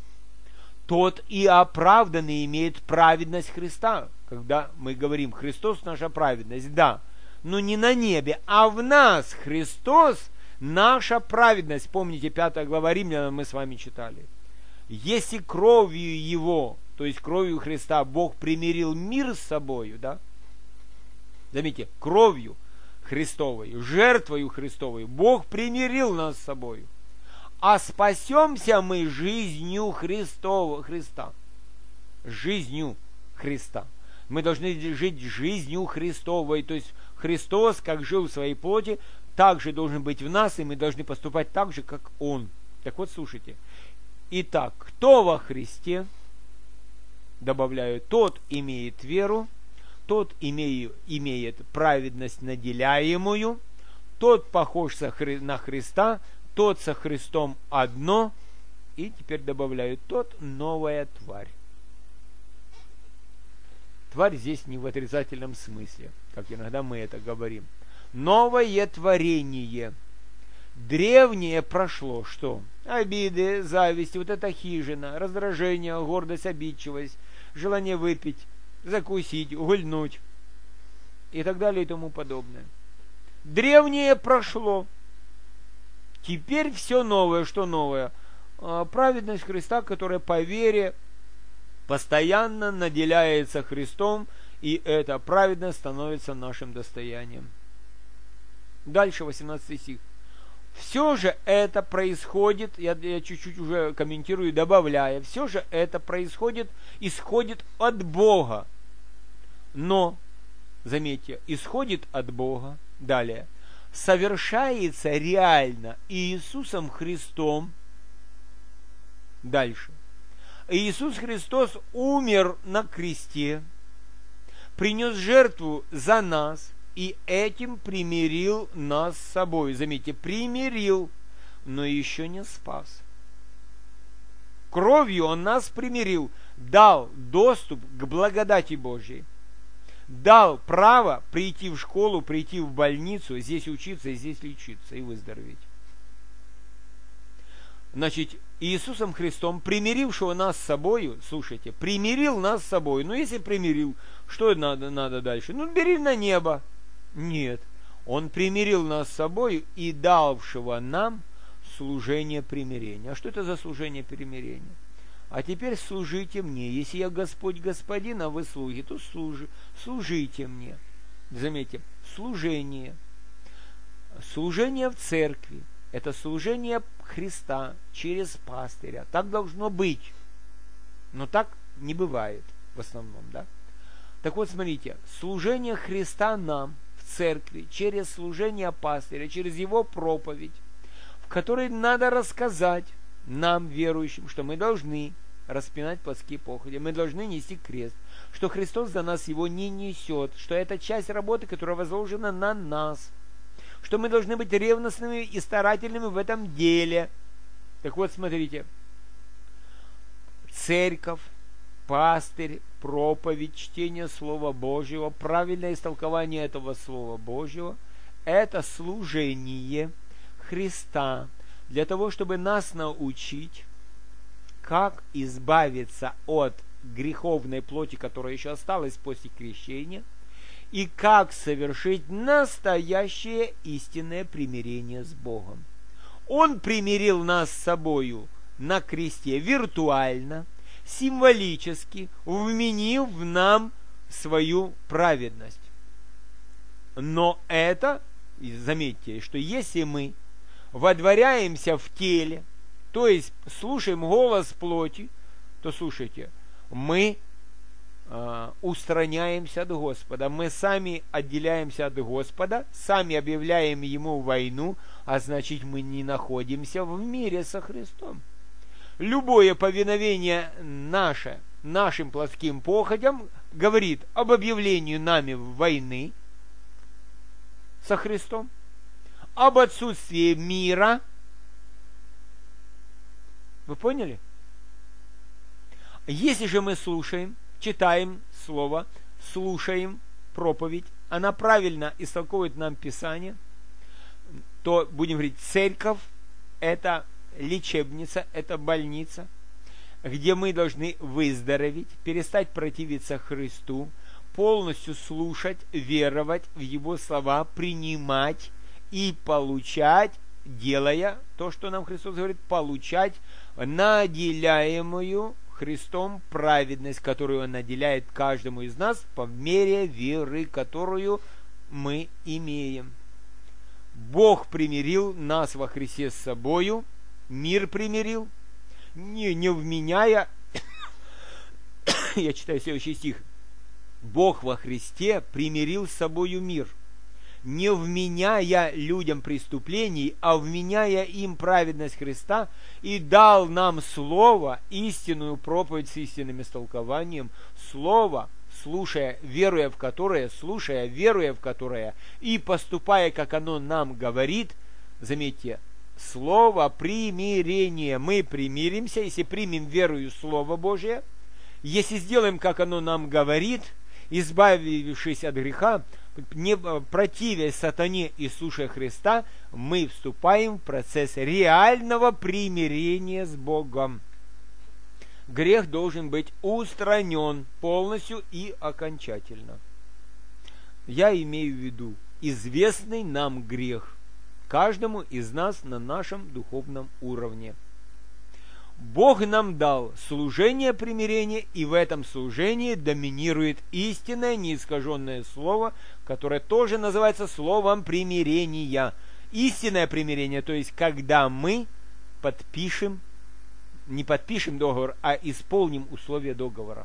Тот и оправданный имеет праведность Христа. Когда мы говорим, Христос наша праведность, да, но не на небе, а в нас Христос наша праведность. Помните, 5 глава Римлянам мы с вами читали. Если кровью Его, то есть кровью Христа, Бог примирил мир с собою, да? Заметьте, кровью Христовой, жертвою Христовой Бог примирил нас с собою. А спасемся мы жизнью Христа. Жизнью Христа. Мы должны жить жизнью Христовой. То есть Христос, как жил в своей плоти, также должен быть в нас, и мы должны поступать так же, как Он. Так вот, слушайте. Итак, кто во Христе, добавляю, тот имеет веру, тот имеет праведность наделяемую, тот похож на Христа, тот со Христом одно, и теперь добавляю, тот новая тварь. Тварь здесь не в отрицательном смысле, как иногда мы это говорим. Новое творение. Древнее прошло, что? Обиды, зависть, вот эта хижина, раздражение, гордость, обидчивость, желание выпить, закусить, гульнуть и так далее и тому подобное. Древнее прошло. Теперь все новое. Что новое? Праведность Христа, которая по вере постоянно наделяется Христом, и эта праведность становится нашим достоянием. Дальше 18 стих. Все же это происходит, я чуть-чуть уже комментирую, добавляя, все же это исходит от Бога. Но, заметьте, исходит от Бога. Далее. Совершается реально Иисусом Христом. Дальше. Иисус Христос умер на кресте, принес жертву за нас, и этим примирил нас с собой. Заметьте, примирил, но еще не спас. Кровью Он нас примирил, дал доступ к благодати Божьей, дал право прийти в школу, прийти в больницу, здесь учиться, здесь лечиться и выздороветь. Значит, Иисусом Христом, примирившего нас с собою, слушайте, примирил нас с собой. Ну, если примирил, что надо дальше? Ну, бери на небо. Нет, Он примирил нас с собой и давшего нам служение примирения. А что это за служение примирения? А теперь служите мне. Если я Господь Господин, а вы слуги, то служите мне. Заметьте, служение. Служение в церкви – это служение Христа через пастыря. Так должно быть. Но так не бывает в основном, да? Так вот, смотрите, служение Христа нам в церкви через служение пастыря, через его проповедь, в которой надо рассказать нам, верующим, что мы должны распинать плотские похоти, мы должны нести крест, что Христос за нас его не несет, что это часть работы, которая возложена на нас, что мы должны быть ревностными и старательными в этом деле. Так вот, смотрите, церковь, пастырь, проповедь, чтение Слова Божьего, правильное истолкование этого Слова Божьего – это служение Христа для того, чтобы нас научить, как избавиться от греховной плоти, которая еще осталась после крещения, и как совершить настоящее истинное примирение с Богом. Он примирил нас с собою на кресте виртуально, символически, вменив в нам свою праведность. Но это, заметьте, что если мы водворяемся в теле, то есть слушаем голос плоти, то слушайте, мы устраняемся от Господа, мы сами отделяемся от Господа, сами объявляем Ему войну, а значит мы не находимся в мире со Христом. Любое повиновение наше нашим плотским похотям говорит об объявлении нами войны со Христом, об отсутствии мира. Вы поняли? Если же мы слушаем, читаем Слово, слушаем проповедь, она правильно истолковывает нам Писание, то, будем говорить, церковь – это лечебница, это больница, где мы должны выздороветь, перестать противиться Христу, полностью слушать, веровать в Его слова, принимать и получать, делая то, что нам Христос говорит, получать наделяемую Христом праведность, которую Он наделяет каждому из нас по мере веры, которую мы имеем. Бог примирил нас во Христе с собою, мир примирил, не вменяя, я читаю следующий стих, Бог во Христе примирил с собою мир, не вменяя людям преступлений, а вменяя им праведность Христа, и дал нам Слово, истинную проповедь с истинным истолкованием, Слово, слушая, веруя в которое, и поступая, как оно нам говорит, заметьте, Слово примирения. Мы примиримся, если примем верою Слово Божие, если сделаем, как оно нам говорит, избавившись от греха, не противясь сатане и слушая Христа, мы вступаем в процесс реального примирения с Богом. Грех должен быть устранен полностью и окончательно. Я имею в виду известный нам грех, каждому из нас на нашем духовном уровне. Бог нам дал служение примирения, и в этом служении доминирует истинное неискаженное слово, которое тоже называется словом примирения. Истинное примирение, то есть когда мы не подпишем договор, а исполним условия договора.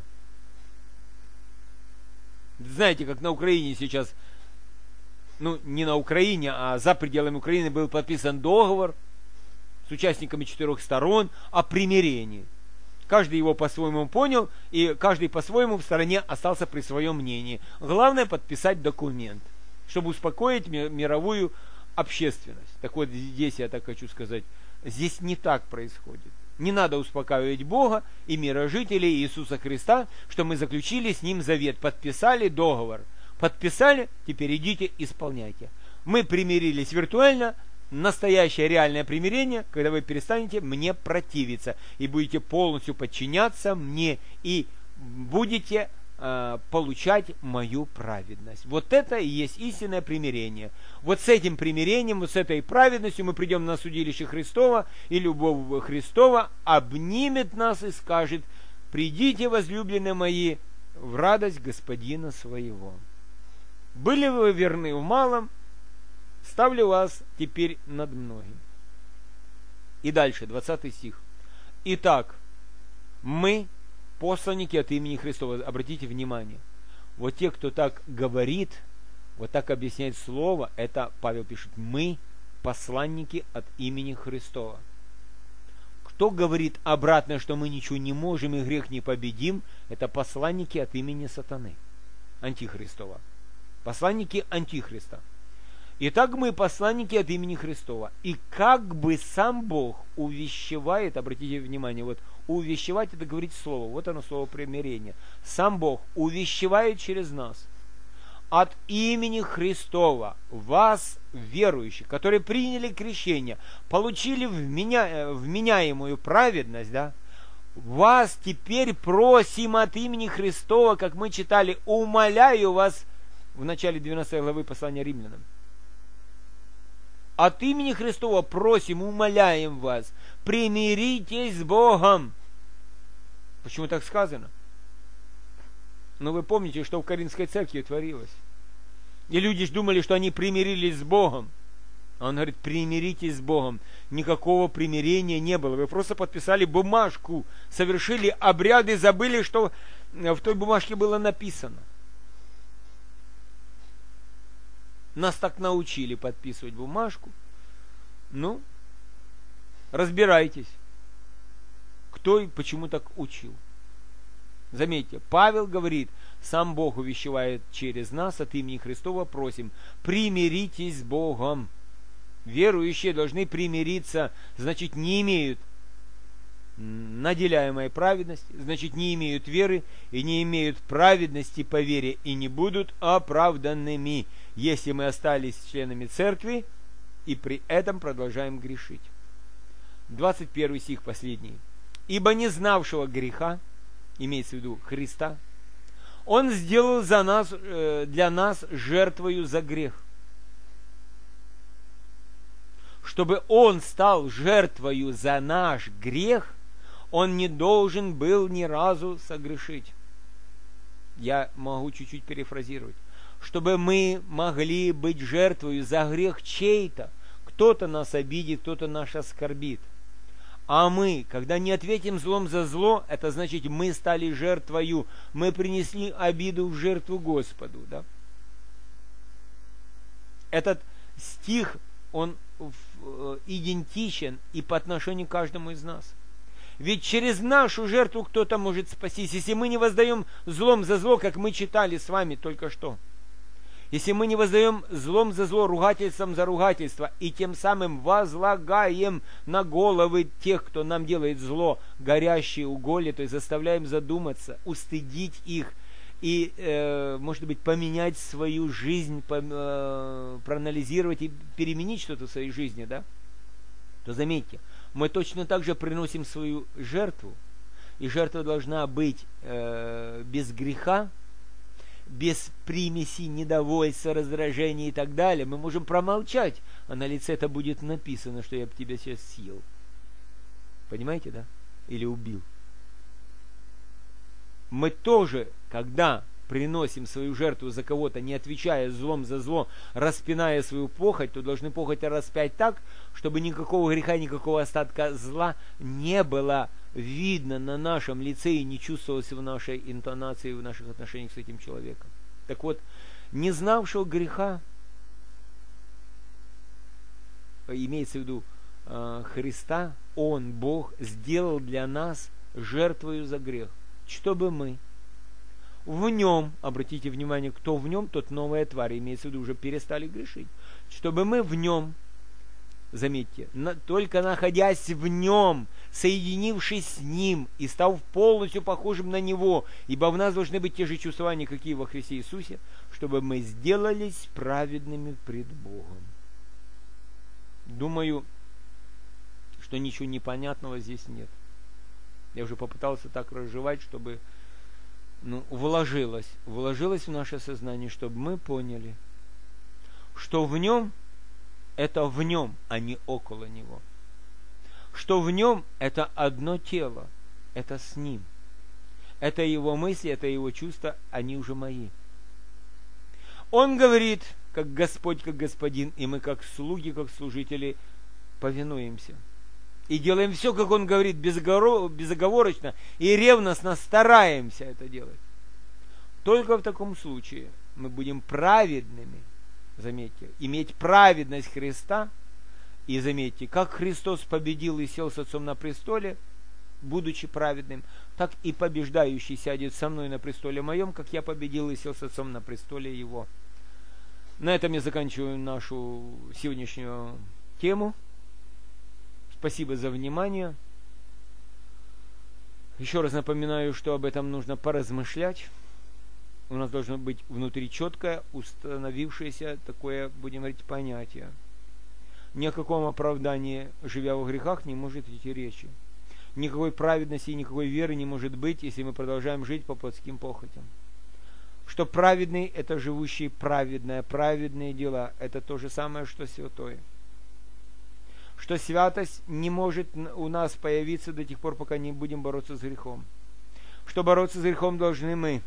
Знаете, как на Украине сейчас, не на Украине, а за пределами Украины был подписан договор с участниками 4 сторон о примирении. Каждый его по-своему понял, и каждый по-своему в стороне остался при своем мнении. Главное подписать документ, чтобы успокоить мировую общественность. Так вот, здесь я так хочу сказать, здесь не так происходит. Не надо успокаивать Бога и мирожителей Иисуса Христа, что мы заключили с Ним завет, подписали договор. Подписали, теперь идите, исполняйте. Мы примирились виртуально. Настоящее реальное примирение, когда вы перестанете мне противиться и будете полностью подчиняться мне и будете получать мою праведность. Вот это и есть истинное примирение. Вот с этим примирением, вот с этой праведностью мы придем на судилище Христова, и любовь Христова обнимет нас и скажет: «Придите, возлюбленные мои, в радость Господина своего». Были вы верны в малом, ставлю вас теперь над многим. И дальше, 20 стих. Итак, мы посланники от имени Христова. Обратите внимание, вот те, кто так говорит, вот так объясняет слово, это Павел пишет, мы посланники от имени Христова. Кто говорит обратно, что мы ничего не можем и грех не победим, это посланники от имени сатаны, антихристова. Посланники антихриста. Итак, мы посланники от имени Христова. И как бы сам Бог увещевает, обратите внимание, вот увещевать это говорить слово, вот оно слово примирения. Сам Бог увещевает через нас от имени Христова вас, верующих, которые приняли крещение, получили вменяемую праведность, да, вас теперь просим от имени Христова, как мы читали, умоляю вас в начале 12 главы послания Римлянам. От имени Христова просим, умоляем вас, примиритесь с Богом. Почему так сказано? Ну, вы помните, что в Коринфской церкви творилось. И люди думали, что они примирились с Богом. А он говорит, примиритесь с Богом. Никакого примирения не было. Вы просто подписали бумажку, совершили обряды, забыли, что в той бумажке было написано. Нас так научили подписывать бумажку. Ну, разбирайтесь, кто и почему так учил. Заметьте, Павел говорит, сам Бог увещевает через нас, от имени Христова просим, примиритесь с Богом. Верующие должны примириться, значит, не имеют наделяемой праведности, значит, не имеют веры и не имеют праведности по вере и не будут оправданными, если мы остались членами церкви и при этом продолжаем грешить. 21 стих последний. Ибо не знавшего греха, имеется в виду Христа, Он сделал за нас, для нас жертвою за грех. Чтобы Он стал жертвою за наш грех, Он не должен был ни разу согрешить. Я могу чуть-чуть перефразировать. Чтобы мы могли быть жертвою за грех чей-то. Кто-то нас обидит, кто-то нас оскорбит. А мы, когда не ответим злом за зло, это значит, мы стали жертвою, мы принесли обиду в жертву Господу. Да? Этот стих, он идентичен и по отношению к каждому из нас. Ведь через нашу жертву кто-то может спастись, если мы не воздаем злом за зло, как мы читали с вами только что. Если мы не воздаем злом за зло, ругательством за ругательство, и тем самым возлагаем на головы тех, кто нам делает зло, горящие уголья, то есть заставляем задуматься, устыдить их и, может быть, поменять свою жизнь, проанализировать и переменить что-то в своей жизни, да? То заметьте, мы точно так же приносим свою жертву, и жертва должна быть без греха, без примеси, недовольства, раздражения и так далее. Мы можем промолчать, а на лице это будет написано, что я бы тебя сейчас съел. Понимаете, да? Или убил. Мы тоже, когда приносим свою жертву за кого-то, не отвечая злом за зло, распиная свою похоть, то должны похоть распять так, чтобы никакого греха, никакого остатка зла не было видно на нашем лице и не чувствовалось в нашей интонации, в наших отношениях с этим человеком. Так вот, не знавшего греха, имеется в виду Христа, Он, Бог, сделал для нас жертвою за грех, чтобы мы в Нем, обратите внимание, кто в Нем, тот новая тварь, имеется в виду, уже перестали грешить, чтобы мы в Нем, заметьте, только находясь в Нем, соединившись с Ним и став полностью похожим на Него, ибо в нас должны быть те же чувствования, какие во Христе Иисусе, чтобы мы сделались праведными пред Богом. Думаю, что ничего непонятного здесь нет. Я уже попытался так разжевать, чтобы вложилось в наше сознание, чтобы мы поняли, что в Нем это в Нем, а не около Него. Что в Нем это одно тело, это с Ним. Это Его мысли, это Его чувства, они уже мои. Он говорит, как Господь, как Господин, и мы как слуги, как служители повинуемся. И делаем все, как Он говорит, безоговорочно и ревностно стараемся это делать. Только в таком случае мы будем праведными, заметьте, иметь праведность Христа. И заметьте, как Христос победил и сел с Отцом на престоле, будучи праведным, так и побеждающий сядет со мной на престоле моем, как я победил и сел с Отцом на престоле Его. На этом я заканчиваю нашу сегодняшнюю тему. Спасибо за внимание. Еще раз напоминаю, что об этом нужно поразмышлять. У нас должно быть внутри четкое, установившееся такое, будем говорить, понятие. Ни о каком оправдании, живя во грехах, не может идти речи. Никакой праведности и никакой веры не может быть, если мы продолжаем жить по плотским похотям. Что праведный – это живущий праведное, праведные дела – это то же самое, что святое. Что святость не может у нас появиться до тех пор, пока не будем бороться с грехом. Что бороться с грехом должны мы.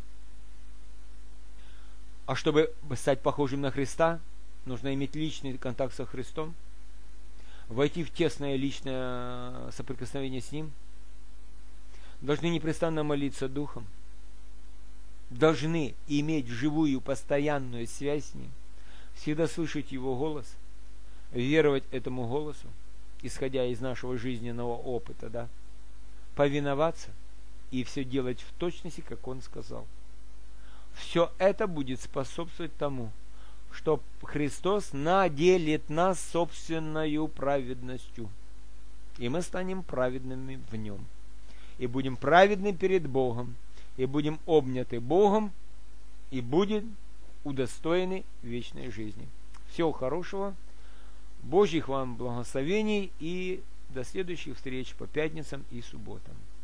А чтобы стать похожим на Христа, нужно иметь личный контакт со Христом, войти в тесное личное соприкосновение с Ним, должны непрестанно молиться Духом, должны иметь живую, постоянную связь с Ним, всегда слышать Его голос, веровать этому голосу, исходя из нашего жизненного опыта, да, повиноваться и все делать в точности, как Он сказал. Все это будет способствовать тому, что Христос наделит нас собственною праведностью, и мы станем праведными в Нем, и будем праведны перед Богом, и будем обняты Богом, и будем удостоены вечной жизни. Всего хорошего, Божьих вам благословений, и до следующих встреч по пятницам и субботам.